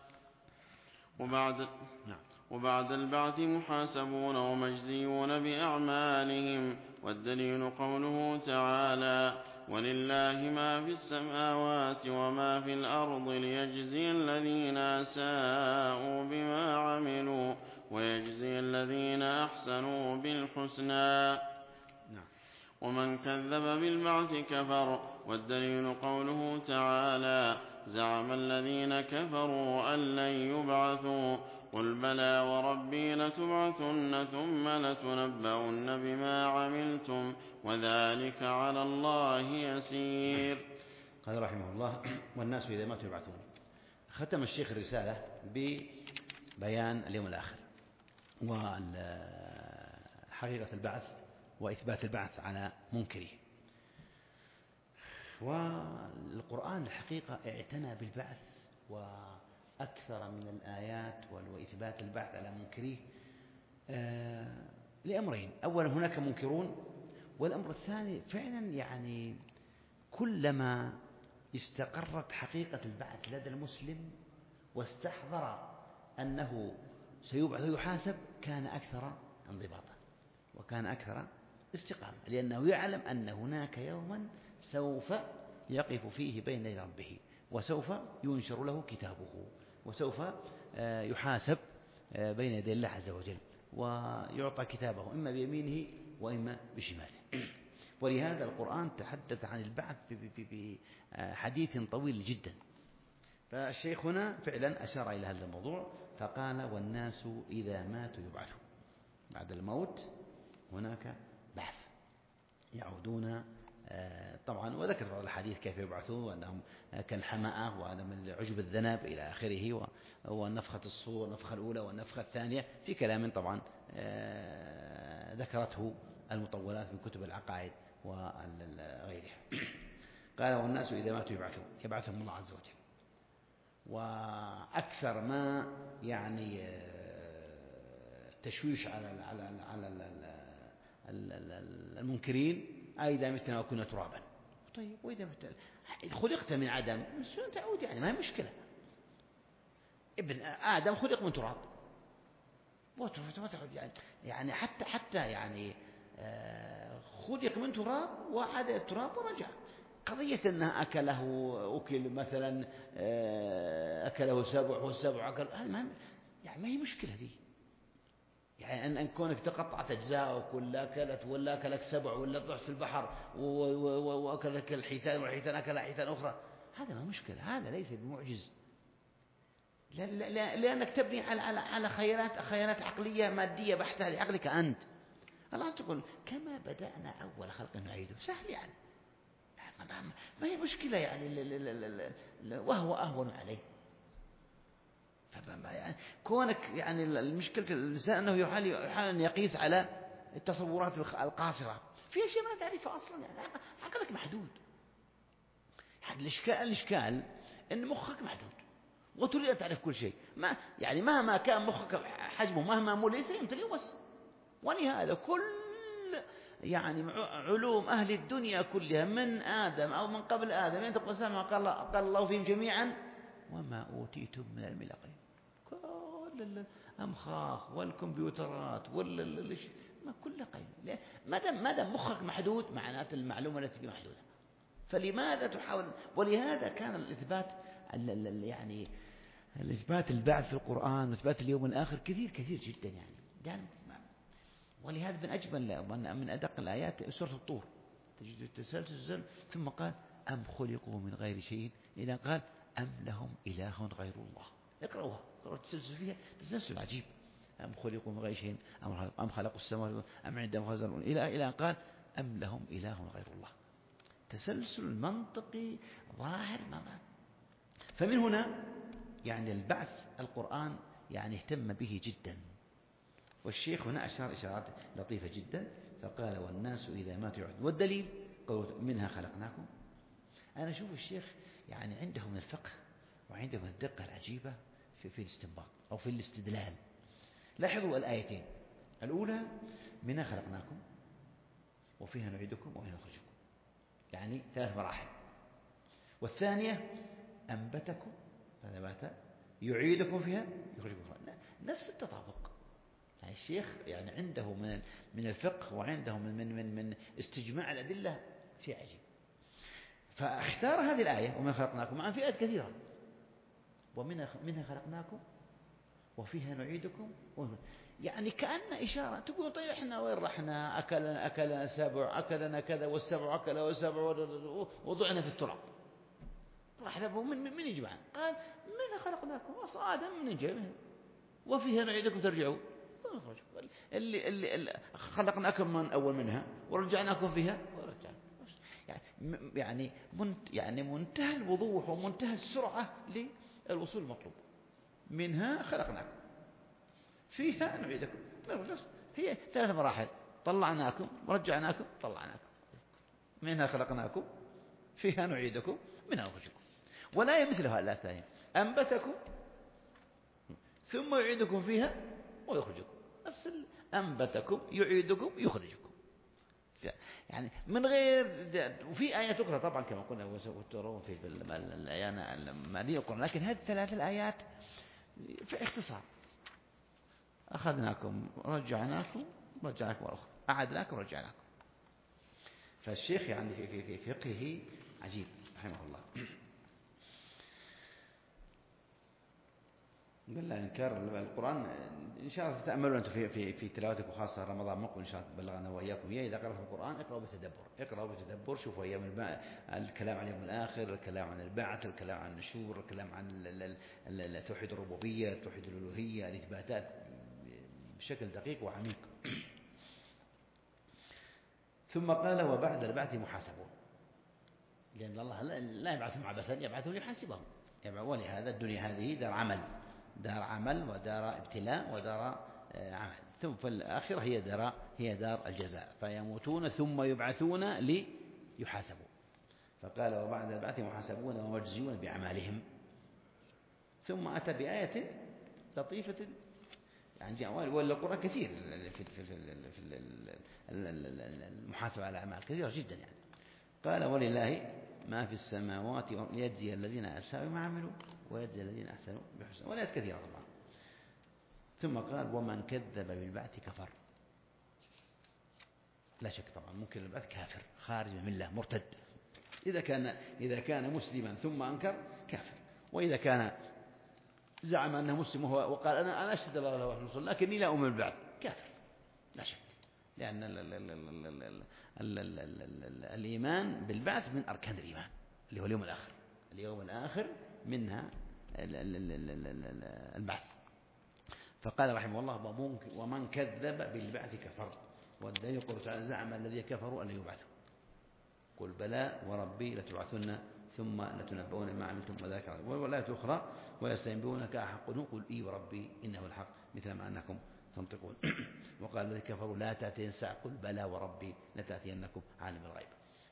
وبعد البعث محاسبون ومجزيون بأعمالهم. والدليل قوله تعالى ولله ما في السماوات وما في الأرض ليجزي الذين أساءوا بما عملوا ويجزي الذين أحسنوا بالحسنى. ومن كذب بالبعث كفر. والدليل قوله تعالى زعم الذين كفروا أن لن يبعثوا قل بلى وربي لتبعثن ثم لتنبؤن بما عملتم وذلك على الله يسير. قال رحمه الله والناس إذا ماتوا يبعثون. ختم الشيخ الرسالة ببيان اليوم الآخر وحقيقة البعث وإثبات البعث على منكره. والقرآن الحقيقة اعتنى بالبعث وأكثر من الآيات وإثبات البعث على منكره لأمرين. أولا هناك منكرون، والأمر الثاني فعلا يعني كلما استقرت حقيقة البعث لدى المسلم واستحضر أنه سيبعث ويحاسب كان أكثر انضباطا وكان أكثر استقامة، لأنه يعلم أن هناك يوما سوف يقف فيه بين يدي ربه وسوف ينشر له كتابه وسوف يحاسب بين يدي الله عز وجل ويعطى كتابه إما بيمينه وإما بشماله. ولهذا القرآن تحدث عن البعث بحديث طويل جدا. فالشيخ هنا فعلا أشار إلى هذا الموضوع فقال والناس إذا ماتوا يبعثون. بعد الموت هناك بعث يعودون طبعا، وذكر بعض الحديث كيف يبعثون وأنهم كالحمأة وأن من عجب الذنب إلى آخره، ونفخة الصور النفخة الأولى والنفخة الثانية في كلام طبعا ذكرته المطولات من كتب العقائد وغيرها. قال والناس إذا ماتوا يبعثهم الله عز وجل. وأكثر ما يعني تشويش على المنكرين إذا متنا وكنا ترابا. طيب وإذا خلقت من عدم تعود يعني ما هي مشكلة. ابن آدم خلق من تراب يعني حتى يعني خلق من تراب وعاد التراب ورجع. قضية أنه أكل مثلا أكله سبع والسبع أكل يعني ما هي مشكلة دي. يعني أن كونك تقطعت أجزاء ولا أكلك سبع ولا ضعت في البحر وأكلك الحيتان والحيتان أكل حيتان أخرى، هذا ما مشكلة، هذا ليس بمعجز. لأنك تبني على خيارات عقلية مادية بحتة لعقلك أنت. الله تقول كما بدأنا أول خلق نعيده، سهل يعني ما هي مشكلة يعني وهو أهون عليه. يعني كونك يعني المشكلة الإنسان أنه يحاول أن يقيس على التصورات القاصرة، في أشياء ما تعرفها أصلا، يعني عقلك محدود. يعني الإشكال أن مخك محدود وتريد أن تعرف كل شيء، يعني مهما كان مخك حجمه مهما ملئ سيمتلئ بس. ولهذا كل يعني علوم أهل الدنيا كلها من آدم أو من قبل آدم ينطق السماء قال الله فيهم جميعا وما أوتيتم من العلم إلا قليلا. كل الأمخاخ والكمبيوترات ما كل قليل. ما دام مخك محدود معناته المعلومة التي محدودة. فلماذا تحاول؟ ولهذا كان الإثبات يعني الإثبات البعث في القرآن وإثبات اليوم الآخر كثير جدا يعني ولهذا من أجمل من أدق الآيات سورة الطور، تجد التسلسل ثم قال أم خلقوا من غير شيء إلى قال أم لهم إله غير الله. اقرأوها، اقرأوا التسلسل فيها تسلسل عجيب. أم خلقوا من غير شيء أم خلقوا السماوات أم عندهم خزائن إلى قال أم لهم إله غير الله. تسلسل منطقي ظاهر فمن هنا يعني البعث القرآن يعني اهتم به جدا. والشيخ هنا أشار إشارات لطيفة جدا فقال والناس إذا ماتوا يعودون. والدليل قوله منها خلقناكم. أنا أشوف الشيخ يعني عنده من الفقه وعنده من الدقة العجيبة في الاستنباط أو في الاستدلال. لاحظوا الآيتين، الأولى منها خلقناكم وفيها نعيدكم ومنها نخرجكم، يعني 3 مراحل. والثانية أنبتكم فنبات يعيدكم فيها يخرجكم فيها، نفس التطابق. يعني الشيخ يعني عنده من الفقه وعنده من استجماع الأدلة شيء عجيب. فاختار هذه الآية ومن خلقناكم مع في آيات كثيرة ومنها خلقناكم وفيها نعيدكم يعني كأن إشارة تقول طيب إحنا وين رحنا؟ أكلنا سبع، أكلنا كذا والسبع أكل والسبع وضعنا في التراب. راح له من يجي معنا؟ قال منها خلقناكم آدم من جاي وفيها نعيدكم ترجعوا اللي خلقناكم من أول منها ورجعناكم فيها ورجعنا. يعني منتهى الوضوح ومنتهى السرعة للوصول المطلوب. منها خلقناكم فيها نعيدكم، هي 3 مراحل: طلعناكم ورجعناكم طلعناكم. منها خلقناكم فيها نعيدكم منها نخرجكم. ولا مثلها إلا الثانية أنبتكم ثم يعيدكم فيها ويخرجكم. نفس أنبتكم يعيدكم يخرجكم، يعني من غير. وفي آيات أخرى طبعا كما قلنا وترون في الآيات المالية القرآن، لكن هذه 3 الآيات في اختصار: أخذناكم رجعناكم والأخرى، أعدناكم رجعناكم. فالشيخ يعني في فقهه عجيب رحمه الله. قال لا إنكار القرآن إن شاء الله تتأملوا أنتم في تلاوتكم خاصة رمضان مقبل إن شاء الله بلغنا وإياكم إياه. إذا قرأتم القرآن اقرأوا بتدبر، شوفوا أيام الكلام عن اليوم الآخر، الكلام عن البعث، الكلام عن النشور، الكلام عن توحيد الربوبية، توحيد الألوهية، الإثباتات بشكل دقيق وعميق. ثم قال وبعد البعث محاسبون، لأن الله لا يبعثهم عبثا، يبعثهم ليحاسبهم. ولهذا الدنيا هذه دار عمل ودار ابتلاء ودار عمل، ثم في الآخرة هي دار الجزاء، فيموتون ثم يبعثون ليحاسبوا. فقال وبعد البعث محاسبون ومجزيون بأعمالهم. ثم أتى بآية لطيفة يعني والقرآن كثير في المحاسبة على الأعمال كثيرة جدا يعني. قال ولله ما في السماوات ليجزي الذين أساءوا ما عملوا ويجزي الذين أحسنوا بحسن، والآيات كثيرة طبعا. ثم قال ومن كذب بالبعث كفر. لا شك طبعا ممكن البعث كافر خارج من الملة مرتد، إذا كان مسلما ثم أنكر كافر، وإذا كان زعم أنه مسلم وقال أنا أشهد الله له ورسوله لكني لا أؤمن بالبعث كافر لا شك، لأن الإيمان بالبعث من أركان الإيمان اللي هو اليوم الآخر منها البعث. فقال رحمه الله ومن كذب بالبعث كفر. والدليل قوله تعالى زعم الذين كفروا أن يبعثوا قل بلى وربي لتبعثن ثم لتنبؤون ما عملتم وذاك. والآية الأخرى ويستنبئونك أحق قل إي وربي إنه الحق مثل ما أنكم تنطقون. وقال الذين كفروا لا تأتين الساعة قل بلى وربي لتأتينكم عالم الغيب.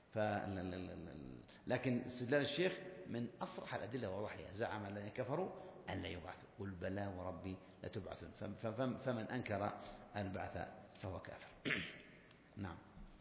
لكن استدلال الشيخ من أصرح الأدلة ووضحها. زعم الذين كفروا أن لا يبعثوا قل بلى وربي لتبعثون. فمن أنكر البعث فهو كافر. نعم.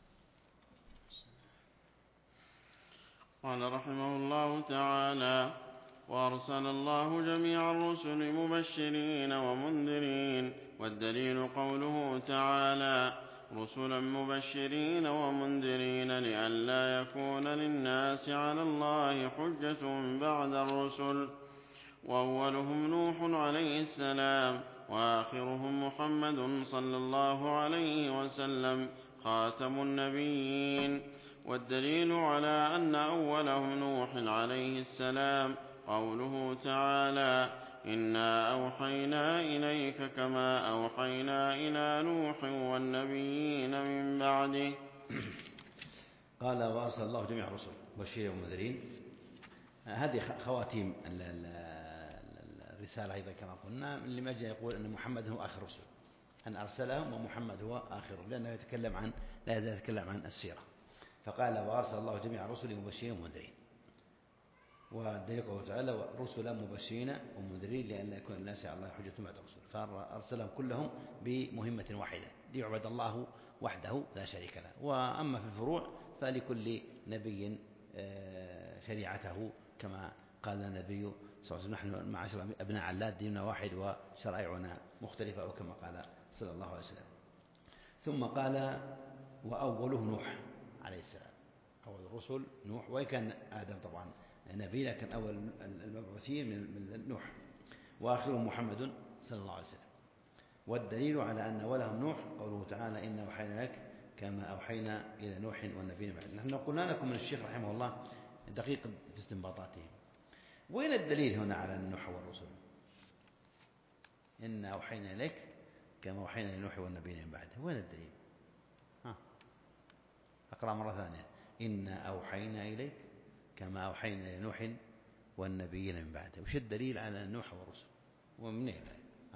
قال رحمه الله تعالى: وأرسل الله جميع الرسل مبشرين ومنذرين. والدليل قوله تعالى: رسلا مبشرين ومنذرين لئلا يكون للناس على الله حجة بعد الرسل. وأولهم نوح عليه السلام، وآخرهم محمد صلى الله عليه وسلم خاتم النبيين. والدليل على أن أولهم نوح عليه السلام قوله تعالى: إنا أوحينا إليك كما أوحينا إلى نوح والنبيين من بعده. قال: وأرسل الله جميع الرسل مبشرين ومنذرين. هذه خواتيم الرسالة أيضا كما قلنا، من أجل يقول أن محمد هو آخر الرسل، أن أرسلهم ومحمد هو آخرهم، لأنه لا يزال يتكلم عن السيرة. فقال: وأرسل الله جميع الرسل مبشرين ومنذرين. والدليل قوله تعالى: رسلا مبشرين ومنذرين لئلا يكون الناس على الله حجة بعد الرسل. فأرسلهم كلهم بمهمة واحدة ليعبد الله وحده لا شريك له. وأما في الفروع فلكل نبي شريعته، كما قال النبي صلى الله عليه وسلم: نحن معاشر أبناء علات ديننا واحد وشرائعنا مختلفة، أو كما قال صلى الله عليه وسلم. ثم قال: وأوله نوح عليه السلام. أول الرسل نوح، وإن كان آدم طبعا نبي، لكن أول المبعوثين من نوح. وآخرهم محمد صلى الله عليه وسلم. والدليل على أن أولهم نوح قوله تعالى: إنا أوحينا لك كما أوحينا إلى نوح والنبيين بعد. نحن قلنا لكم من الشيخ رحمه الله دقيق في استنباطاته. وين الدليل هنا على نوح والرسل؟ إنا أوحينا إليك كما أوحينا إلى نوح والنبيين من بعده. وين الدليل؟ أقرأ مرة ثانية: إنا أوحينا إليك كما أوحينا إلى نوح والنبيين من بعده. وش الدليل على نوح والرسل؟ ومن أين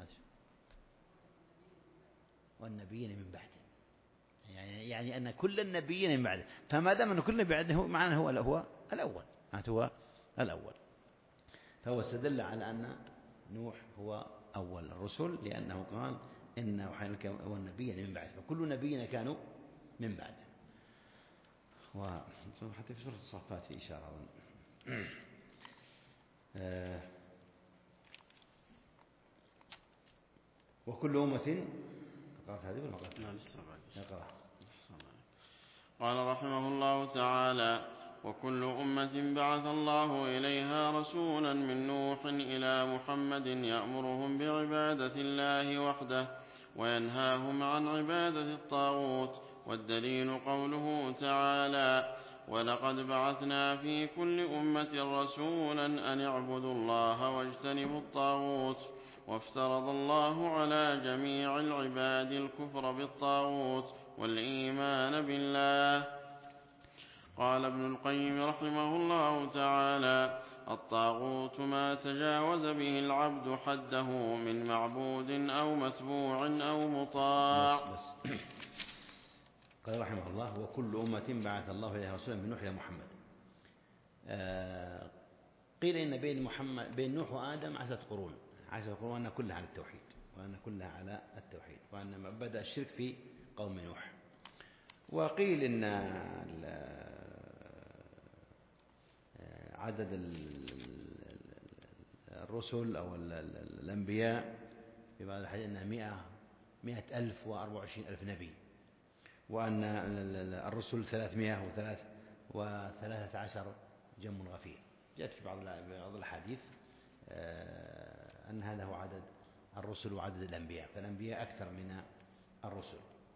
والنبيين من بعده؟ يعني أن كل النبيين من بعده. فما دام أن كل نبي بعده معناه هو الأول، هو الأول. فهو استدل على أن نوح هو أول الرسل، لأنه قال: إنا أوحينا إليك والنبيين من بعده. فكل نبينا كانوا من بعده. وحتى في سورة الصافات في إشارة وكل أمة. قرأت هذه ولا قرأت؟ لا لسه بعد. قال رحمه الله تعالى: وكل أمة بعث الله إليها رسولا من نوح إلى محمد يأمرهم بعبادة الله وحده وينهاهم عن عبادة الطاغوت. والدليل قوله تعالى: ولقد بعثنا في كل أمة رسولا أن اعبدوا الله واجتنبوا الطاغوت. وافترض الله على جميع العباد الكفر بالطاغوت والإيمان بالله. قال ابن القيم رحمه الله تعالى: الطاغوت ما تجاوز به العبد حده من معبود أو متبوع أو مطاع. بس. قال رحمه الله: وكل أمة بعث الله إليها رسولا من نوح إلى محمد. قيل إن بين نوح وآدم 10 قرون، 10 قرون، وأن كلها على التوحيد، وأن بدأ الشرك في قوم نوح. وقيل إن عدد الرسل أو الأنبياء في بعض الحديث أنها 100,024 نبي، وأن الرسل 313 جم غفير. جاءت في بعض الحديث أن هذا هو عدد الرسل وعدد الأنبياء، فالأنبياء أكثر من الرسل.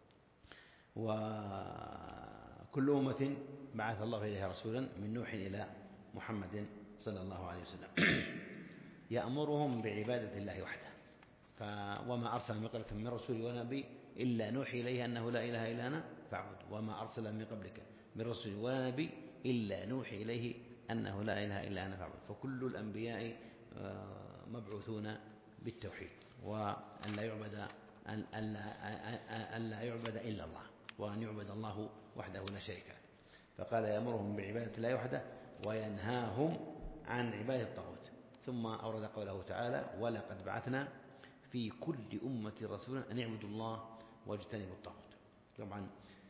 وكل أمة بعث الله إليها رسولا من نوح إلى محمد صلى الله عليه وسلم يأمرهم بعبادة الله وحده. وما أرسل من قبلك من رسول ولا نبي إلا نوحي إليه أنه لا إله إلا أنا فاعبد. وما أرسل من قبلك من رسول ولا نبي إلا نوحي إليه أنه لا إله إلا أنا فاعبد. فكل الأنبياء مبعوثون بالتوحيد، وأن لا يعبد أن لا يعبد إلا الله، وأن يعبد الله وحده لا شريك له. فقال يأمرهم بعبادة الله وحده وينهاهم عن عبادة الطاغوت. ثم أورد قوله تعالى: ولقد بعثنا في كل أمة رسولا أن يعبدوا الله واجتنبوا الطاغوت. طبعا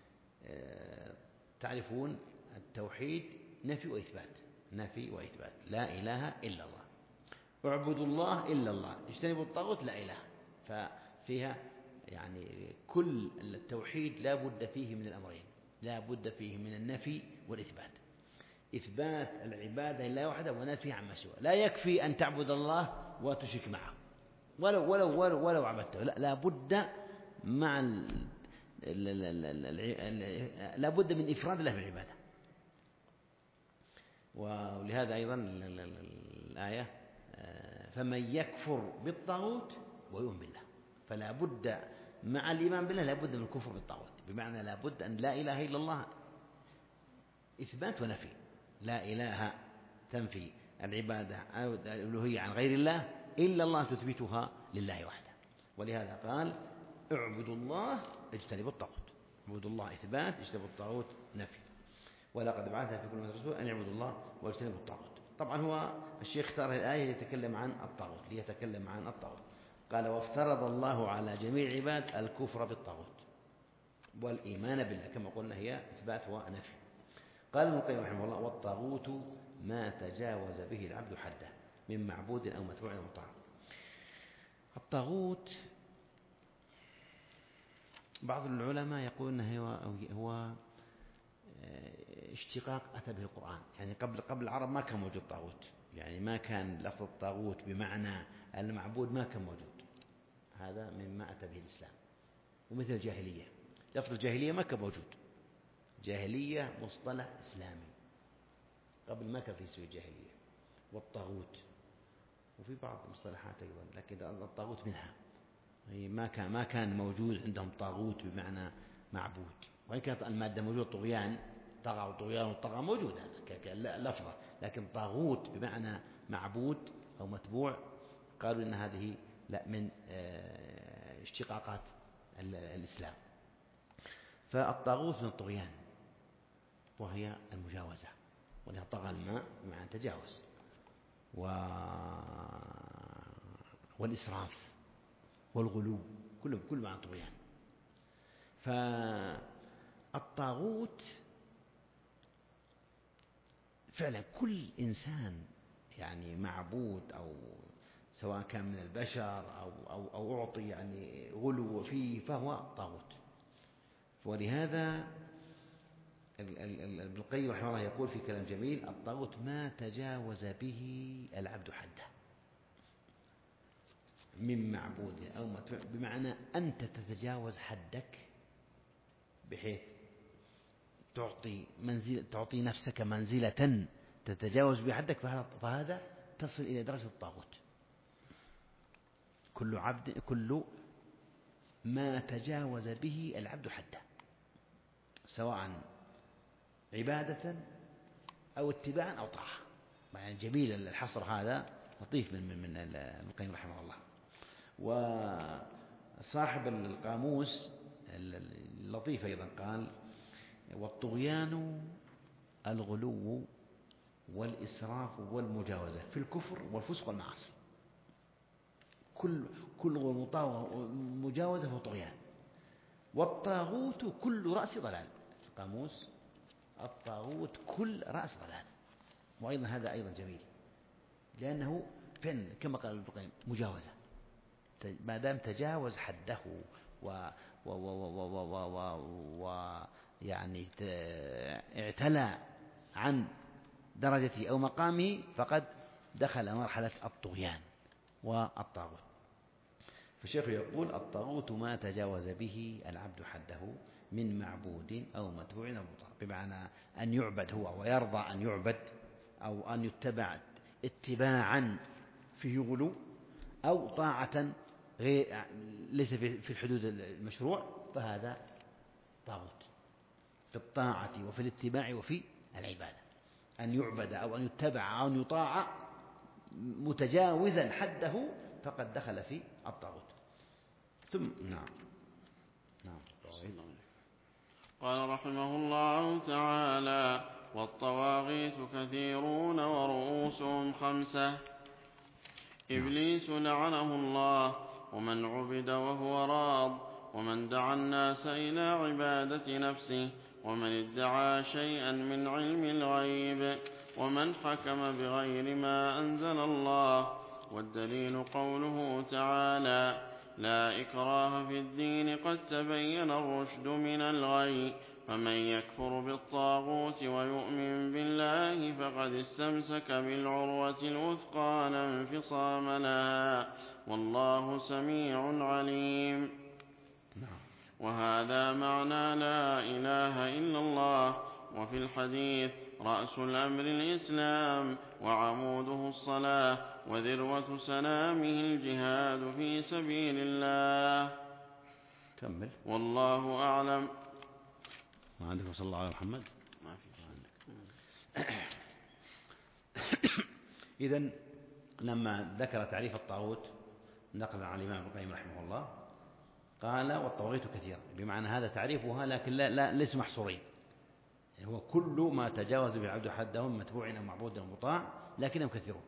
تعرفون التوحيد نفي وإثبات، نفي وإثبات، لا إله إلا الله، اعبدوا الله إلا الله، اجتنبوا الطاغوت لا إله. ففيها يعني كل التوحيد لا بد فيه من الأمرين، لا بد فيه من النفي والإثبات. إثبات العبادة لله وحده ونفي عما سواه. لا يكفي أن تعبد الله وتشرك معه ولو عبدته، لا بد مع لا بد من إفراد الله بالعبادة. ولهذا أيضا الآية: فمن يكفر بالطاغوت ويؤمن بالله. فلا بد مع الإيمان بالله لا بد من الكفر بالطاغوت، بمعنى لا بد أن لا إله إلا الله إثبات ونفي. لا إله تنفي العبادة أو الألوهية عن غير الله، إلا الله تثبتها لله وحده. ولهذا قال: اعبدوا الله اجتنبوا الطاغوت. اعبدوا الله إثبات، اجتنبوا الطاغوت نفي. ولقد بعثنا في كل أمة رسولا أن يعبدوا الله واجتنبوا الطاغوت. طبعا هو الشيخ اختار الآية ليتكلم عن الطاغوت، قال: وافترض الله على جميع العباد الكفر بالطاغوت والإيمان بالله، كما قلنا هي إثبات ونفي. قال ابن القيم رحمه الله: والطاغوت ما تجاوز به العبد حده من معبود أو متبوع أو مطاع. الطاغوت بعض العلماء يقول أنه هو اشتقاق أتى به القرآن. يعني قبل العرب ما كان موجود طاغوت، يعني ما كان لفظ الطاغوت بمعنى المعبود ما كان موجود. هذا مما أتى به الإسلام. ومثل الجاهلية، لفظ الجاهلية ما كان موجود، جاهلية مصطلح إسلامي، قبل ما كان في اسم الجاهلية. والطاغوت وفي بعض المصطلحات أيضا، لكن الطاغوت منها. ما كان موجود عندهم طاغوت بمعنى معبود، وإن كانت المادة موجودة طغيان، طغى وطغيان وطغى موجودة كلفظة، لكن طاغوت بمعنى معبود أو متبوع قالوا إن هذه لا من اشتقاقات الإسلام. فالطاغوت من الطغيان وهي المجاوزة، ولها طغى الماء بمعنى تجاوز، والإسراف والغلو، كل معنى طغيان. فالطاغوت فعلا كل إنسان يعني معبود، أو سواء كان من البشر أو أعطي يعني غلو فيه، فهو طاغوت. ولهذا ابن القيم رحمه الله يقول في كلام جميل: الطاغوت ما تجاوز به العبد حده من معبود أو متبوع، بمعنى أنت تتجاوز حدك بحيث تعطي نفسك منزلة تتجاوز بحدك، فهذا تصل إلى درجة الطاغوت. كل ما تجاوز به العبد حده، سواء عبادة أو اتباعا أو طاعة. يعني جميل الحصر هذا، لطيف من ابن القيم رحمه الله. وصاحب القاموس اللطيف أيضا قال: والطغيان الغلو والإسراف والمجاوزة في الكفر والفسق والمعاصي. كل مجاوزة هو طغيان. والطاغوت كل رأس ضلال. في القاموس: الطاغوت كل رأس ضلال. وأيضا هذا أيضا جميل، لأنه فعلا كما قال ابن القيم مجاوزة، ما دام تجاوز حده يعني اعتلى عن درجته أو مقامه، فقد دخل مرحلة الطغيان والطاغوت. فالشيخ يقول: الطاغوت ما تجاوز به العبد حده من معبود أو متبوع أو مطاع، بمعنى أن يعبد هو ويرضى أن يعبد، أو أن يتبع اتباعا فيه غلو، أو طاعة ليس في الحدود المشروع، فهذا طاغوت في الطاعة وفي الاتباع وفي العبادة. أن يعبد أو أن يتبع أو أن يطاع متجاوزا حده، فقد دخل في الطاغوت. ثم نعم. قال رحمه الله تعالى: والطواغيت كثيرون ورؤوسهم 5. إبليس لعنه الله، ومن عبد وهو راض، ومن دعا الناس إلى عبادة نفسه، ومن ادعى شيئا من علم الغيب، ومن حكم بغير ما أنزل الله. والدليل قوله تعالى: لا إكراه في الدين قد تبين الرشد من الغي، فمن يكفر بالطاغوت ويؤمن بالله فقد استمسك بالعروة الوثقى لا انفصام لها، والله سميع عليم. وهذا معنى لا إله إلا الله. وفي الحديث: رأس الأمر الإسلام، وعموده الصلاة، وذروة سنامه الجهاد في سبيل الله. كمل. والله أعلم. ما عندك صلى الله على محمد؟ ما في عندك. إذن لما ذكر تعريف الطاغوت نقلا عن الإمام ابن القيم رحمه الله قال: والطواغيت كثيرة، بمعنى هذا تعريفها، لكن لا ليس محصورين، هو كل ما تجاوز بالعبد حدهم متبوع أو معبود أو مطاع، لكنهم كثيرون.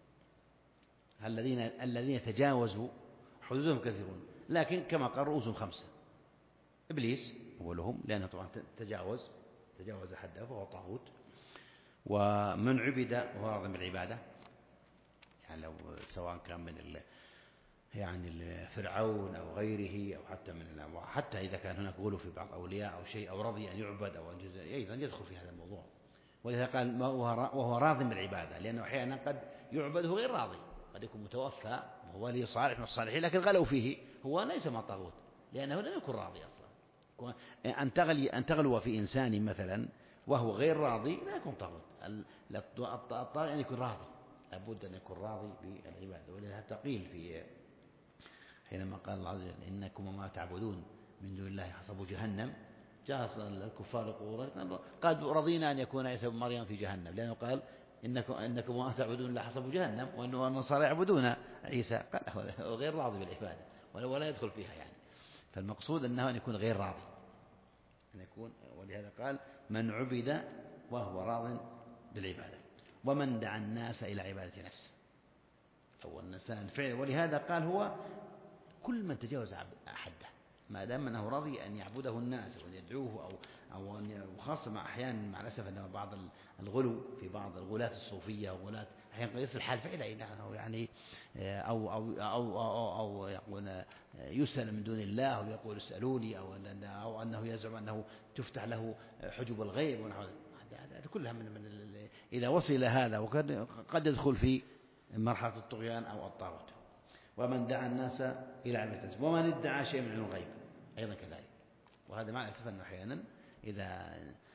الذين تجاوزوا حدودهم كثيرون، لكن كما قال رؤوسهم 5. إبليس أولهم، لأنه طبعا تجاوز حده فهو طاغوت. ومن عبد وهو راض بالعبادة، يعني لو سواء كان من يعني فرعون أو غيره، أو حتى إذا كان هناك غلو في بعض أولياء أو شيء، أو رضي أن يعبد أو أن أيضا يدخل في هذا الموضوع. ولذا قال وهو راض بالعبادة، لأنه أحيانا قد يعبد وهو غير راضي، قد يكون متوفى وهو ولي صالح من الصالحين لكن غلوا فيه، هو ليس ما طاغوت لأنه لم يكن راضي أصلا. أن تغلو في إنسان مثلا وهو غير راضي لا يكون طاغوت. الطاغي أن يكون راضي، لابد أن يكون راضي بالعبادة. ولذا تقيل في حينما قال الله عز وجل: إنكم وما تعبدون من دون الله حصب جهنم، جاء الكفار يقولون قد رضينا أن يكون عيسى بن مريم في جهنم، لأنه قال: إنكم وما تعبدون لا حصب جهنم، وأن النصارى يعبدون عيسى، قال هو غير راضي بالعبادة ولا يدخل فيها يعني. فالمقصود أنه أن يكون غير راضي، أن يكون. ولهذا قال: من عبد وهو راض بالعبادة، ومن دعا الناس إلى عبادة نفسه، أو الإنسان فعل. ولهذا قال: هو كل من تجاوز حده، ما دام أنه راضي أن يعبده الناس وأن يدعوه أو وخاصة مع أحيانا مع الأسف أنه بعض الغلو في بعض الغلاة الصوفية وغلاة أحيانا قد يصل الحال فعلا أنه يعني أو يقول يسأل من دون الله، أو يقول اسألوني، أو أنه يزعم أنه تفتح له حجب الغيب ونحو هذا كلها إذا وصل إلى هذا وقد يدخل في مرحلة الطغيان أو الطاغوت. ومن دعا الناس إلى عبادة نفسه، ومن ادعى شيئا من علم الغيب أيضا كذلك. وهذا مع الأسف أنه أحيانا إذا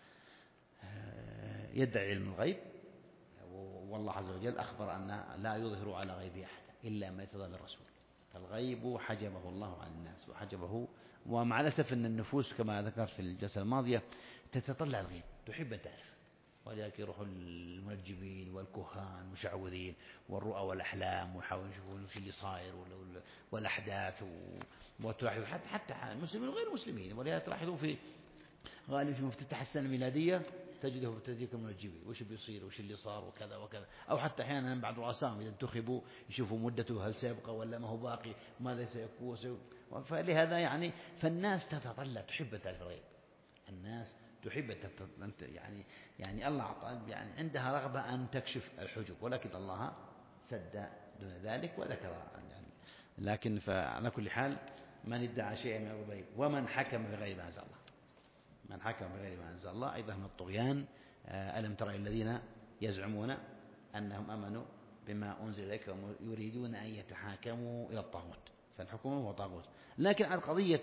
يدعي علم الغيب، والله عز وجل أخبر أن لا يظهر على غيبه أحد إلا ما يرتضى من الرسول، فالغيب حجبه الله عن الناس وحجبه. ومع الأسف أن النفوس كما ذكرت في الجلسة الماضية تتطلع الغيب، تحب أن تعرف، ولذلك يروح المنجمين والكهان والمشعوذين والرؤى والأحلام ويحاولون يشوفون وش اللي صاير والأحداث، وتلاحظ حتى المسلمين وغير المسلمين. ولذلك تلاحظون في غالبا في مفتتح السنة الميلادية تجده تجديك المنجمين وش بيصير وش اللي صار وكذا وكذا، أو حتى أحيانا بعض رؤسائهم إذا انتخبوا يشوفوا مدته هل سيبقى ولا ما هو باقي، ماذا سيكون. فلهذا يعني فالناس تتطلع تحب تعرف الغيب، الناس تحب يعني الله يعني عندها رغبة أن تكشف الحجب، ولكن الله سد دون ذلك وذكر يعني. لكن فعلى كل حال من ادعى شيئا من الغيب ومن حكم بغير ما أنزل الله، من حكم بغير ما أنزل الله أيضا من الطغيان. ألم تر الذين يزعمون أنهم أمنوا بما أنزل إليك ويريدون أن يتحاكموا إلى الطاغوت، فالحكم هو طاغوت. لكن على قضية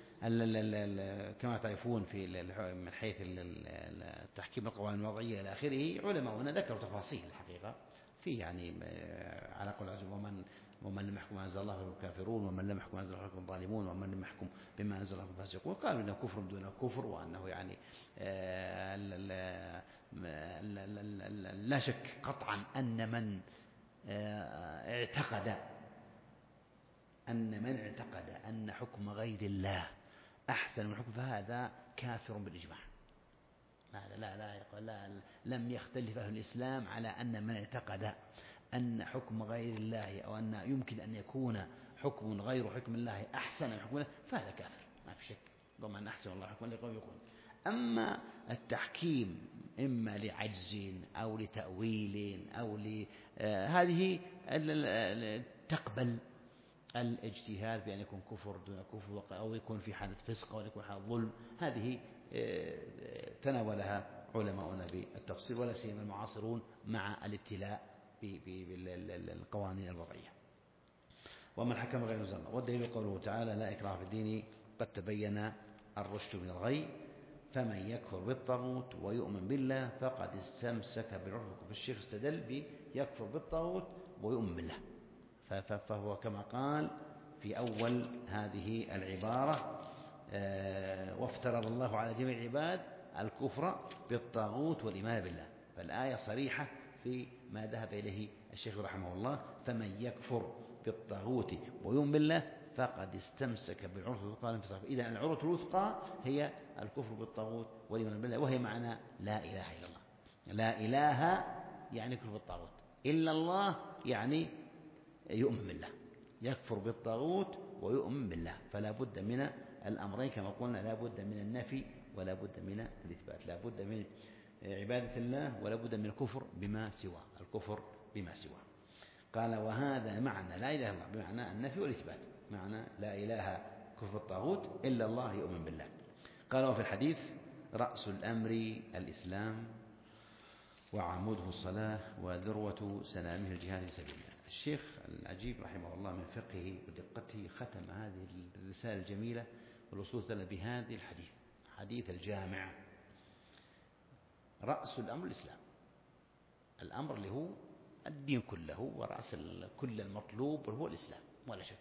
كما تعرفون في من حيث تحكيم القوانين الوضعية إلى آخره، علماؤنا ذكروا تفاصيل الحقيقة في يعني على قول عز ومن لم يحكم ما أنزل الله فهم الكافرون، ومن لم يحكم ما أنزل الله فهم الظالمون، ومن لم يحكم بما أنزل الله فهم الفاسقون. قالوا إنه كفر دون كفر، وأنه يعني لا شك قطعا أن من اعتقد أن من اعتقد أن حكم غير الله أحسن من حكم فهذا كافر بالإجماع. هذا لا لم يختلف أهل الإسلام على أن من اعتقد أن حكم غير الله أو أن يمكن أن يكون حكم غير حكم الله أحسن من حكم الله فهذا كافر، ما في شك. قوم أن أحسن الله حكم لقوم يقول. أما التحكيم إما لعجز أو لتأويل أو هذه تقبل الاجتهاد بأن يكون كفر دون كفر أو يكون في حالة فسق أو يكون حالة ظلم، هذه تناولها علماؤنا بالتفصيل ولا سيما المعاصرون مع الابتلاء بالقوانين الوضعية. ومن حكم غير مزمر. والدليل قوله تعالى لا إكراه في الدين قد تبين الرشد من الغي فمن يكفر بالطاغوت ويؤمن بالله فقد استمسك بالعروة. فالشيخ استدل بيكفر بالطاغوت ويؤمن بالله، فهو كما قال في أول هذه العبارة وافترض الله على جميع العباد الكفر بالطاغوت والإيمان بالله. فالآية صريحة في ما ذهب إليه الشيخ رحمه الله فمن يكفر بالطاغوت ويؤمن بالله فقد استمسك بالعروة الوثقى لا انفصام. إذا العروة الوثقى هي الكفر بالطاغوت والإيمان بالله، وهي معنى لا إله إلا الله. لا إله يعني كفر بالطاغوت، إلا الله يعني يؤمن بالله، يكفر بالطاغوت ويؤمن بالله. فلا بد من الأمرين كما قلنا، لا بد من النفي ولا بد من الإثبات، لا بد من عبادة الله ولا بد من الكفر بما سواه، الكفر بما سواه. قال وهذا معنى لا إله إلا الله بمعنى النفي والإثبات، معنى لا إله كفر الطاغوت إلا الله يؤمن بالله. قال وفي الحديث رأس الأمر الإسلام وعموده الصلاة وذروة سنامه الجهاد في سبيل الله. الشيخ العجيب رحمه الله من فقهه ودقته ختم هذه الرسالة الجميلة والوصول بهذه الحديث، حديث الجامع. رأس الأمر الإسلام، الأمر اللي هو الدين كله ورأس كل المطلوب هو الإسلام ولا شك،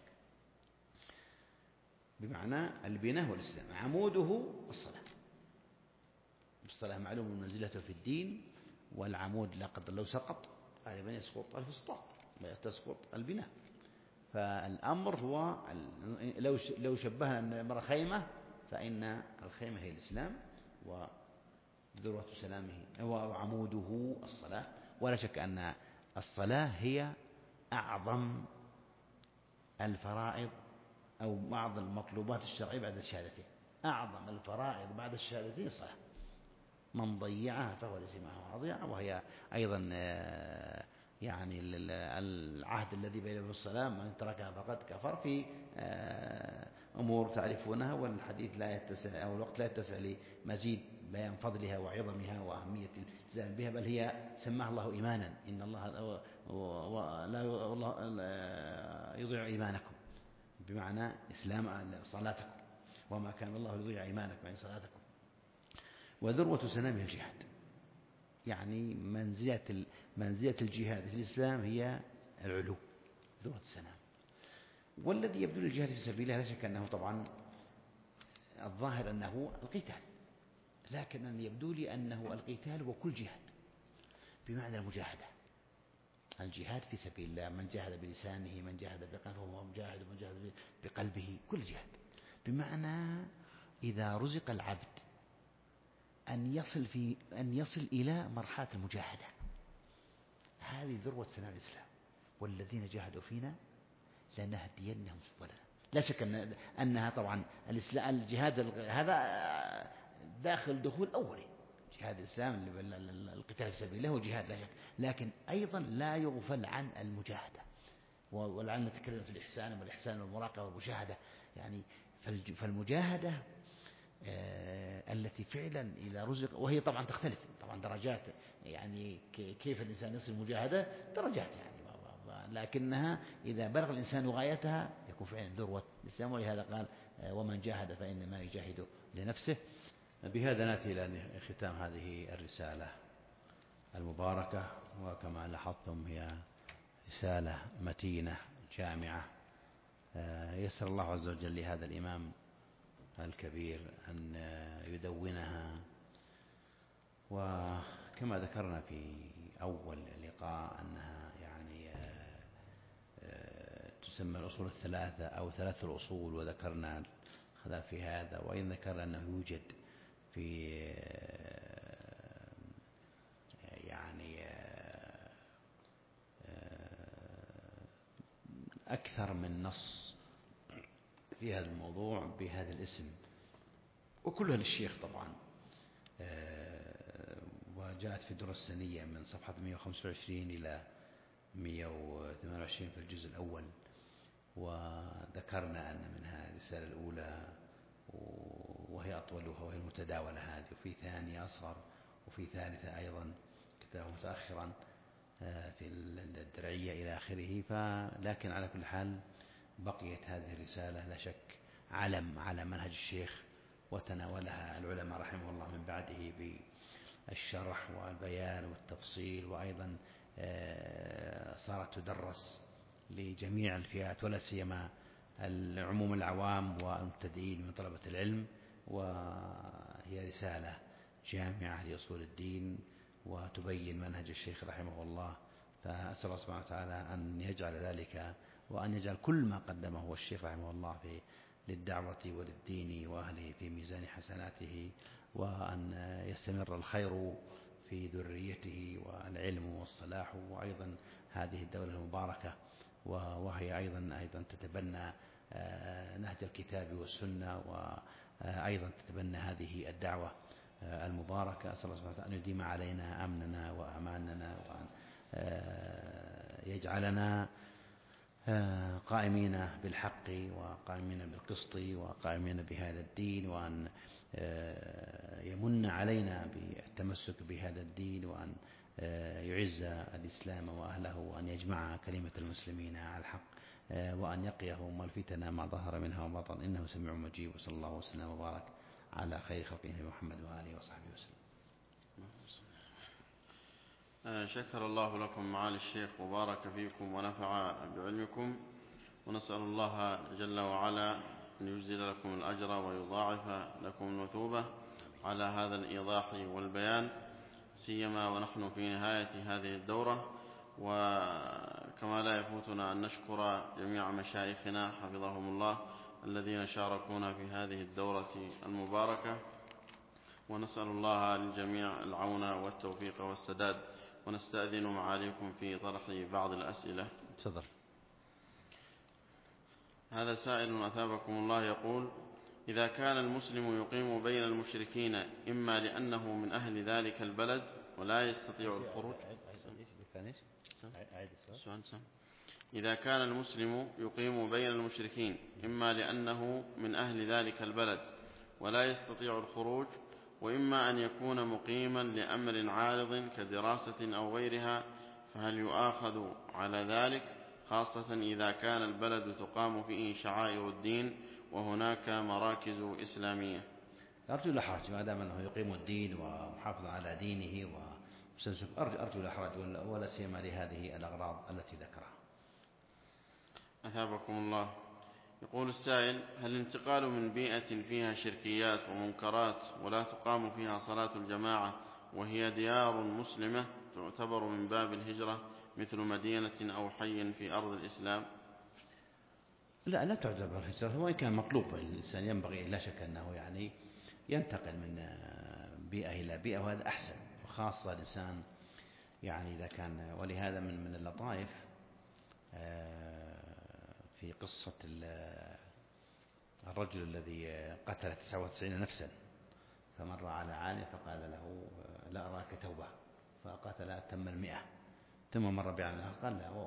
بمعنى البناء والإسلام. عموده الصلاة، الصلاة معلوم منزلته في الدين، والعمود لا قدر لو سقط غالبا يسقط الفسطاط ويستسقط البناء. فالأمر هو لو شبهنا الأمر خيمة فإن الخيمة هي الإسلام وذروة سلامه وعموده الصلاة. ولا شك أن الصلاة هي أعظم الفرائض أو بعض المطلوبات الشرعية بعد الشهادتين. أعظم الفرائض بعد الشهادتين الصلاة، من ضيعها فهو ليس معه أضيع. وهي أيضا يعني العهد الذي بينه الصلاة من تركها فقد كفر، في أمور تعرفونها والحديث لا يتسع أو الوقت لا يتسع لمزيد بيان فضلها وعظمها وأهمية الالتزام بها، بل هي سماها الله إيمانا. إن الله لا يضيع إيمانكم، بمعنى إسلام صلاتكم، وما كان الله يضيع إيمانكم يعني صلاتكم. وذروة سنامه الجهاد، يعني منزلة الجهاد في الإسلام هي العلو، ذروة السنام. والذي يبدو للجهاد في سبيل الله لا شك أنه طبعا الظاهر أنه القتال، لكن أن يبدو لي أنه القتال وكل جهاد بمعنى المجاهدة. الجهاد في سبيل الله، من جاهد بلسانه، من جاهد بقلبه وهو مجاهد، ومن جاهد بقلبه، كل جهاد. بمعنى إذا رزق العبد أن يصل إلى مرحلة المجاهدة، هذه ذروة سنام الإسلام. والذين جاهدوا فينا لنهدينهم سبلنا. لا شك أنها طبعا الجهاد هذا دخول أولي، جهاد الإسلام القتال في سبيل الله وجهاد لا شك، لكن أيضا لا يغفل عن المجاهدة. ولعلنا نتكلم في الإحسان والإحسان والمراقبة والمشاهدة، يعني فالمجاهدة التي فعلا إذا رزق، وهي طبعا تختلف طبعا درجات، يعني كيف الإنسان يصل المجاهدة درجات يعني، لكنها إذا بلغ الإنسان غايتها يكون فعلا ذروة الإسلام. ولهذا قال ومن جاهد فإنما يجاهد لنفسه. بهذا نأتي إلى ختام هذه الرسالة المباركة، وكما لاحظتم هي رسالة متينة جامعة، يسر الله عز وجل لهذا الإمام الكبير أن يدونها. وكما ذكرنا في أول لقاء أنها يعني يسمى الأصول الثلاثة أو ثلاث الأصول، وذكرنا في هذا، وإن ذكرنا أنه يوجد في يعني أكثر من نص في هذا الموضوع بهذا الاسم، وكلها للشيخ طبعا، وجاءت في الدرة السنية من صفحة 125 إلى 128 في الجزء الأول. وذكرنا أن منها الرسالة الأولى وهي أطولها وهي المتداولة هذه، وفي ثانية أصغر، وفي ثالثة أيضا كتابة متأخرا في الدرعية إلى آخره. لكن على كل حال بقيت هذه الرسالة لا شك علم على منهج الشيخ، وتناولها العلماء رحمه الله من بعده بالشرح والبيان والتفصيل، وأيضا صارت تدرس لجميع الفئات ولا سيما العموم العوام والمبتدئين من طلبة العلم. وهي رسالة جامعة لأصول الدين وتبين منهج الشيخ رحمه الله. فأسأل الله سبحانه وتعالى أن يجعل ذلك، وأن يجعل كل ما قدمه هو الشيخ رحمه الله للدعوة وللدين وأهله في ميزان حسناته، وأن يستمر الخير في ذريته والعلم والصلاح، وأيضا هذه الدولة المباركة، وهي أيضا تتبنى نهج الكتاب والسنة، وأيضا تتبنى هذه الدعوة المباركة. أسأل الله سبحانه وتعالى أن يديم علينا أمننا وأماننا، وأن يجعلنا قائمين بالحق وقائمين بالقسط وقائمين بهذا الدين، وأن يمن علينا بالتمسك بهذا الدين، وأن يعز الإسلام وأهله، وأن يجمع كلمة المسلمين على الحق، وأن يقيهم الفتن ما ظهر منها وبطن، إنه سميع مجيب. وصلى الله وسلم وبارك على خير خلقه محمد وآله وصحبه وسلم. شكر الله لكم معالي الشيخ وبارك فيكم ونفع بعلمكم، ونسأل الله جل وعلا أن يجزل لكم الأجر ويضاعف لكم المثوبة على هذا الإيضاح والبيان، سيما ونحن في نهاية هذه الدورة. وكما لا يفوتنا أن نشكر جميع مشايخنا حفظهم الله الذين شاركونا في هذه الدورة المباركة، ونسأل الله للجميع العون والتوفيق والسداد. ونستأذن معاليكم في طرح بعض الأسئلة. تفضل. هذا سائل أثابكم الله يقول: إذا كان المسلم يقيم بين المشركين إما لأنه من أهل ذلك البلد ولا يستطيع الخروج. إذا كان المسلم يقيم بين المشركين إما لأنه من أهل ذلك البلد ولا يستطيع الخروج، وإما أن يكون مقيما لأمر عارض كدراسة أو غيرها، فهل يؤاخذ على ذلك، خاصة إذا كان البلد تقام فيه شعائر الدين وهناك مراكز إسلامية؟ أرجو لا حرج ما دام أنه يقيم الدين ومحافظ على دينه أرجو لا حرج، ولا سيما لهذه الأغراض التي ذكرها. أثابكم الله. يقول السائل: هل الانتقال من بيئة فيها شركيات ومنكرات ولا تقام فيها صلاة الجماعة وهي ديار مسلمة تعتبر من باب الهجرة مثل مدينة أو حي في أرض الإسلام؟ لا تعتبر هجرة، وإن كان مطلوب الإنسان ينبغي لا شك أنه يعني ينتقل من بيئة إلى بيئة، وهذا أحسن، وخاصة الإنسان يعني إذا كان. ولهذا من اللطائف في قصة الرجل الذي قتل 99 نفسا، فمر على عالم فقال له: لا أراك توبة، فقتل تم 100. ثم مر بعالم قال: لا،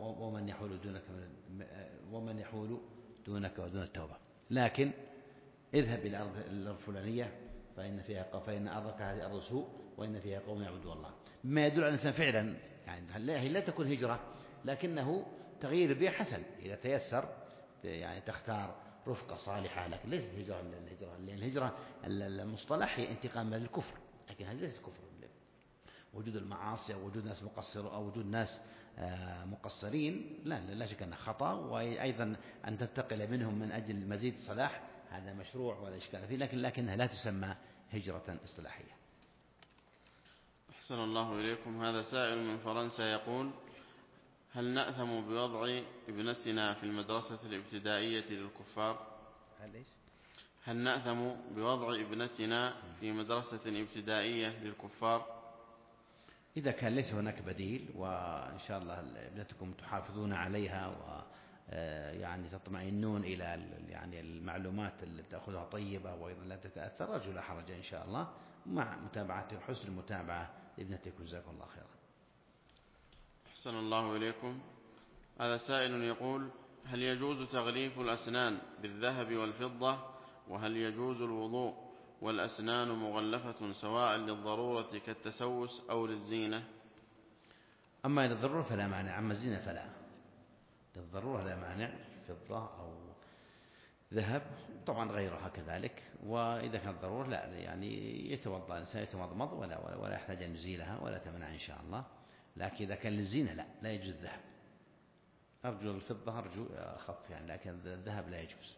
ومن يحول دونك ودون التوبة، لكن اذهب إلى الأرض الفلانية فإن أرضك هذه أرض سوء وإن فيها قوم يعبدون الله. ما يدل على الإنسان فعلا يعني هي لا تكون هجرة، لكنه تغيير البيئة حسن إذا تيسر، يعني تختار رفقة صالحة. لكن ليست الهجرة لأن الهجرة المصطلح هي انتقال من الكفر، لكن هذه ليست كفر. وجود المعاصي أو وجود ناس مقصر أو وجود ناس مقصرين لا شك أنه خطأ، وأيضا أن تنتقل منهم من أجل مزيد صلاح هذا مشروع ولا إشكال فيه، لكنها لا تسمى هجرة اصطلاحية. أحسن الله إليكم. هذا سائل من فرنسا يقول: هل نأثم بوضع ابنتنا في المدرسة الابتدائية للكفار؟ هل نأثم بوضع ابنتنا في مدرسة ابتدائية للكفار؟ إذا كان ليس هناك بديل وإن شاء الله ابنتكم تحافظون عليها ويعني تطمئنون إلى يعني المعلومات اللي تأخذها طيبة وأيضا لا تتأثر، أرجو لا حرج إن شاء الله مع متابعة حسن المتابعة لابنتكم. جزاكم الله خيرا. أحسن الله إليكم. هذا سائل يقول: هل يجوز تغليف الأسنان بالذهب والفضة؟ وهل يجوز الوضوء والأسنان مغلفة سواء للضرورة كالتسوس أو للزينة؟ أما للضرورة فلا مانع، أما الزينة فلا. للضرورة لا مانع، فضة أو ذهب، طبعا غيرها كذلك. وإذا كانت ضرورة لا، يعني يتوضأ الإنسان يتمضمض ولا يحتاج أن يزيلها ولا تمنع إن شاء الله. لكن إذا كان للزينة لا يجوز الذهب. أرجو الفضة، أرجو أخف يعني، لكن الذهب لا يجوز.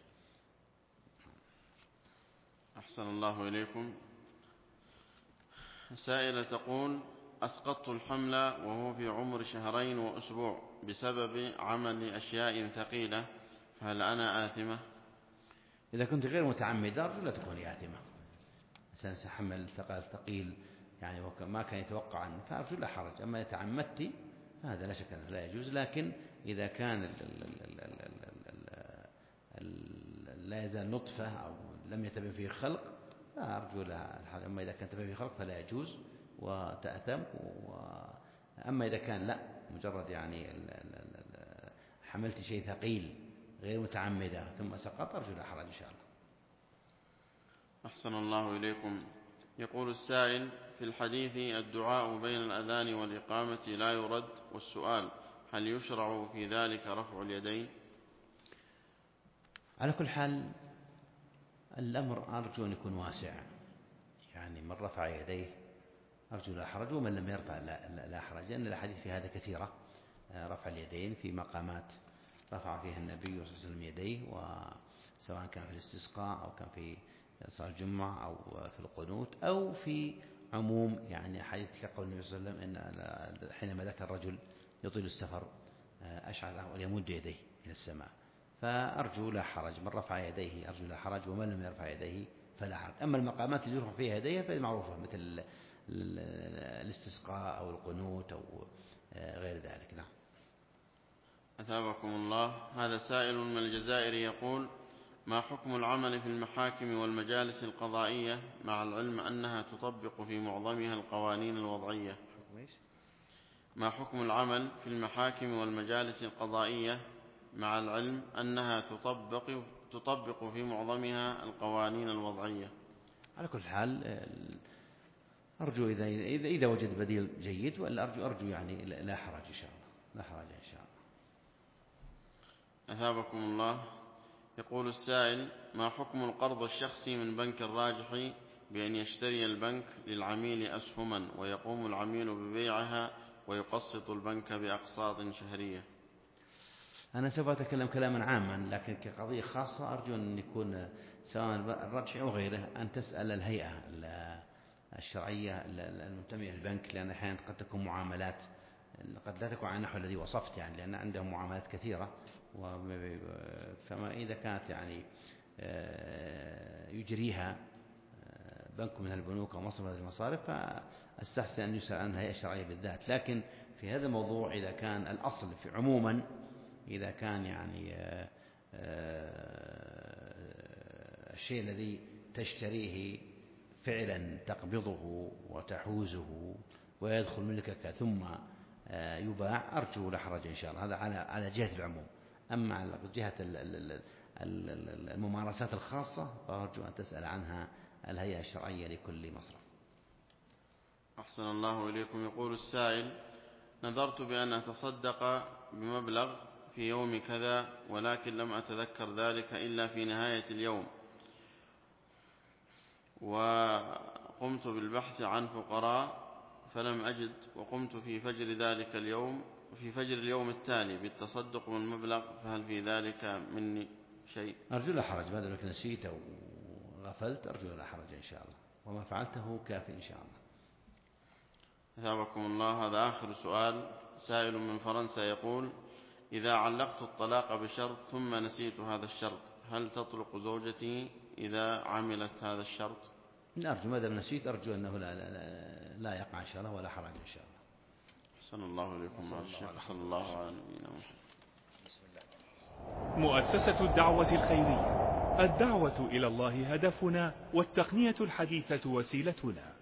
أحسن الله إليكم. سائلة تقول: أسقطت الحمل وهو في عمر 2 وأسبوع بسبب عمل أشياء ثقيلة، فهل أنا آثمة؟ إذا كنت غير متعمدة أرجو لا تكوني آثمة. إنسان سيحمل ثقيل يعني ما كان يتوقع عنه فأرجو لا حرج. أما إذا تعمدت فهذا لا شك أنه لا يجوز. لكن إذا كان لا يزال نطفة أو لم يتبين فيه خلق فأرجو لا الحرج. أما إذا كان تبين فيه خلق فلا يجوز وتأثم. أما إذا كان لا، مجرد يعني حملت شيء ثقيل غير متعمدة ثم سقط، أرجو لا حرج إن شاء الله. أحسن الله إليكم. يقول السائل: في الحديث الدعاء بين الأذان والإقامة لا يرد، والسؤال: هل يشرع في ذلك رفع اليدين؟ على كل حال الأمر أرجو أن يكون واسع، يعني من رفع يديه أرجو لا حرج، ومن لم يرفع لا حرج، لأن الأحاديث في هذا كثيرة. رفع اليدين في مقامات رفع فيها النبي صلى الله عليه وسلم يديه، وسواء كان في الاستسقاء أو كان في صلاة الجمعة أو في القنوت أو في عموم يعني حديث كقول النبي صلى الله عليه وسلم إن حينما ذكر الرجل يطيل السفر أشعر ويمد يديه إلى السماء. فأرجو لا حرج، من رفع يديه أرجو لا حرج، ومن لم يرفع يديه فلا حرج. أما المقامات اللي يرفع فيها يديه فهي معروفة، مثل الاستسقاء أو القنوت أو غير ذلك. نعم. أثابكم الله. هذا سائل من الجزائر يقول: ما حكم العمل في المحاكم والمجالس القضائية مع العلم أنها تطبق في معظمها القوانين الوضعية؟ ما حكم العمل في المحاكم والمجالس القضائية مع العلم أنها تطبق في معظمها القوانين الوضعية؟ على كل حال أرجو إذا وجد بديل جيد، ولا أرجو يعني لا حرج إن شاء الله، لا حرج إن شاء الله. أثابكم الله. يقول السائل: ما حكم القرض الشخصي من بنك الراجحي بأن يشتري البنك للعميل أسهما ويقوم العميل ببيعها ويقسط البنك بأقساط شهرية؟ أنا سوف أتكلم كلاما عاما، لكن كقضية خاصة أرجو أن يكون سواء الراجحي أو غيره أن تسأل الهيئة الشرعية المنتمية للبنك، لأن أحيانا قد تكون معاملات قد لا تكون على النحو الذي وصفت، يعني لأن عندهم معاملات كثيرة. فما إذا كانت يعني يجريها بنك من البنوك أو مصرف من المصارف فأستحسن أن يسأل عنها الهيئة الشرعية بالذات. لكن في هذا الموضوع إذا كان الأصل في عموما إذا كان يعني الشيء الذي تشتريه فعلا تقبضه وتحوزه ويدخل ملكك ثم يباع، أرجو لا حرج إن شاء الله. هذا على جهة العموم. أما على جهة الممارسات الخاصة فأرجو أن تسأل عنها الهيئة الشرعية لكل مصرف. أحسن الله إليكم. يقول السائل: نذرت بأن أتصدق بمبلغ في يوم كذا، ولكن لم أتذكر ذلك إلا في نهاية اليوم، وقمت بالبحث عن فقراء فلم أجد، وقمت في فجر اليوم التالي بالتصدق بالمبلغ، فهل في ذلك مني شيء؟ أرجو لا حرج، بعد ذلك نسيت أو غفلت أرجو لا حرج إن شاء الله، وما فعلته كافي إن شاء الله. أثابكم الله. هذا آخر سؤال سائل من فرنسا يقول: إذا علقت الطلاق بشرط ثم نسيت هذا الشرط، هل تطلق زوجتي إذا عملت هذا الشرط؟ أرجو ما دام نسيت أرجو أنه لا يقع إن شاء الله ولا حرج إن شاء الله. أحسن الله إليكم مع الشيخ. صلى الله على نبينا محمد. مؤسسة الدعوة الخيرية، الدعوة إلى الله هدفنا، والتقنية الحديثة وسيلتنا.